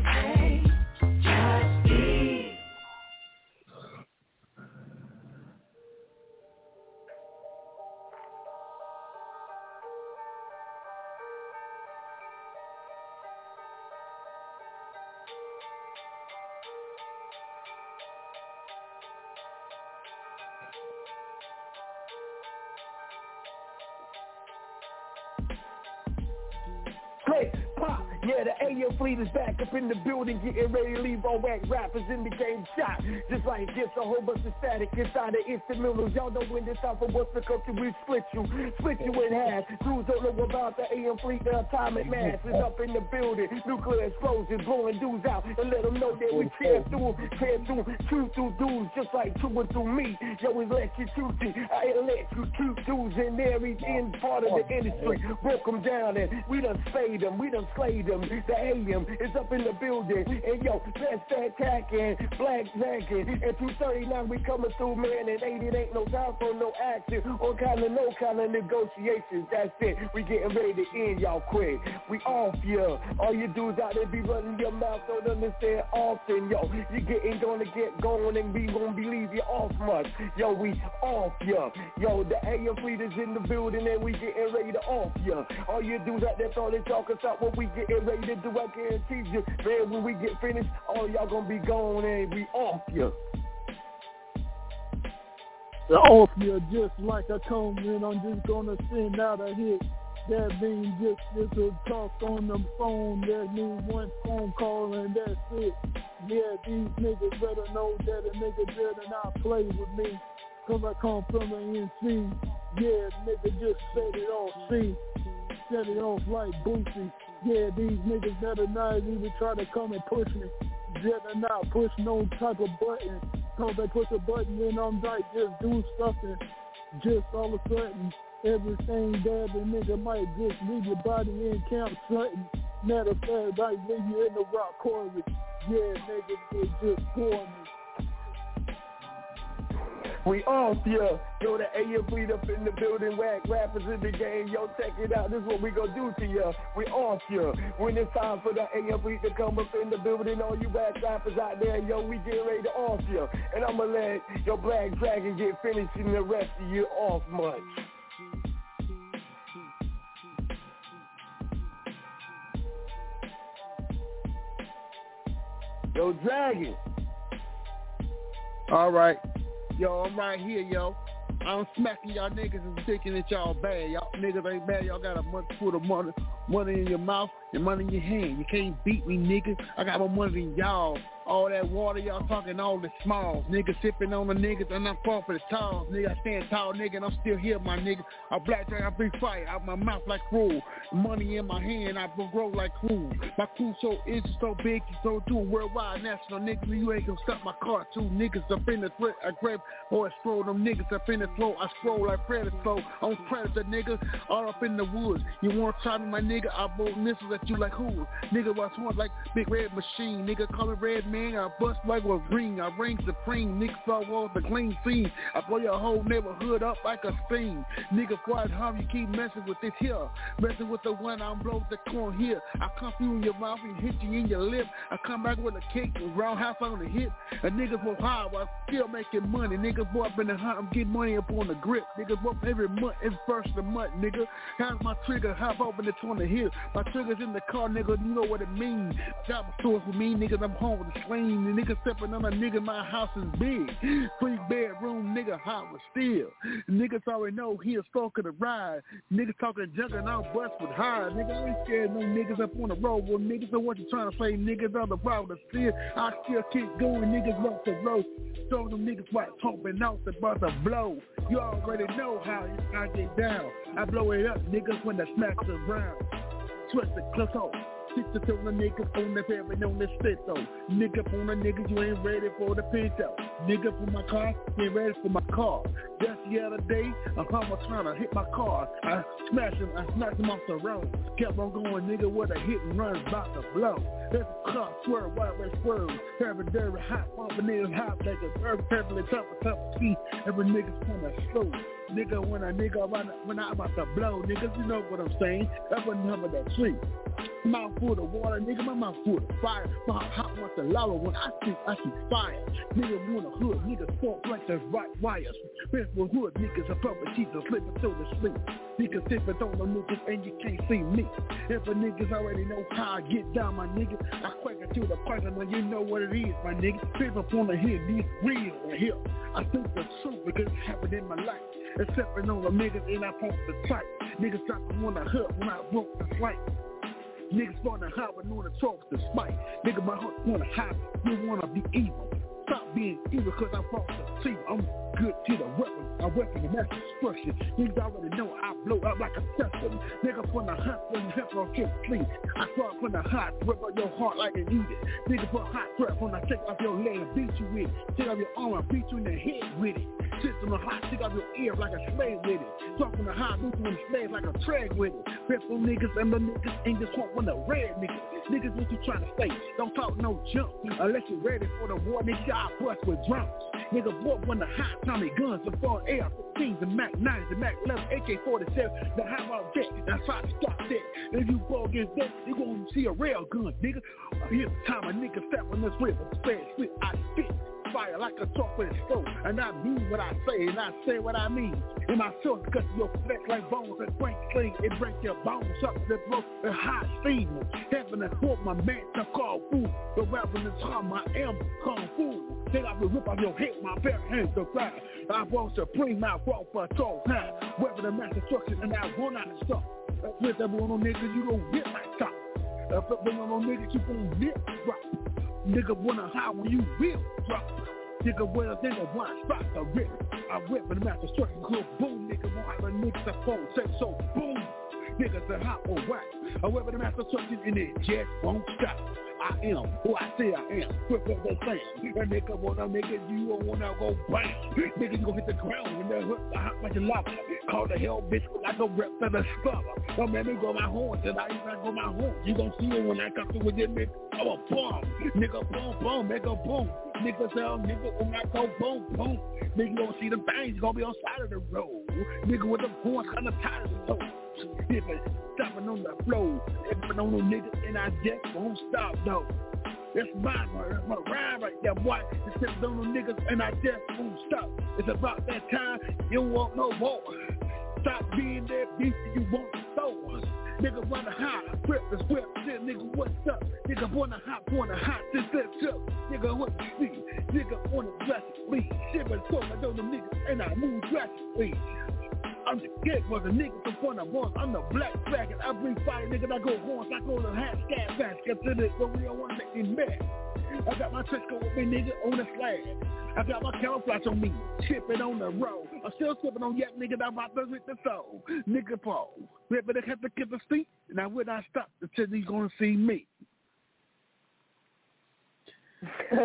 X: Just eat.
A: Click, pop, Yeah, the A M fleet is back up in the building, getting ready to leave all whack rappers in the game shot. Just like this, a whole bunch of static inside the instrumentals. Y'all know when this time for what's the country, we split you, split you in half. Dudes don't know about the A M fleet, the atomic mass is up in the building. Nuclear explosions, blowing dudes out, and let them know that we tear through, tear through, chew through dudes, just like chewing through me. Yo, we let you chew through, I let you chew dudes in every end part of the industry. Broke them down, and we done slayed them, we done slayed them. The A M is up in the building, and yo, that's that attacking, black dragon, and two thirty-nine we coming through, man, and eighty ain't no time for no action, or kind of no kind of negotiations. That's it, we getting ready to end y'all quick. We off ya, all you dudes out there be running your mouth, don't understand often, yo, you getting gonna get going, and we won't believe you off much, yo, we off ya, yo, the A M fleet is in the building, and we getting ready to off ya, all you dudes out there thought they talking about what we getting ready to do, I guarantee you, man, when we get finished, all y'all gonna be gone, and we off ya.
D: Off ya, just like I come in, I'm just gonna send out a hit. That means just just a talk on the phone. That means one phone call and that's it. Yeah, these niggas better know that a nigga better not play with me, cause I come from an N C. Yeah, nigga just set it off, see, set it off like Boosie. Yeah, these niggas better not even try to come and push me. Better not push no type of button. Cause they push a button and I'm like, just do something. Just all of a sudden, everything that the nigga might just leave your body in camp something. Matter of fact, like leave you in the rock chorus. Yeah, nigga, they just pour me.
A: We off, yeah. Yo, the A M fleet up in the building, whack rappers in the game. Yo, check it out. This is what we gonna do to ya. We off, yeah. When it's time for the A M fleet to come up in the building, all you whack rappers out there, yo, we get ready to off, ya. And I'ma let your Black Dragon get finished and the rest of you off much. Yo, Dragon.
D: All right. Yo, I'm right here, yo. I'm smacking y'all niggas and thinking that y'all bad. Y'all niggas ain't bad. Y'all got a month full of money, money in your mouth and money in your hand. You can't beat me, nigga. I got more money than y'all. All that water y'all talking, all the smalls. Niggas sipping on the niggas and I'm falling for the talls. Nigga, I stand tall, nigga, and I'm still here, my nigga. I black drink, I bring fire out my mouth like cruel. Money in my hand, I grow like cruel. My crew so is so big, so too worldwide, national niggas. You ain't gonna stop my car, two niggas up in the threat. I grab or I scroll them niggas up in the flow. I scroll like predator flow. I'm predator, nigga, all up in the woods. You wanna try me, my nigga? I blow missiles at you like who? Nigga, watch one like big red machine. Nigga, call it red man. I bust like a ring, I reign supreme. Niggas saw walls the clean scene. I blow your whole neighborhood up like a steam. Nigga, quiet how you keep messing with this here. Messing with the one I'm blow the corn here. I come through in your mouth and hit you in your lip. I come back with a kick and roundhouse on the hip. And niggas will high while still making money. Niggas boy up in the hunt, I'm getting money up on the grip. Niggas boy every month, every first of the month, nigga. How's my trigger? Hop open it on the hip. My trigger's in the car, nigga, you know what it means. Got my source with me, niggas, I'm home with the sling. The nigga stepping on a nigga, my house is big. Three bedroom, nigga, hot with steel. Niggas already know he a stalker to ride. Niggas talking junk and I'll bust with high. Nigga, I ain't scared no niggas up on the road. Well, niggas know what you trying to say. Niggas on the road to steal. I still keep going, niggas want the road. Show them niggas what talking out about to blow. You already know how I get down. I blow it up, niggas, when the smacks around. Twist the clip off. Picture to the niggas on the pavement on the spit though. Nigga on the niggas, you ain't ready for the pinto. Nigga for my car, you ain't ready for my car. Just the other day, a hummer trying to hit my car. I smashed him, I smacked him off the road. Kept on going, nigga, with a hit and run about to blow. There's a car, swerve, white way swerve. Every dirty hot, bumping niggas hot like a bird, pebbly, tough, tough, see. Every nigga's kinda slow. Nigga, when a nigga, when I'm about to blow, niggas, you know what I'm saying. That's what number that sweet. Mouth full of water, nigga, my mouth full of fire. My heart wants to lava when I see, I see fire. Nigga want a hood, niggas fall like there's right wires. Faithful hood, niggas are public Jesus, slipping through the sleep. Niggas sipping on the niggas and you can't see me. If a niggas already know how I get down, my nigga, I quack it to the person when you know what it is, my nigga. People wanna hear these real here. I think the truth because it happened in my life. Except for no niggas and I pump the tight. Niggas stop to wanna hurt when I broke the flight. Niggas wanna hide with no trolls to spite. Nigga, my heart wanna hide. You wanna be evil. Stop being evil cause I'm false to see. I'm good to the weapon. I weapon the mass destruction. Niggas already know I blow up like a Tesla. Nigga from the hunt when the hip on kill sleep. I start from the hot, rip out your heart like it needed. Nigga put hot crap when I take off your leg and beat you with it. Take off your arm and beat you in the head with it. Sit on the hot, take off your ear like a slave with it. Talk from the hot, beat you in the slave like a trag with it. Pistol niggas and the niggas ain't just want when the red niggas. Niggas what you trying to say. Don't talk no junk unless you're ready for the war. Nigga, I bust with drums. Nigga, boy, when the hot Tommy guns, the four A R fifteens, the Mac nines, the Mac eleven, A K forty-seven, the how about that? That's how to stop that. If you go against that, you gonna see a rail gun, nigga. Here's the time a nigga step on this river, spare spit, I spit. Fire like a talk with a stove, and I mean what I say, and I say what I mean. And my sword cuts your flesh like bones, and break sling, it breaks your bones up to the throat, the high steam. Heaven and hope my man to call fool. The weapon is harm, I am kung fu. Then I will rip off your head, my bare hands to fly. I want supreme, I walk for a tall time. Weapon of mass destruction, and I will not stop. With that one on niggas, you gon' get my top. If it been on no niggas, you gon' get drop. Nigga wanna hide when you will drop. Nigga well then the one spot the rip. I whip and the master structure go boom. Nigga won't have a nigga to phone say so boom. Niggas are hot or whack. I whip and the master structure and it just won't stop. I am who I say I am. Whip up the thing. And nigga wanna make it, you don't wanna go bang. Nigga you gon' hit the ground and then hook the hot like a lava. Call the hell bitch like a rep to the slugger. Don't let me go my horns and I even go my horns. You gon' see it when I come through with this nigga. I'm a bomb. Nigga boom boom, make a boom. Nigga tell nigga when I go boom boom. Nigga gon' see the bangs, you gon' be on side of the road. Nigga with the horns kinda tired of the toe. Nigga stopping on the flow. Stepping on them niggas and I just won't stop though. That's my that's my rhyme right there, boy. It's stepping on them niggas and I just won't stop. It's about that time, you don't want no more. Stop being that beast you want to throw. Nigga wanna hide, whip this whip, shit, nigga, what's up? Nigga wanna hot, wanna hot, this, this, up. Nigga, what you see? Nigga wanna drastically. Shit, but so I know them niggas, and I move drastically. I'm the kid for the niggas from front of one. I'm the black flag, and I bring fire, nigga, I go horns, I go to half scat fast, get to this, but we don't wanna make me mad. I got my Trisco with me, nigga, on the flag. I got my camouflage on me, chipping on the road. I'm still sipping on yak, nigga, I'm about to hit the soul. Nigga, Paul, we better have to get the feet. Now, when I stop, until you gonna see me.
A: Hey,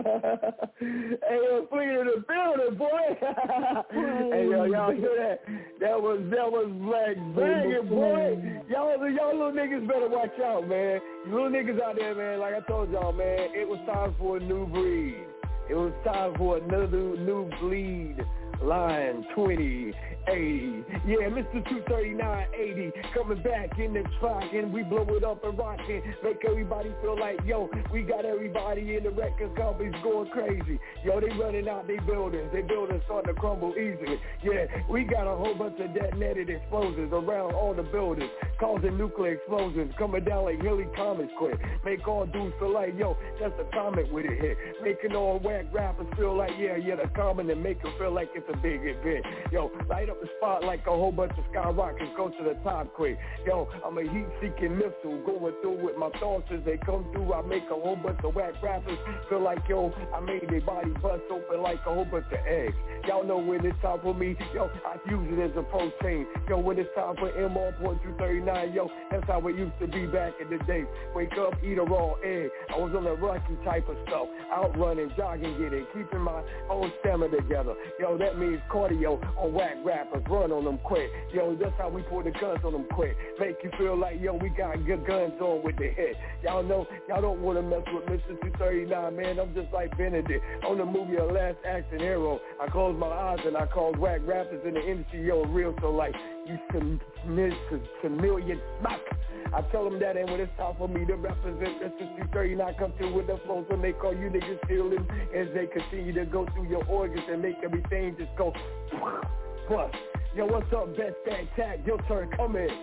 A: yo, Fleet in the building, boy. Hey, yo, y'all hear that? That was that was Black Bangin', boy. Y'all, y'all little niggas better watch out, man. You little niggas out there, man. Like I told y'all, man, it was time for a new breed. It was time for another new bleed. Line twenty eighty. Yeah, Mister two thirty-nine eighty coming back in the track and we blow it up and rockin'. Make everybody feel like, yo, we got everybody in the record companies going crazy. Yo, they running out they buildings. They buildings starting to crumble easily. Yeah, we got a whole bunch of detonated explosives around all the buildings, causing nuclear explosions, coming down like Hilly Comets quick. Make all dudes feel like, yo, that's a comment with it hit. Making all whack rappers feel like, yeah, yeah, the comment and make them feel like it's a big event. Yo, light up the spot like a whole bunch of skyrockets, go to the top quick. Yo, I'm a heat-seeking missile going through with my thoughts as they come through. I make a whole bunch of whack rappers feel like, yo, I made their body bust open like a whole bunch of eggs. Y'all know when it's time for me, yo, I use it as a protein. Yo, when it's time for M R point two thirty-nine, yo, that's how it used to be back in the day. Wake up, eat a raw egg. I was on a Rocky type of stuff, out running, jogging, getting, keeping my own stamina together. Yo, that means cardio on whack rappers, run on them quick. Yo, that's how we pull the guns on them quick. Make you feel like, yo, we got good guns on with the hit. Y'all know, y'all don't want to mess with Mister two thirty-nine, man. I'm just like Benedict on the movie A Last Action Hero. I close my eyes and I call whack rappers in the industry, yo, real. So like, you chameleon smack. I tell them that, and when it's time for me to represent Mister two thirty-nine, come through with the flows when they call you niggas stealing as they continue to go through your organs and make everything just go bust. Yo, what's up, Best Tag Tag? Your turn, come in.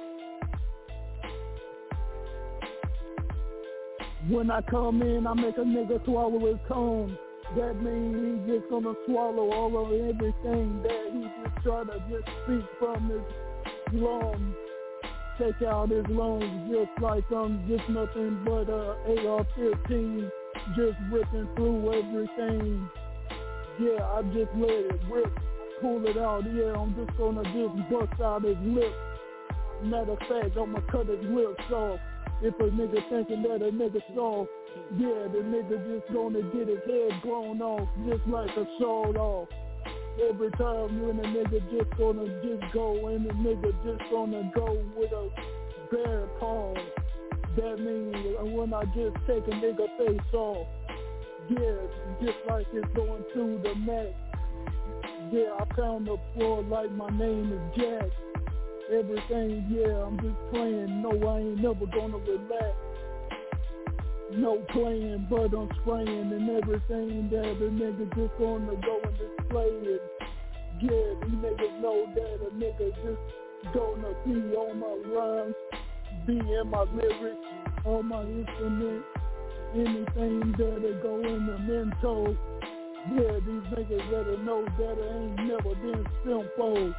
D: When I come in, I make a nigga swallow his tongue. That means he's just gonna swallow all of everything that he just try to just speak from his lungs. take out his lungs just like I'm just nothing but a A R fifteen, just ripping through everything. Yeah, I just let it rip, pull it out. Yeah, I'm just gonna just bust out his lip. Matter of fact, I'ma cut his lips off. If a nigga thinking that a nigga soft, yeah, the nigga just gonna get his head blown off, just like a sawed off. Every time when a nigga just gonna just go and the nigga just gonna go with a bare palm. That means when I just take a nigga face off, yeah, just like it's going through the mat. Yeah, I pound the floor like my name is Jack. Everything, yeah, I'm just playing. No, I ain't never gonna relax. No playing, but I'm spraying and everything that the nigga just gonna go and display it. Yeah, these niggas know that a nigga just gonna be on my rhymes, be in my lyrics, on my instrument, anything that'll go in the mental. Yeah, these niggas better know that I ain't never been simple.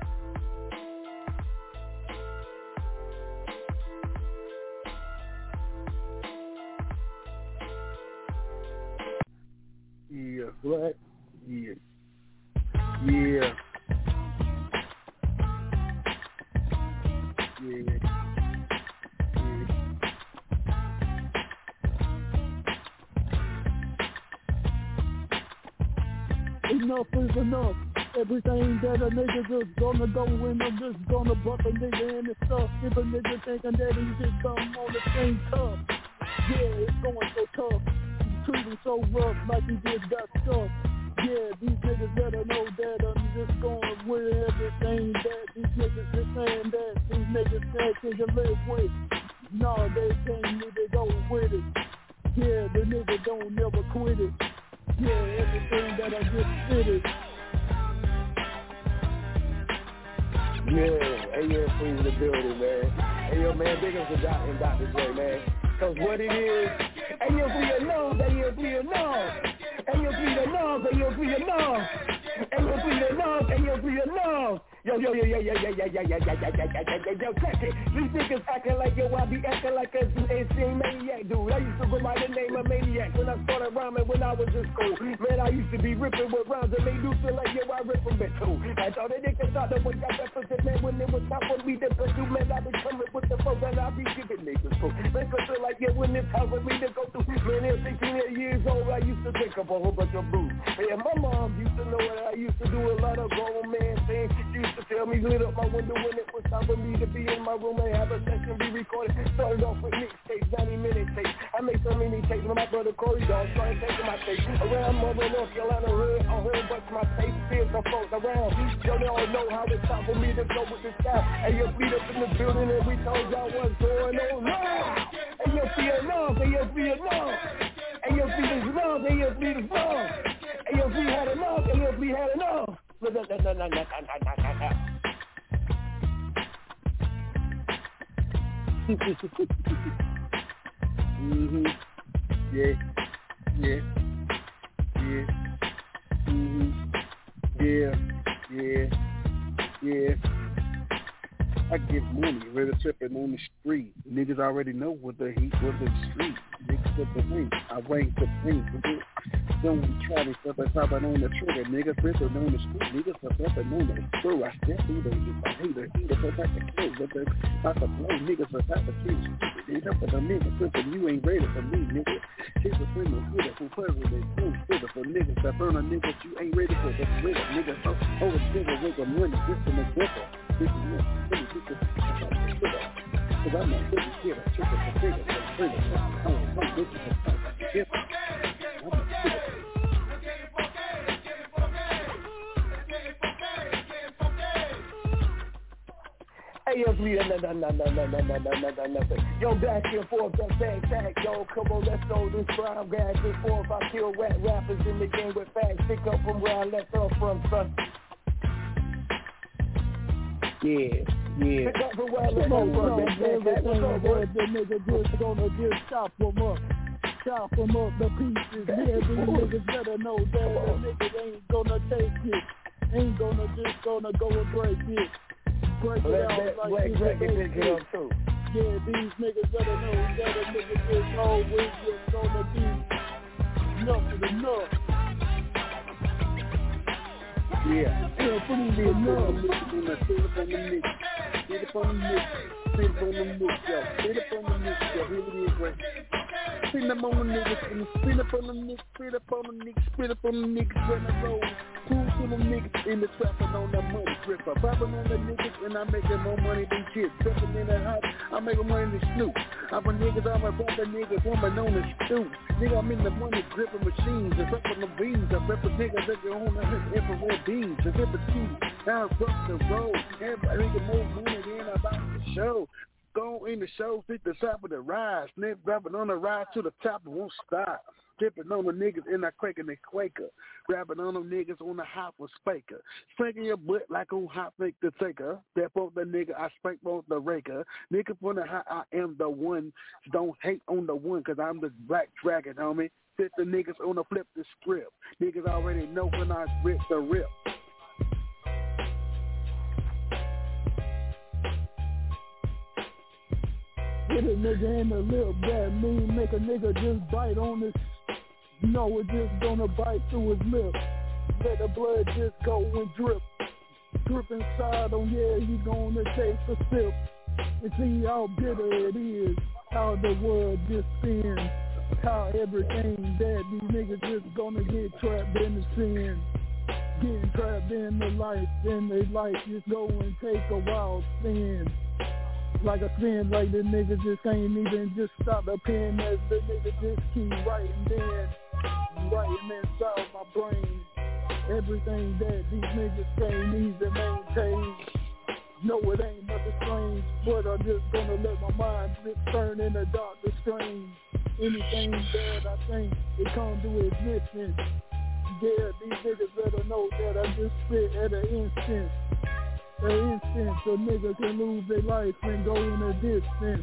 D: Yeah, black. Yeah. Yeah. Yeah. Enough is enough. Everything that a nigga just gonna go in, I'm just gonna buck a nigga in the stuff. If a nigga thinking that he just come on the same cup, yeah, it's going so tough. Treating so rough like he just got stuck. Yeah, these niggas better know that I'm just going with everything that these niggas just saying that these niggas say can you live with. No, they can't even go with it. Yeah, the nigga don't never quit it. Yeah, everything that I just fitted.
A: Yeah, hey yo, free in the building, man. Hey yo, man, big up to Doctor and Doctor Dre, man. Cause what it is, hey yo, free enough, hey yo, free enough. Hey yo, free enough, hey yo, free enough. Hey yo, free enough, hey yo, free enough. Yo, yo, yo, yo, yo, yo, yo, yo, yo, yo, yo, yo, yo, yo, yo, check it. These niggas acting like yo, I be acting like a insane maniac, dude. I used to go by the name of Maniac when I started rhyming when I was in school. Man, I used to be ripping with rhymes and they do feel like yo, I rip from it too. I thought that they could start up with that deficit, man, when it was time for me to pursue, man, I be coming with the folks and I be giving niggas cool. Man, cause feel like yo, when it's time for me to go through, man, at sixteen years old, I used to think of a whole bunch of blues. And my mom used to know that I used to do a lot of grown man things. She used to tell me lit up my window when it was time for me to be in my room and have a session be recorded. Started off with mixtapes, ninety minute tapes. I made so many tapes with my brother Corey Dog, started taking my tapes around Mother North Carolina hood, a whole bunch of my tapes, still some folks around. Yo, they all know how it's time for me to go with the style. Hey, your feet up in the building and we told y'all what's going on now. Hey, your feet enough, hey, your feet enough. Hey, your feet is enough, hey, your feet is enough. Hey, your feet had enough, hey, your feet had enough. No, no, no, no, no, no, no, no, no.
D: mm-hmm. Yeah. Yeah. Yeah. Mm-hmm. Yeah. Yeah. Yeah. I get money, really tripping on the street. Niggas already know what the heat was in the street. Niggas with the ring. I rank the ring. Don't try to step and popping on the trigger. Niggas ripping on the street. Niggas are stepping on the screw. I step through the heat. I hate the heat. If I got the kill with the about to blow. Niggas are about to treat you. They help with the niggas. Simple, you ain't ready for me, nigga. Here's a single beautiful president. Cool, beautiful niggas that burn a niggas you ain't ready for. That's real. Niggas so over niggas with a money. This is a different. This is it. This is it. Cause I'm not really scared of chicken for figures for figures. I'm a bitch for different. I'm a shit.
A: Hey, yo, please, no, no, no, no, no, no, no, no, no, no, no. Yo, back and forth, that bang, back, yo, come on, let's go this crime, back and forth. I kill rap rappers in the game with facts. Pick up from where I left off from, son. Yeah, yeah. Pick up from where I left off from,
D: everything that the nigga just gonna just chop them up. Chop them up the pieces. Yeah, these niggas better know that the niggas ain't gonna take it. Ain't gonna just gonna go and break it. break
A: Let
D: it
A: that
D: out like
A: black
D: this
A: jacket
D: and
A: pick it up too.
D: Yeah, these niggas better know that a nigga just always just gonna be enough of enough.
A: Yeah.
D: Yeah, put me the enough. Sit up on the mix. Sit up on the mix. Sit up on the mix, yo. Sit up on the mix, yo. Here it is, right? Spin up on the niggas, and spin up on the niggas, spin up on the niggas, spin up on the niggas when I roll. Cool to the niggas in the trapping on that money gripper. Popping on the niggas and I'm making more money than kids. Stepping in that house, I'm making money than Snoop. I'm a niggas, I'm a rapper niggas, woman on the stoop. Nigga, I'm in the money gripping machines. I'm repping the beans. I'm repping niggas that get on the infrared beams. The different teams, now I'm up the road. Everybody nigga more money than about the show. Go in the show, fit the top of the rise. Snip grabbing on the rise to the top and won't stop. Dipping on the niggas in that Quaker and Quaker. Grabbing on them niggas on the hop with Spaker. Spanking your butt like on hot fake the taker. Step on the nigga, I spank on the raker. Nigga from the hot, I am the one. Don't hate on the one, cause I'm the black dragon, homie. Fit the niggas on the flip the script. Niggas already know when I rip the rip. Hit a nigga in the lip, that mean make a nigga just bite on his. No, it's just gonna bite through his lip. Let the blood just go and drip. Drip inside on, yeah, he gonna take a sip. And see how bitter it is, how the world just spins. How everything that these niggas just gonna get trapped in the sin. Getting trapped in the life, and their life just go and take a wild spin. Like a spin, like the niggas just ain't even just stop the pen as the nigga just keep writing then. Writing inside my brain. Everything that these niggas can't easy maintain. No, it ain't nothing strange, but I'm just gonna let my mind just turn in the dark to strange. Anything that I think, it come to existence. Yeah, these niggas better know that I just spit at an instant. An instant, a nigga can lose their life and go in a distance.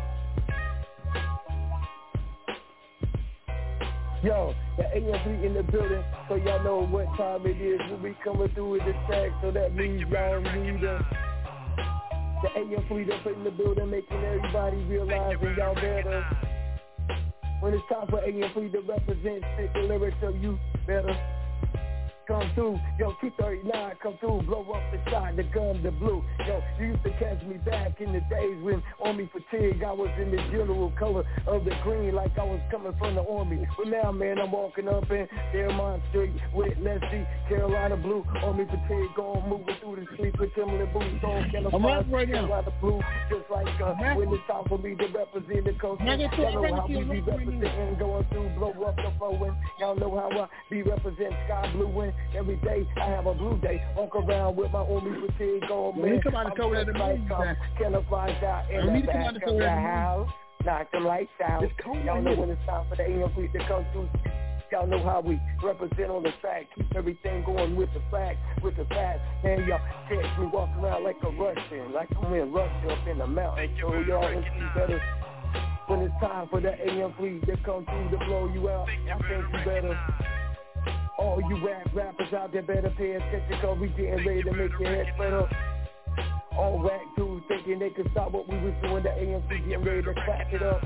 A: Yo, the A M three in the building, so y'all know what time it is. We'll be coming through with the track, so that means y'all need us. The A M three up in the building, making everybody realize that y'all better. When it's time for A M three to represent, take the lyrics of you better. Come through, yo, T thirty-nine, come through, blow up the shot, the gun, the blue. Yo, you used to catch me back in the days when on me fatigue, I was in the general color of the green, like I was coming from the army. But now, man, I'm walking up in Fairmont Street with Leslie, Carolina blue, on me fatigue, going moving through the street with Timberland boots on, Carolina right blue, just like uh, when it's time for me to represent the coast. Y'all know how we be representing, going through, blow up the phone. Y'all know how I be representing sky blue and every day I have a blue day. Walk around with my army fatigue on, man.
D: Come on, go ahead and
A: can I find out in the back of the house? Knock the lights out. Y'all know when it's time for the A M three to come through. Y'all know how we represent on the track. Keep everything going with the facts, with the facts. Man, y'all catch me walk around like a Russian, like I'm in Russia up in the mountains. So y'all M C better. When it's time for the A M three to come through to blow you out, I think you better. All you rap rappers out there better pay attention, cause we getting ready to make your head spread up. All rap dudes thinking they could stop what we was doing, the A M C getting ready to clap it up.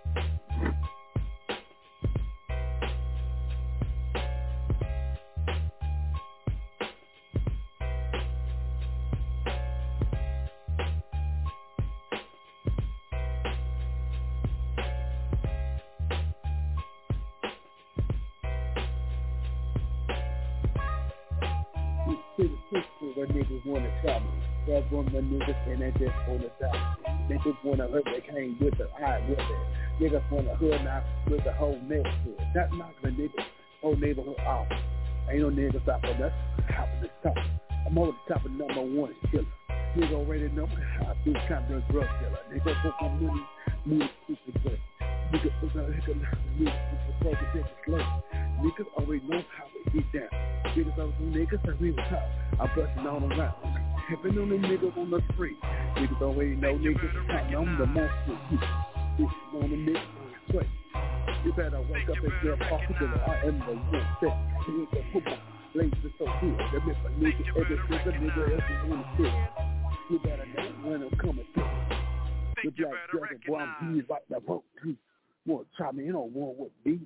D: Where niggas wanna travel. That's one of the niggas and they just wanna travel. Niggas wanna hurt, they came with the eye with it. Niggas wanna hood now with the whole neighborhood. That's not the niggas, whole neighborhood off. Ain't no niggas out there, that's top of the top. I'm over the top of number one killer. Nigga already know how I do kind of drug killer. Nigga put my money, move super good. Nigga put my nigga, move super good, take it slow. Niggas already know how we get down. Niggas always know niggas that we was top. I'm busting all around. Hepping on them niggas on the street. Niggas already know niggas counting on the monster. Bitches on the niggas on the street. You better wake up and get off of the I am the one set. Niggas that put my blades so good. That make a nigga every single nigga ever wanna sit. You better know when I'm coming through. The black jacket, boy, I'm bees like that boat too. Want to try me in on one with beef.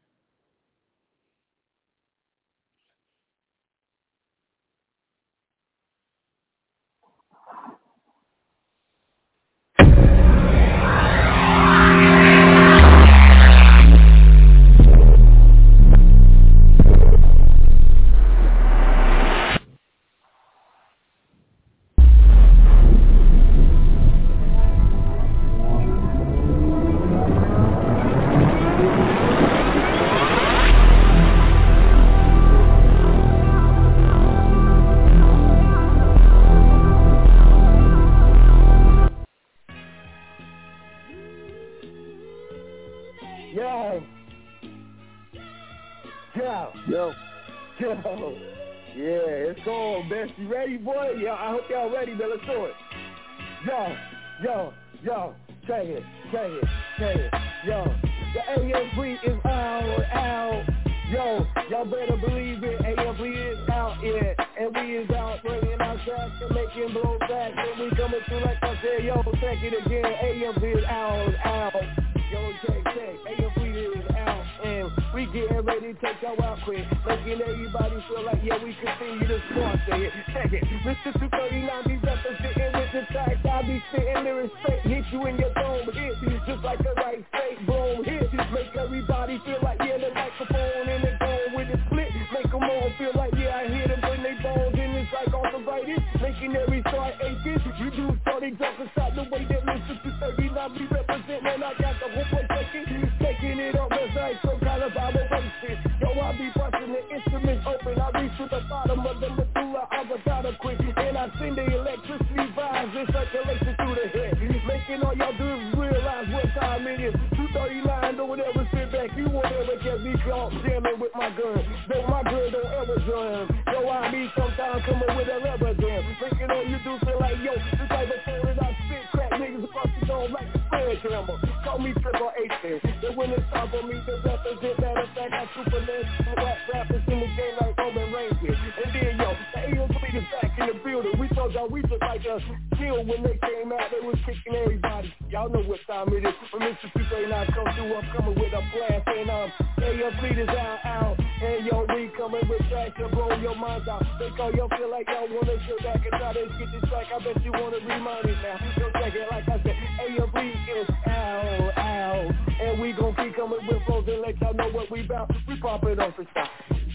A: Yo, yo, check it, check it, check it, yo. The A M V is out, out. Yo, y'all better believe it, A M V is out, yeah. And we is out bringing our tracks and making blow back. And we coming through like I said, yo, check it again. A M V is out, out. Yo, check, check, A M V is out. And we getting ready to take y'all out quick. Making everybody feel like, yeah, we continue to sponsor it. Check it, Mister two thirty-nine be representing with the tracks. I be sitting there and straight, hit you in your dome, hit just like a right straight boom hit. Make everybody feel like, yeah, the microphone and the dome with the split. Make them all feel like, yeah, I hear them when they bones and it's like arthritis. Making every start aching. You do starting drunk and stop the way that Mister two thirty-nine be representing. And I got the whole place taking, taking it up as like some kind of vibration. Yo, I be busting the instruments open. I reach to the bottom of the medulla oblongata quick. And I send the electricity vibes in circulation through the head. Making all y'all do is realize what time it is. two thirty-nine, don't ever sit back. You won't ever get me caught jamming with my gun. Though my girl don't ever jam. Yo, I be sometimes coming with a rubber jam. Making all you do feel like, yo, the type of phone that I spit crack niggas across the dome like the sledgehammer. Call me Triple H then. Then when it's time for me to represent, matter of fact, I Superman, rap rappers in the game like Roman Reigns did. And then, yo, the A M V is back in the building. We told y'all we just like a kill when they came out. They was kicking everybody. Y'all know what time it is. When Mister two thirty-nine come through, I'm coming with a blast. And um, A M V is out, out. And yo, we coming with tracks to blow your minds out. They call y'all feel like y'all wanna go back and try to get this track. I bet you wanna remind it now. Yo, check it like I said. A M V is out, out. And we gon' keep coming with flows and let y'all know what we bout. We pop it off and stop.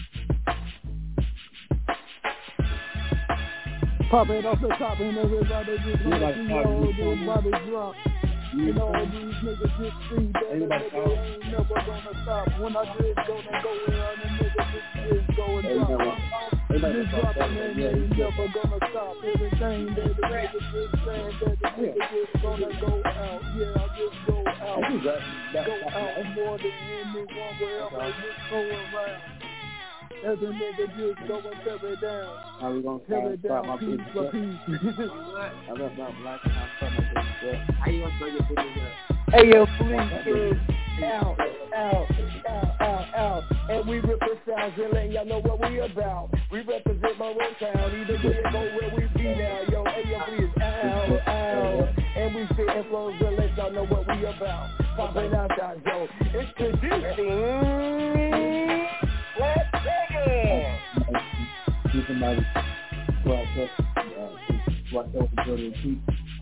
D: Pop it off the top and everybody just wanna see all those bodies drop. You know, these niggas get free, baby, nigga ain't never gonna stop. When I just go and go around and niggas just, just go and drop. Just dropping and they ain't never gonna stop. Everything that the niggas just saying that the niggas just gonna go out. Yeah, I just go out. Go out more than anyone wherever just go around. Every nigga just go and tear it down.
L: How we gonna
D: tear it down
L: my
D: piece by piece?
L: I left my black and I'm from my How you gonna throw your fingers up?
A: A M V is out, out, out, out, out. And we rip the sounds and letting y'all know what we about. We represent my own town, either way it go where we be now. Yo, A M V is out, out. And we spitting flows and let y'all know what we about. Popping out that yo. It's producing. Let's take it.
L: See somebody watch up, watch over the building feet.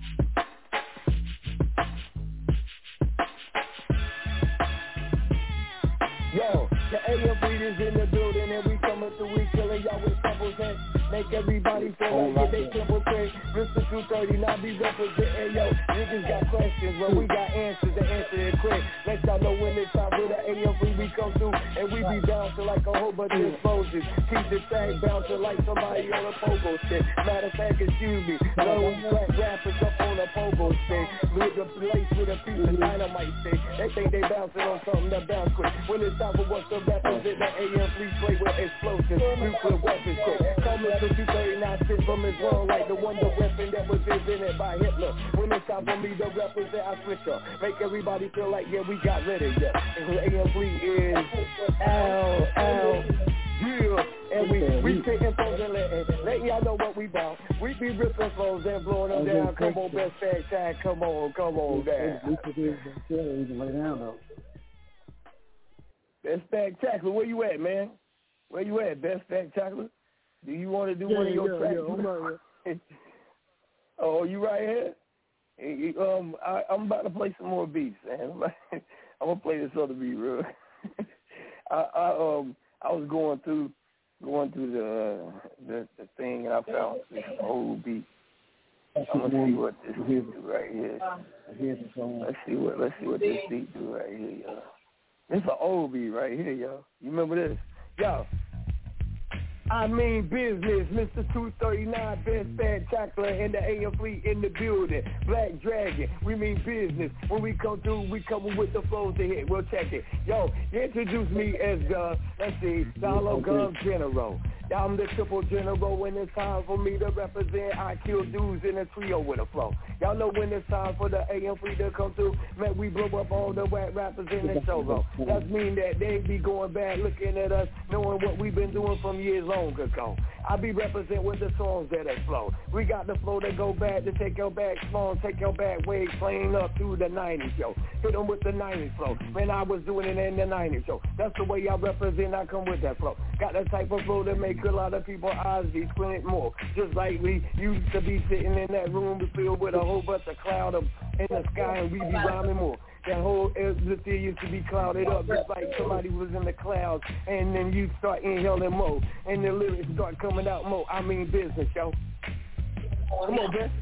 A: Yo, the A M V is in the building and we coming through, we killing y'all with samples and make everybody feel like get they simple quick. Mister two thirty-nine be representing, yo, niggas got questions, well we got answers to answer it quick. Let y'all know when it's time for the A M V we come through and we be bouncing like a whole bunch of explosives. Keep the track bouncing like somebody on a pogo stick. Matter of fact, excuse me, those black rappers up on a pogo stick. With the place with a piece of dynamite stick. They think they bouncing on something that bounce quick. When it's time for what's the represent the A M V play with explosives, nuclear weapons quick. Come Mister two thirty-nine spit from his world like the wonder weapon that was invented by Hitler. When it's time for me to represent, I switch up. Make everybody feel like, yeah, we got ready, yeah. And A M V is out, out, yeah. And we, we spitting folks and letting, letting y'all know what we bout. We be ripping flows and blowing them down. Come on, best fact time. Come on, come on down. Best Spectacular, where you at, man? Where you at, Best Spectacular? Do you want to do
D: yeah,
A: one of your
D: yeah,
A: tracks?
D: Yeah, I'm right here.
A: Oh, you right here? Um, I, I'm about to play some more beats, man. I'm gonna play this other beat, real. I, I um I was going through going through the the, the thing and I found this old beat. I'm gonna see what this beat do right here. Let's see what let's see what this beat do right here, yo. This an old beat right here, yo. You remember this? Yo. I mean business, Mister two thirty-nine, Best Spectacular, and the A M Fleet in the building. Black Dragon, we mean business. When we come through, we come with the flows to hit. We'll check it. Yo, you introduce me as the, let's see, Dollar Gun General. I'm the triple general and it's time for me to represent. I kill dudes in a trio with a flow. Y'all know when it's time for the A M Fleet to come through. Man, we blow up all the whack rappers in the show, though. That mean that they be going back looking at us, knowing what we've been doing from years long ago. I be represent with the songs that have flow. We got the flow that go back to take your back strong, take your back way, playing up through the nineties, yo. Hit them with the nineties flow. Man, I was doing it in the nineties, yo. That's the way I represent, I come with that flow. Got the type of flow that make a lot of people's eyes be squint more. Just like we used to be sitting in that room filled with a whole bunch of cloud of, in the sky and we be rhyming more. That whole atmosphere used to be clouded up just like somebody was in the clouds, and then you start inhaling more and the lyrics start coming out more. I mean business, yo. Come on, Ben.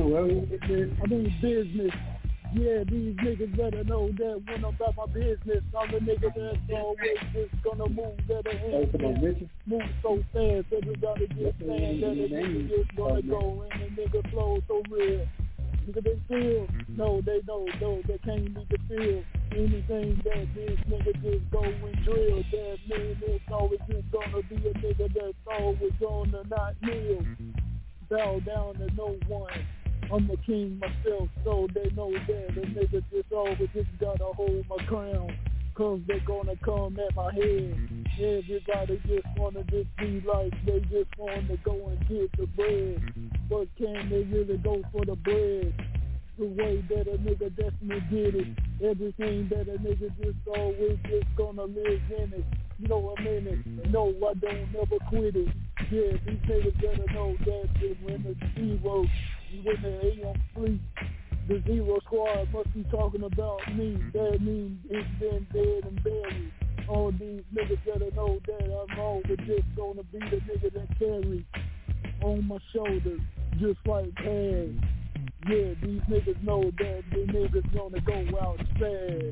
D: I mean business. Yeah, these niggas better know that when I'm about my business, I'm the nigga that's always just gonna move at a hand. Move so fast, everybody just saying that a nigga just gonna go and the nigga flow so real. Nigga they feel, no they know, no they can't need to feel anything that this nigga just go and drill. That mean it's always just gonna be a nigga that's always gonna not kneel, bow down to no one. I'm the king myself, so they know that the nigga just always just gotta hold my crown, cause they gonna come at my head. Everybody just wanna just be like, they just wanna go and get the bread, but can they really go for the bread? The way that a nigga definitely did it, everything that a nigga just always just gonna live in it. You know what I mean? No, I don't never quit it. Yeah, these niggas better know that when the zero, when the A M Fleet, the Zero Squad must be talking about me. That means it's been dead and buried. All these niggas better know that I'm always just gonna be the nigga that carry on my shoulders, just like hands. Yeah, these niggas know that the niggas gonna go out sad.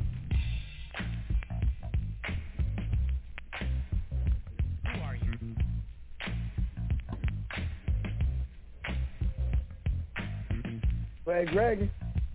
C: Who are you?
A: Black Dragon.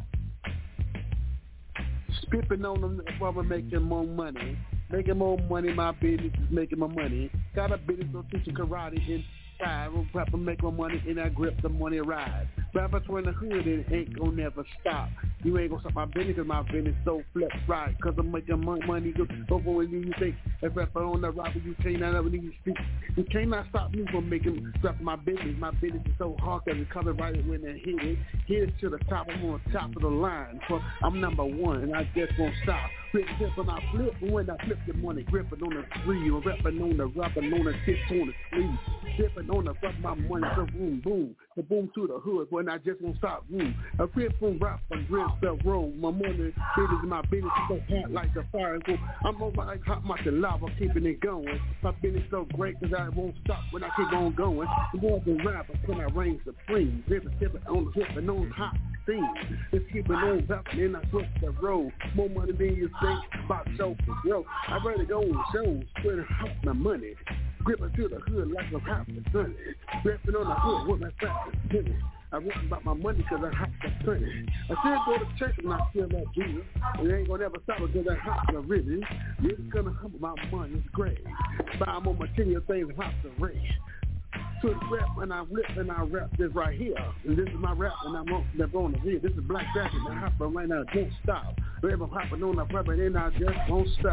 D: Spipping on them while we're making more money. Making more money, my business is making my money. Got a business on teaching karate in five. I'm rapper make my money and I grip the money ride. Rappers in the hood and it ain't gonna never stop. You ain't gonna stop my business cause my business so flex right. Cause I'm making my money go over when you think. If rapper on the rapper you cannot ever need to speak. You cannot stop me from making rap my business. My business is so hard cause it's coming right when they hit it. Hit it to the top, I'm on the top of the line. So I'm number one and I just won't stop. Flip, flip, when I flip, when I flip the money, gripping on the three, or rapping on the rapping on the tips on the sleeve, dipping on the front of my money, so boom, boom, the boom to the hood, when I just won't stop, boom. A flip from rap and grip the roll, my money, business, my business is so hot like a fire. So I'm over like hot mountain lava, keeping it going. My business so great cause I won't stop when I keep on going. The more than rapper, when I reign supreme, dipping, dipping on the hip and on hot steam. It's keeping on rapping and I switch the road. More money than you think about show for growth. I rather go on shows, spread out my money. Gripping to the hood like I'm hot for sunny. Gripping on the hood with my fat penny. I rap about my money cause I hot for sunny. I still go to church and I still love Jesus. It ain't gonna ever stop because I hot for really. It's gonna humble my money, it's great. Buy more material things hot for rich. To the rap and I rip and I rap this right here. And this is my rap and I'm on the on the here. This is Black Dragon. I hop right now, don't stop. Baby, I'm hopping on the rubber and I just won't stop.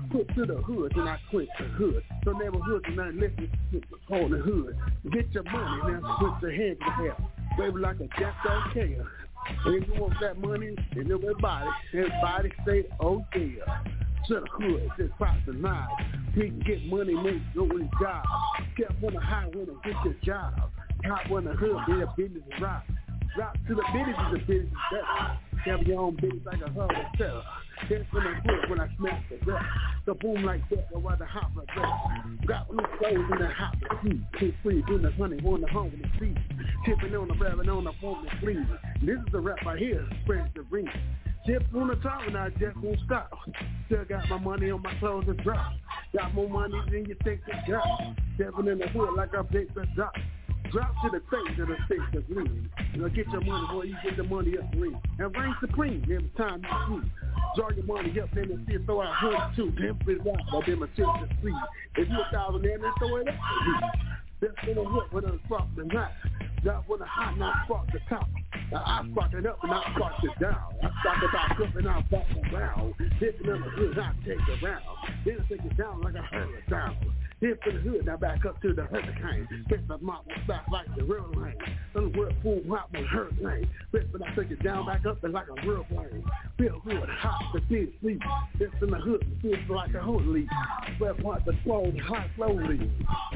D: Put to the hood and I quit the hood. So neighborhood and I listen to the on the hood. Get your money, now put your hands in the air. Wave like a jack don't care. And if you want that money, and everybody, everybody say, oh yeah. To the hood, just pop the knife. We can get money, make go in job. Get on the highway and get your job. Hop on the hood, be a business rock. Rock to the business, the business better. Have your own business like a hub and seller. That's when I hood when I smash the rap. The boom like that, or why the hop like that. Got new clothes in the hop and heat. Keep free, doing the honey, on the home with the feet. Tipping on the rapping on the phone and sleeve. This is the rap right here, spread the ring. Tip on the top and I just won't stop. Still got my money on my clothes and drop. Got more money than you take the job. Stepping in the hood like I baked the drop. Drop to the face of the face that's lean. You know, get your money, boy, you get the money up ring. And reign supreme every time you see. Draw your money up, then you see throw out hundred two. Then put it out, but then my chips is free. If you a thousand there, then throw it up. That's in the hood when I'm spark the knot. Drop with a hot knot, spark the top. Now I spark it up and I spark it down. I spark it back up and I back around. Hit in the hood, I take it around. Then I take it down like a hurricane down. Hit for the hood, now back up to the hurricane. Fix the mop and back like the real lane. Then the word boom, hot with hurricane. Fix when I take it down, back up and like a real plane. Feel hood, hot, the big sleep. Fix in the hood, feels like a hood leaf. Sweat part the slow, hot, slowly.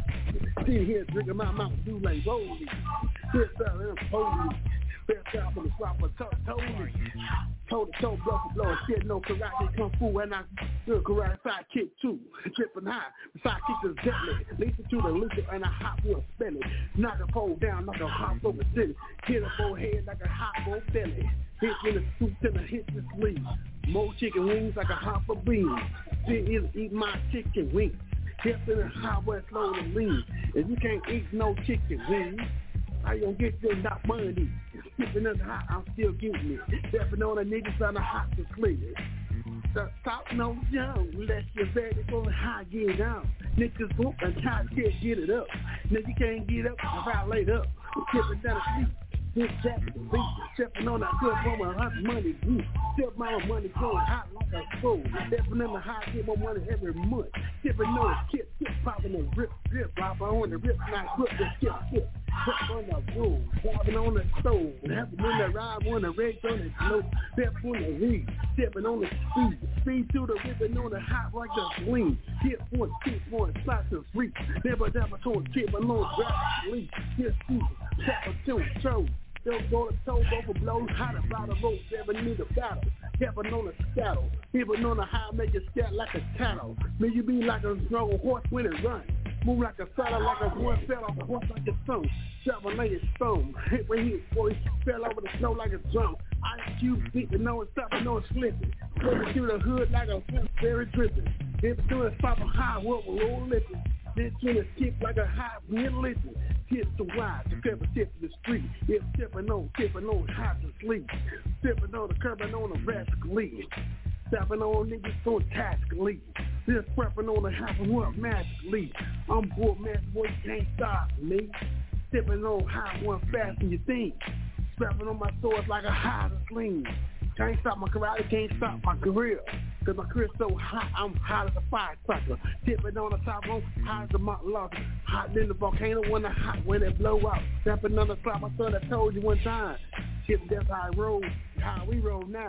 D: See here, drinking my mouth, do like rolling. Fix out and holy. Best out from the swap for totally. Toe to toe, blow for blow, shit, no karate, kung fu, and I do karate side kick too. Tripping high, the side kick is deadly. Lisa to the looser, and I hop for a spelling. Knock a pole down like a hop over city. Hit a forehead like a hot bowl belly. Hit in the soup till I hit the sleeve. More chicken wings like a hop of beans. Sit in and eat my chicken wings. Hit in the highway slow and lean. If you can't eat no chicken wings, I don't get your not money. Skipping in the hot, I'm still getting it. Stepping on the niggas on the hot to clear. So stop no young, unless you're ready for the high get down. Niggas whoop and try to get it up. Now you can't get up if I laid up. Skipping down the street. Big jack the beat, stepping on that good from a hot money group. Step my money going hot like a stove. Stepping in the hot, get my money every month. Stepping on the kip, kip, popping the rip, rip, drop on the rip, not grip, the skip, skip. Step on the room, driving on the stove. Having in the ride, on the red, on the slope. Step on the weed, stepping on the speed. Speed to the ripping on the hot like a gleam. Hit one, kick one, slice and sweep. Never, never, told tip, alone, grab, sleep. Hit two, tap a two, show. They'll go to toe, go for blows, hot about a rope, never need a battle. Stepping on a scattle, people know the how make it scat like a cattle. May you be like a strong horse when it runs. Move like a saddle, like a horse fell off a horse like a stone. Seven like a stone, hit when he boy fell over the snow like a drum. Ice cube beating on stopping on slipping. Slipping through the hood like a very dripping. If through a stop a high, what will roll lipping. This kid is kicked like a high wind listen. Tips to wide, the curb tip to the street. If stepping on, tipping on, hot to sleep. Stepping on the curb and on the rascally. Stepping on niggas on taskily. This prepping on the half and work magically. I'm bored, man, boy, you can't stop me. Stepping on high one fast than you think. Strapping on my swords like a high to sling. Can't stop my karate, can't stop my career. Cause my career's so hot, I'm hot as a firecracker. Tipping on the top rope, hot as a Mount Lawson. Hot in the volcano when the hot when it blow out. Stepping on the top, my son, I told you one time. Shit, that's how I roll, how we roll now.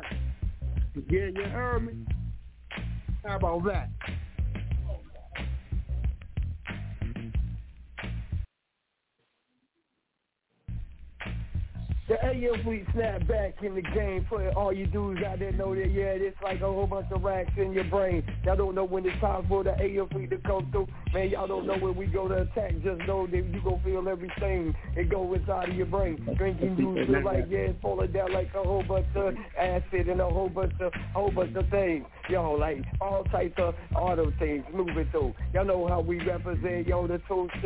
D: Yeah, you heard me? How about that?
A: The A F fleet snap back in the game for all you dudes out there know that, yeah, it's like a whole bunch of racks in your brain. Y'all don't know when it's time for the A F fleet to come through. Man, y'all don't know when we go to attack. Just know that you gon' feel everything. It go inside of your brain. Drinking dudes feel like, yeah, it's falling down like a whole bunch of acid and a whole bunch of, whole bunch of things. Yo, like all types of auto things moving through. Y'all know how we represent, yo, the Tool Show.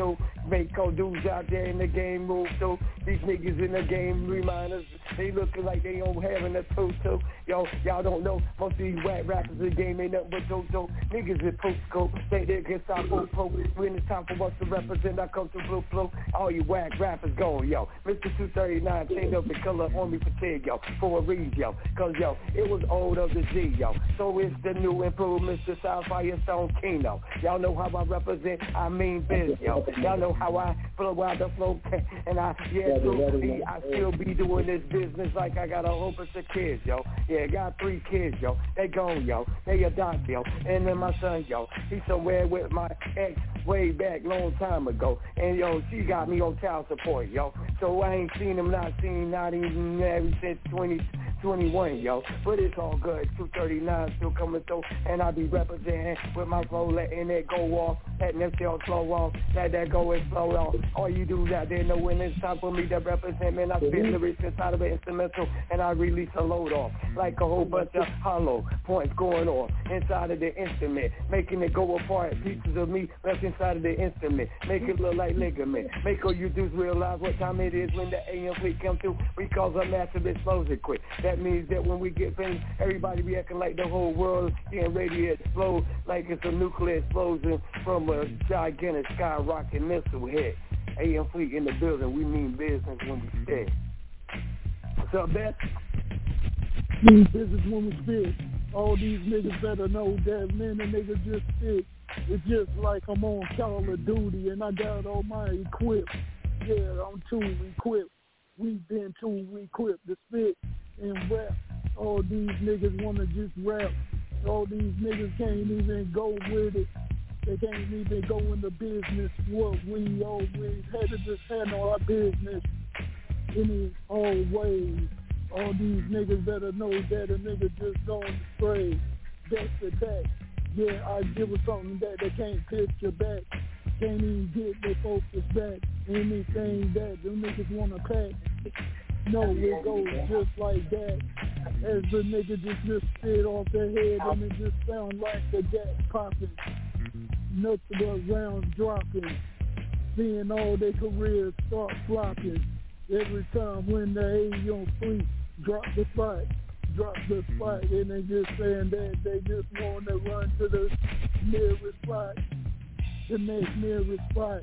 A: Mako dudes out there in the game move too. These niggas in the game remind us, they looking like they don't having a tutu. Yo, y'all don't know, most of these whack rappers in the game ain't nothing but dodo. Niggas in poop scope, they they can stop poop poop. When it's time for us to represent, I come to blue blue. All you whack rappers going, yo. Mister two thirty-nine changed up the color on me fatigue, yo, for a reason, yo. Cause yo, it was old of the G, yo. So it's the new improved Mister Southfire Stone Kino. Y'all know how I represent, I mean biz, yo. Y'all know how I flow out the flow, and I, yeah, so be, I still be doing this business like I got a whole bunch of kids, yo. Yeah, got three kids, yo. They gone, yo. They adopt, yo. And then my son, yo, he's somewhere with my ex way back long time ago. And yo, she got me on child support, yo. So I ain't seen him, not seen, not even married since twenty twenty-one, yo. But it's all good. two thirty-nine still coming through, and I be representing with my flow, letting it go off, letting it still flow off, let that go and flow off. All you do out there know when it's time for me to represent, man, I spit lyrics inside of an instrumental, and I release a load off, like a whole bunch of hollow points going off inside of the instrument, making it go apart, pieces of me left inside of the instrument, make it look like ligament, make all you dudes realize what time it is when the A M fleet come through, we cause a massive explosion quick. That means that when we get finished, everybody be acting like the whole world getting ready to explode, like it's a nuclear explosion from a gigantic skyrocketing missile hit. A M fleet in the building, we mean business when we spit. What's up, Beth?
O: Mean business when we spit. All these niggas better know that, man, the niggas just spit. It's just like I'm on Call of Duty and I got all my equip. Yeah, I'm too equipped. We've been too equipped to spit and rap. All these niggas wanna just rap. All these niggas can't even go with it. They can't even go into business. What we always had to just handle our business in all ways. All these niggas better know that a nigga just going straight. Back to back. Yeah, I give them something that they can't picture back. Can't even get their focus back. Anything that them niggas wanna pack. No, it goes just like that. As the nigga just just spit off their head and it just sound like the gas popping. Nothing but rounds dropping. Seeing all their careers start flopping. Every time when the A on fleet drop the spot, drop the spot, and they just saying that they just want to run to the nearest spot, the next nearest spot.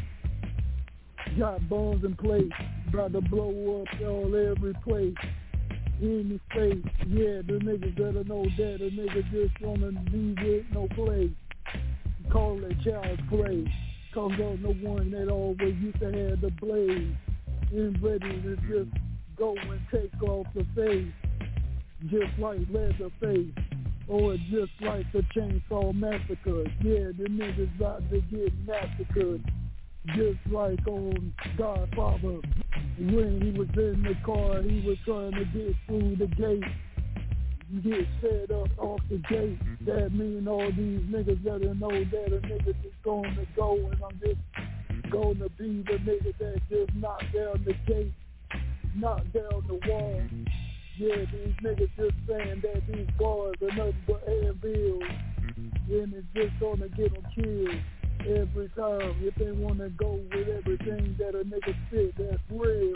O: Got bombs in place, about to blow up all every place. In the face, yeah, the niggas better know that a nigga just wanna be with no play. Call it child's play. Cause there's no one that always used to have the blade. And ready to just go and take off the face. Just like Leatherface. Or just like the Chainsaw Massacre. Yeah, the niggas about to get massacred. Just like on Godfather. When he was in the car, he was trying to get through the gate. Get set up off the gate. That mean all these niggas better know that a nigga just going to go, and I'm just going to be the nigga that just knock down the gate, knock down the wall. Yeah, these niggas just saying that these bars are nothing but anvils, and it's just going to get them killed every time if they want to go with everything that a nigga spit. That's real.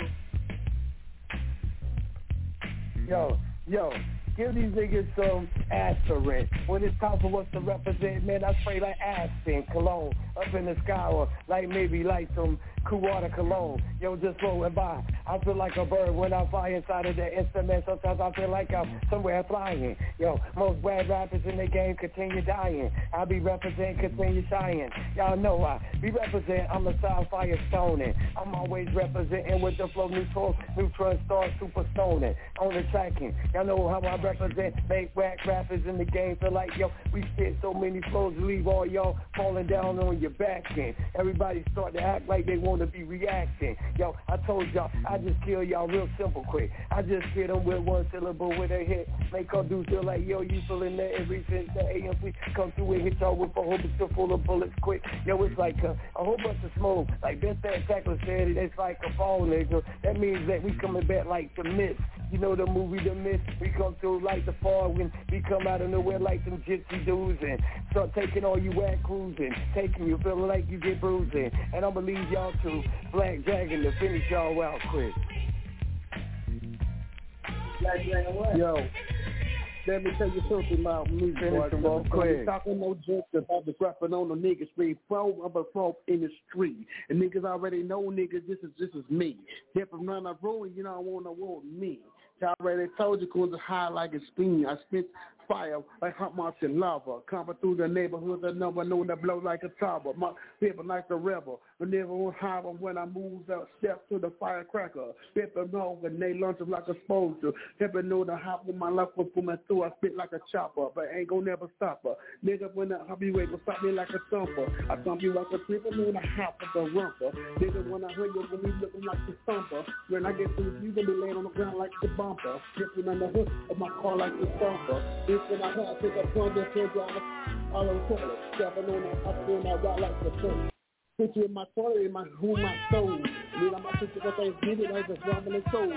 A: Yo, yo. Give these niggas some aspirin. When it's time for us to represent, man, I spray like Aspen, cologne, up in the sky, or like maybe like some cool water cologne. Yo, just rolling by. I feel like a bird when I fly inside of the instrument. Sometimes I feel like I'm somewhere flying. Yo, most bad rappers in the game continue dying. I be representing, continue shining. Y'all know I be representing. I'm a Southfire stoning. I'm always representing with the flow neutral, neutron star, super stoning on the tracking. Y'all know how I represent, make whack rappers in the game feel like, yo, we spit so many flows, leave all y'all falling down on your back end. Everybody start to act like they want to be reacting. Yo, I told y'all, I just kill y'all real simple quick. I just hit them with one syllable with a hit. Make all dudes feel like, yo, you feeling that every since the A M P come through and hit y'all with a whole bunch full of bullets quick. Yo, it's like a, a whole bunch of smoke. Like Ben Tackler said, it's like a fall, nigga. That means that we coming back like the mist. You know the movie The Mist, we come through like the fall when we come out of nowhere like some gypsy dudes and start taking all you whack cruising, taking you feeling like you get bruising. And I'ma leave y'all to Black Dragon to finish y'all out quick.
L: Black Dragon what?
D: Yo, let me tell you something about me, boy. I'm talking no jokes about the rapping on the niggas street. Pro, I'm a pro in the street. And niggas already know, niggas, this is this is me. If I'm not a road, you know I want to want me. I already told you, cause it's high like a spin. I spit fire like hot Martian lava. Coming through the neighborhood, the number known to blow like a tower. My people like the rebel. But never on high when I move out, step to the firecracker. People know when they lunch like a soldier. People know the hop when my life was pulling through. I spit like a chopper, but ain't gonna never stop her. Nigga, when the heavyweight will stop me like a thumper. I thump you like a triple, then I hop with the rumper. Nigga, when I hear you, when we looking like the thumper. When I get through, you gonna be laying on the ground like the bumper. Dripping on the hood of my car like the thumper. This when I had to take a plunge and drive all on the toilet. Stepping on that, up on that rock like the thumper. Put you in my toilet, in my who my soul. And then I'm about to take a Thanksgiving as a rumbling soul.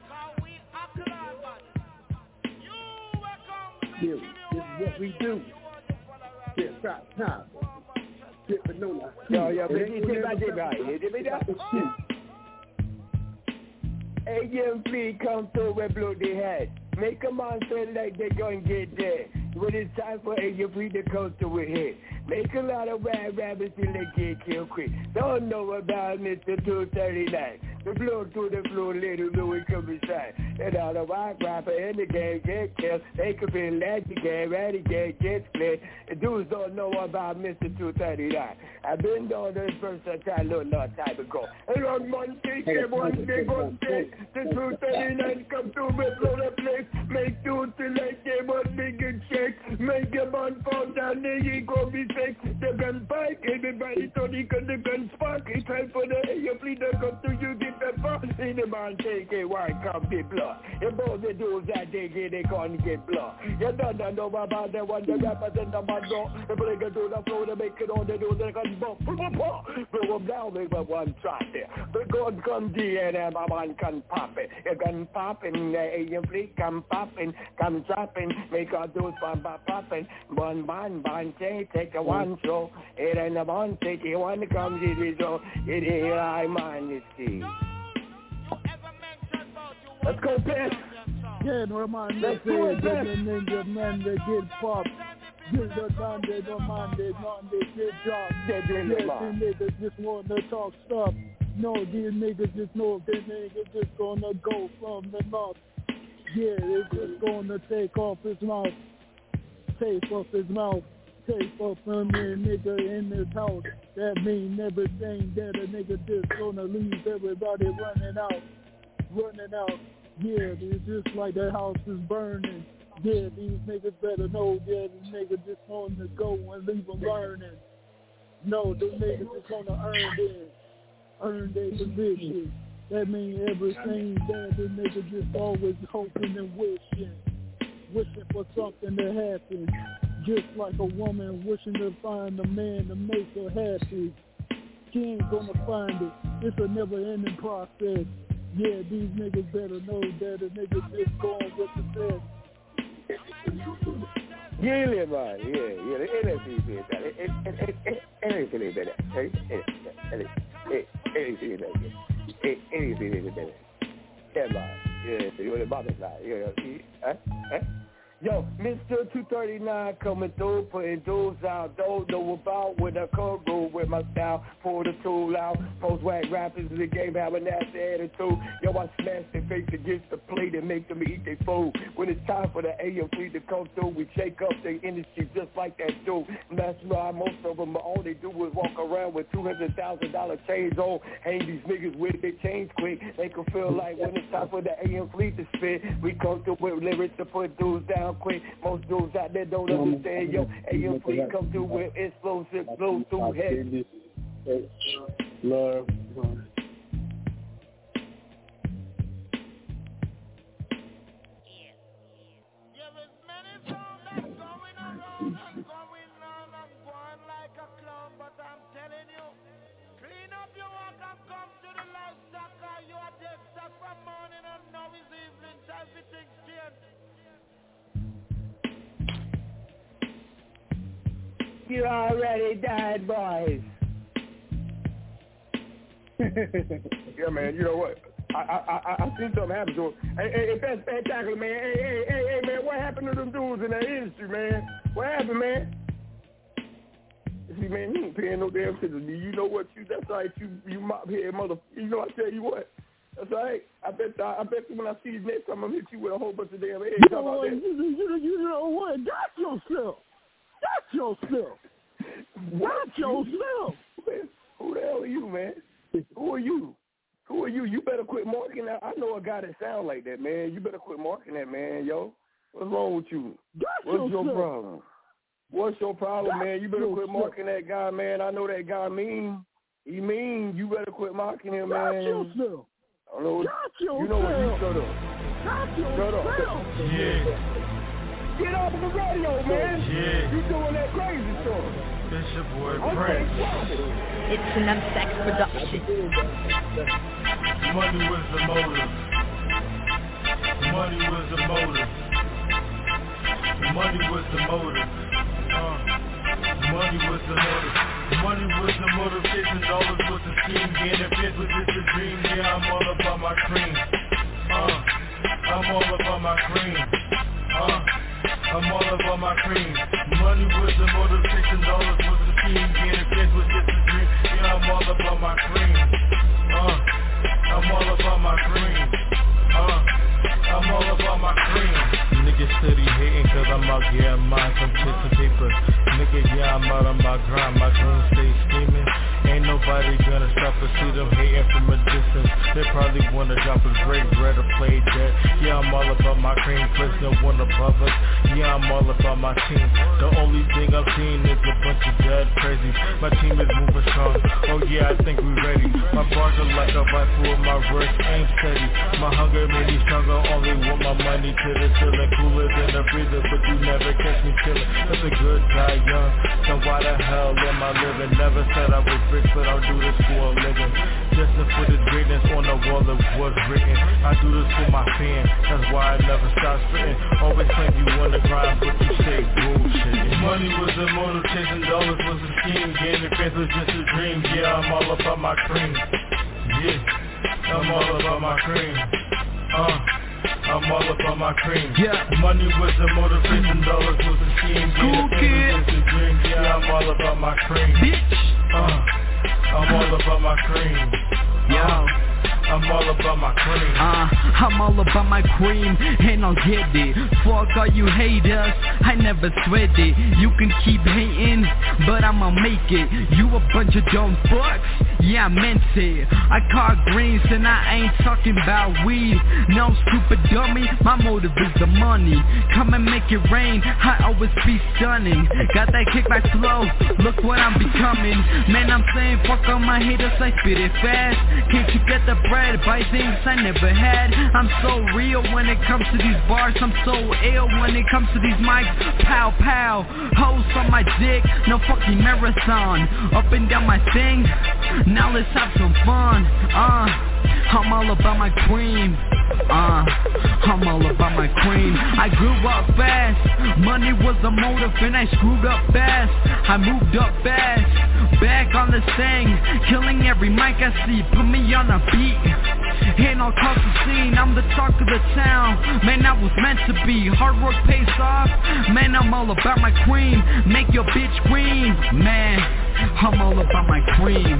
D: Yeah, this is what we do. Yeah, stop, stop. Dripping on that.
A: Yo, yo, but you take my dick right. You me that? A M P come through with bloody head. Make a man feel like they gon' get dead. When it's time for A M P to come through with hit. Make a lot of wild rabbits till they get killed quick. Don't know about Mister two thirty-nine. The blow through the floor, little Louis come beside. And all the white rapper in the game get killed. They could be let the game, ready get get split. The dudes don't know about Mister two thirty-nine. I've been down this first time a long time ago. And on Monday, one day, one day, the two thirty-nine come through with blow the place. Make two till I get one nigga check. Make a man fall down, there he go be sick. The gun bike, everybody thought he could the gun spark. It's time for the A M P to come to you, get the fuck. In the man take it, why come be blood? And both the dudes that they get, they can't get blood. You don't know about the one that represent the man go. They bring it to the floor, they make it on the do, they can bump. Blow them down, they got one shot there. The gun come D and M, a man can pop it. You can pop it, the A M P come popping, come dropping, make our dudes pop pop popping. One man, one take, take a one show. It ain't a one take, it one comes to the show. It ain't I man, you see. Let's go, Ben.
D: Yeah, no man, they say that the ninja man, they get popped. Get the gun, they don't mind, they not, they get dropped.
A: Yeah,
D: these niggas just want to talk stuff. No, these niggas just know these niggas just gonna go from the north. Yeah, they just gonna take off his mouth. Take off his mouth. Take off from the nigga in this house. That mean everything that a nigga just gonna leave everybody running out. Running out. Yeah, it's just like the house is burning. Yeah, these niggas better know that these niggas just want to go and leave them burning. No, these niggas just gonna earn their, earn their position. That means everything that the niggas just always hoping and wishing. Wishing for something to happen. Just like a woman wishing to find a man to make her happy. She ain't gonna find it. It's a never-ending process. Yeah, these niggas better know that a nigga just going with the best.
A: Yeah, man, yeah, yeah, the N F L is better. Anything is better. Anything is better. Yeah, man, yeah, you're the bottom line. Yeah, huh? Huh? Yo, Mister two thirty-nine coming through, putting dudes out. Don't know about when I come through with my style. Pull the tool out. Post whack rappers in the game have a nasty attitude. Yo, I smash their face against the plate and make them eat their food. When it's time for the A M P to come through, we shake up the industry just like that dude. And that's why most of them, all they do is walk around with two hundred thousand dollars chains on. Hang these niggas with their chains quick. They can feel like when it's time for the A M P to spit, we come through with lyrics to put dudes down quick. Most dudes out there don't understand. Yo, A M P come through with explosive blow through head.
L: Love.
D: you already died, boys.
A: Yeah, man, you know what? I I I, I seen something happen to him. Hey, hey, hey, that's spectacular, man. Hey, hey, hey, hey, man, what happened to them dudes in that industry, man? What happened, man? See, man, you ain't paying no damn attention to me. You know what? You that's right. You you mop head mother. You know I tell you what. That's right. I bet I, I bet you when I see you next time I'm gonna hit you with a whole bunch of damn eggs.
D: You
A: How
D: know
A: about
D: what?
A: that?
D: You, you, you know what? That's yourself. That's yourself. That's yourself.
A: Man, who the hell are you, man? Who are you? Who are you? You better quit marketing that. I know a guy that sound like that, man. You better quit marketing that, man, yo. What's wrong with you?
D: That's
A: What's
D: yourself.
A: your problem? What's your problem,
D: That's
A: man? You better quit
D: yourself.
A: marketing that guy, man. I know that guy mean. He mean. You better quit marketing him,
D: That's
A: man.
D: yourself.
A: I know.
D: That's
A: You know what? You
D: yourself.
A: shut up.
D: That's
A: Shut up.
D: yourself.
V: Yeah,
A: Get off of the radio, man.
V: yeah.
A: You doing that crazy stuff.
V: It's your boy
A: Okay,
V: Prince.
A: stop it.
F: It's an Sex production.
V: Money was the motive. Money was the motive. Money was the motive. Uh, money was the motive. Money was the motivation. Dollars was the scheme. Getting fit was just a dream. Yeah, I'm all about my cream. Uh, I'm all about my cream. Uh, I'm all about my cream. Money was the motivation. Dollars was the scheme. Getting fit was just a dream. Yeah, I'm all about my cream. Uh, I'm all about my cream. Uh, I'm all about my cream. Niggas steady hating cause I'm out getting mine from chasing paper. Nigga, yeah, I'm out on my grind. My dream stay scheming. Ain't nobody gonna stop us. See them hating from a distance. They probably wanna drop us break bread or play dead. Yeah, I'm all about my cream. Plus no one above us. Yeah, I'm all about my team. The only thing I've seen is a bunch of dead crazies. My team is moving strong. Oh yeah, I think we ready. My bars are like a rifle. My wrist ain't steady. My hunger made me stronger. Only want my money to the ceiling. Cooler than a breather, but you never catch me chillin'. That's a good guy, young. So why the hell am I living? Never said I was rich, but I'll do this for a living. Just to put the greatness on the wall of what's written. I do this for my fans. That's why I never stop spitting. Always claim you on the grind, but you say bullshit. Money was the motive, chasing dollars was a scheme. Getting fans was just a dream. Yeah, I'm all about my cream. Yeah, I'm all about my cream. Uh. I'm all about my cream. Yeah. Money was the motivation, dollars was the scheme. Cool kid. Was the dream. Yeah, I'm all about my cream. Bitch. Uh, I'm all about my cream. Yo. I'm all about my cream.
M: Uh, I'm all about my cream, and I'll get it. Fuck all you haters, I never sweat it. You can keep hating, but I'ma make it. You a bunch of dumb fucks, yeah I meant it. I caught greens and I ain't talking about weed. No stupid dummy, my motive is the money. Come and make it rain, I always be stunning. Got that kickback flow, look what I'm becoming. Man, I'm saying fuck all my haters, I spit it fast. Can't you get the bread? Buy things I never had. I'm so real when it comes to these bars. I'm so ill when it comes to these mics. Pow pow, hoes on my dick. No fucking marathon. Up and down my thing. Now let's have some fun. Uh I'm all about my cream. Uh, I'm all about my cream. I grew up fast. Money was a motive and I screwed up fast. I moved up fast. Back on the thing. Killing every mic I see. Put me on a beat. And I'll cross the scene. I'm the talk of the town. Man, I was meant to be. Hard work pays off. Man, I'm all about my cream. Make your bitch cream. Man, I'm all about my cream.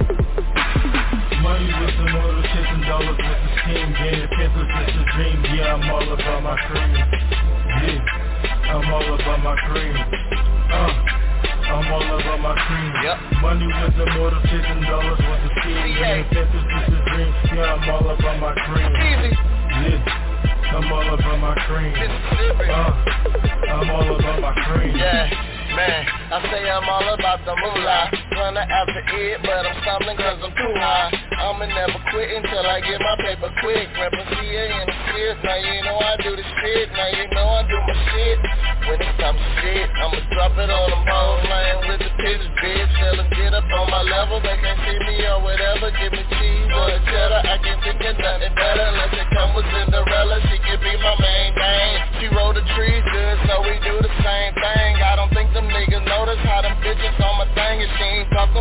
V: Money was the motive, chasing dollars with the scheme. Getting fans was just a dream. Yeah, I'm all about my cream. Yeah, I'm all about my cream. Uh, I'm all about my cream. Yep. Money was the motive, chasing dollars with the scheme. Getting fans was just a dream. Yeah, I'm all about my cream. Yeah, I'm all about my cream. Uh, I'm all about my cream.
P: Yeah. Man, I say I'm all about the moolah. Running after it, but I'm stumbling cause I'm too high. I'ma never quit until I get my paper quick. Reppin' C A in the fifth, now you know I do the shit. Now you know I do my shit. When it comes to shit, I'ma drop it on them hoes. Laying with the pitches, bitch. Tell them get up on my level. They can't see me or whatever. Give me cheese or a cheddar. I can't think of nothing better unless it come with Cinderella. She can be my main thing. She roll the trees good, so we do the same thing. I don't think them niggas notice how them bitches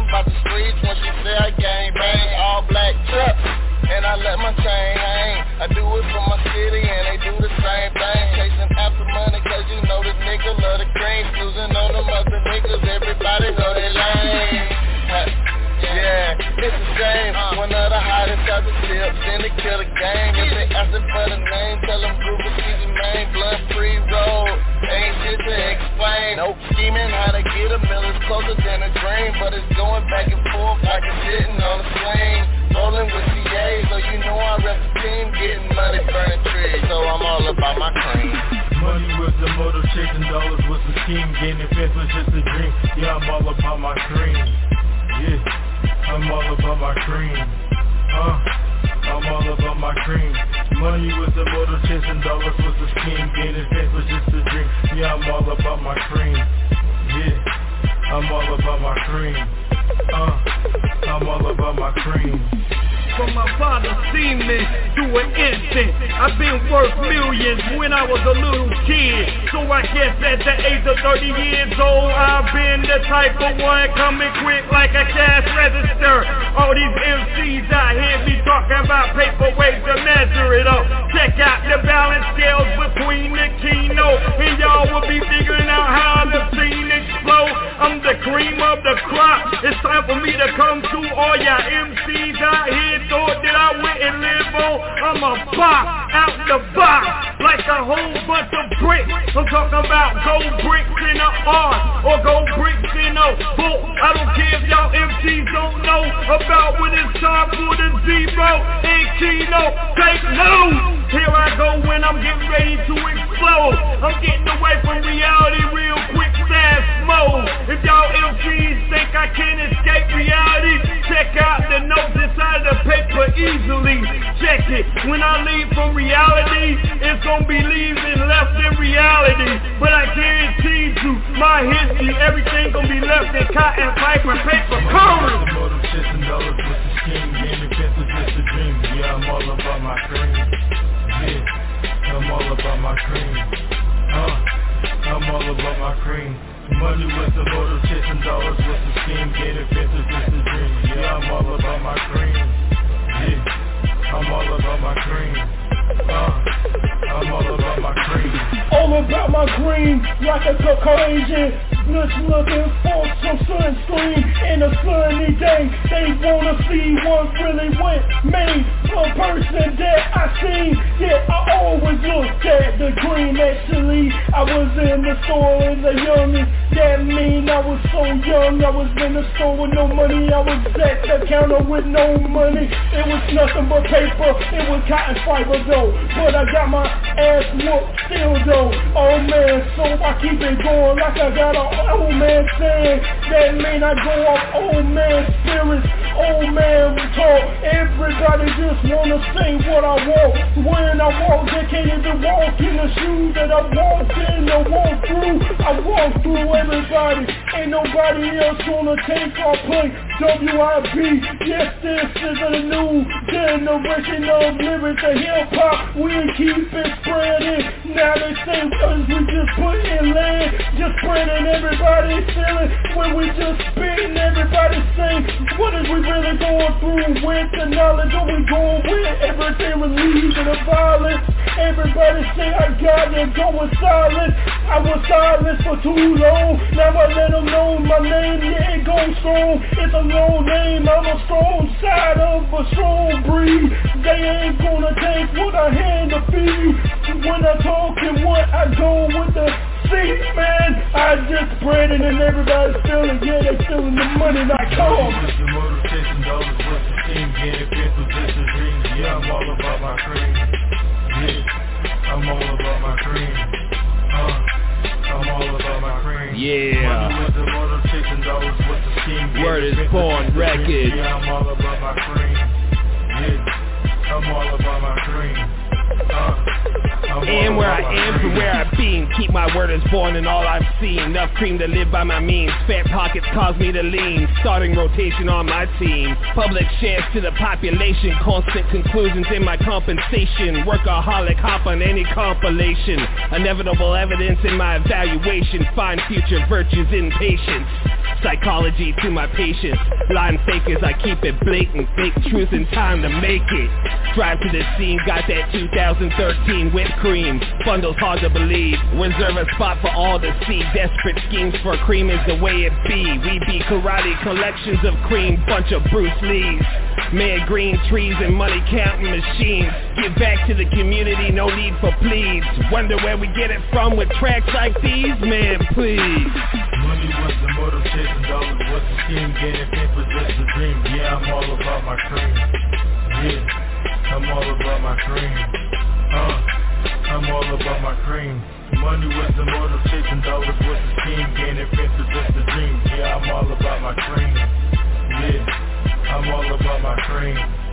P: something about the streets when she say I gang bang. All black trucks, and I let my chain hang. I do it for my city and they do the same thing. Chasing after money cause you know this nigga love the cream. Snoozing on them other niggas, everybody know they lame. Yeah, it's a shame. One of the hottest out the tips in the killer game. If they asking for the name, tell them Google Easy Main. Blunt free road, ain't shit to explain. Nope, scheming how to get a mill is closer than a dream. But it's going back and forth like it's sitting on a swing. Rolling with C A, so you know I rep the team. Getting money, burning trees, so I'm all about my cream.
V: Money was the motive, chasing dollars was the scheme. Gaining fans was just a dream. Yeah, I'm all about my cream. Yeah, I'm all about my cream. Uh, I'm all about my cream. Money was the motive, chasing dollars was the scheme. Gaining fans was just a dream. Yeah, I'm all about my cream. Yeah, I'm all about my cream. Uh, I'm all about my cream.
E: From my father seen me do an instant. I've been worth millions when I was a little kid. So I guess at the age of thirty years old, I've been the type of one coming quick like a cash register. All these M Cs out here be talking about paperweight to measure it up. Check out the balance scales between the keynote, and y'all will be figuring out how the scene explode. I'm the cream of the crop. It's time for me to come to all y'all M Cs out here. Thought that I went and live on. I'm a pop out the box like a whole bunch of bricks. I'm talking about gold bricks in a art or gold bricks in a book. I don't care if y'all M Cs don't know about when it's time for the zero and keynote. Take notes. Here I go when I'm getting ready to explode. I'm getting away from reality real quick, fast mode. If y'all M Cs think I can't escape reality, check out the notes inside the paper easily. Check it. When I leave from reality, it's gonna be leaving left in reality. But I guarantee you, my history, everything gonna be left in cotton, pipe, and paper covers.
V: Dollars with the scheme, game defense is just a dream. Yeah, I'm all about my cream. Yeah, I'm all about my cream. Uh, I'm all about my cream. Money was the motive, chasing dollars with the scheme. Game defense is just a dream. Yeah, I'm all about my cream. Yeah, I'm all about my cream. Uh, I'm all about my cream.
O: All about my cream, like a Caucasian. Just looking for some sunscreen in a sunny day. They wanna see what really went me. The person that I seen, yeah, I always looked at the green. Actually, I was in the store as a youngin'. That mean I was so young. I was in the store with no money. I was at the counter with no money. It was nothing but paper. It was cotton fiber though. But I got my ass whooped still though. Oh man, so I keep it going like I got a old man saying. That mean I go off old man spirits, old man talk. Everybody just wanna say what I want. When I walk, they can't even walk in the shoes that I walked in. I walk through, I walk through everybody. Ain't nobody else gonna take our place. W I B, yes, this is a new generation of lyrics and hip hop. We keep it spreading. Now they say us we just put in land, just spreading everybody feeling. When we just spitting, everybody saying, what is we really going through with the knowledge? Are we going with everything relieving the violence? Everybody say I got it going silent. I was silent for too long. Now I let them know my name, yeah, it goes strong. It's a long name, I'm a strong side of a strong breed. They ain't gonna take what I hand to feed. When I talk and what I go with the seat, man, I just spread it and everybody's feeling, yeah, they feeling the money not come.
V: Just the motivation, dollars with the team, getting fit with just a dream. Yeah, I'm all about my cream. Yeah, I'm all about my cream. Uh, I'm all about my cream.
C: Yeah.
V: Money with the motivation, dollars with the team.
C: Word is born record.
V: Yeah, I'm all about my cream. Yeah, I'm all about my cream. Uh,
E: am where I am from where I've been. Keep my word as born and all I've seen. Enough cream to live by my means. Fat pockets cause me to lean. Starting rotation on my team. Public shares to the population. Constant conclusions in my compensation. Workaholic hop on any compilation. Inevitable evidence in my evaluation. Find future virtues in patience. Psychology to my patience. Lying fakers, I keep it blatant. Fake truth in time to make it. Drive to the scene, got that two thousand thirteen whipped cream. Bundles hard to believe. Reserve a spot for all to see. Desperate schemes for cream is the way it be. We be karate collections of cream. Bunch of Bruce Lees. Man, green trees and money counting machines. Give back to the community, no need for pleas. Wonder where we get it from with tracks like these? Man, please.
V: Money was the motive, chasing dollars was the scheme. Getting papers was the dream. Yeah, I'm all about my cream. Yeah, I'm all about my cream. Uh, I'm all about my cream. Money was the motive, chasing dollars was the scheme. Getting papers was the dream. Yeah, I'm all about my cream. Yeah, I'm all about my cream.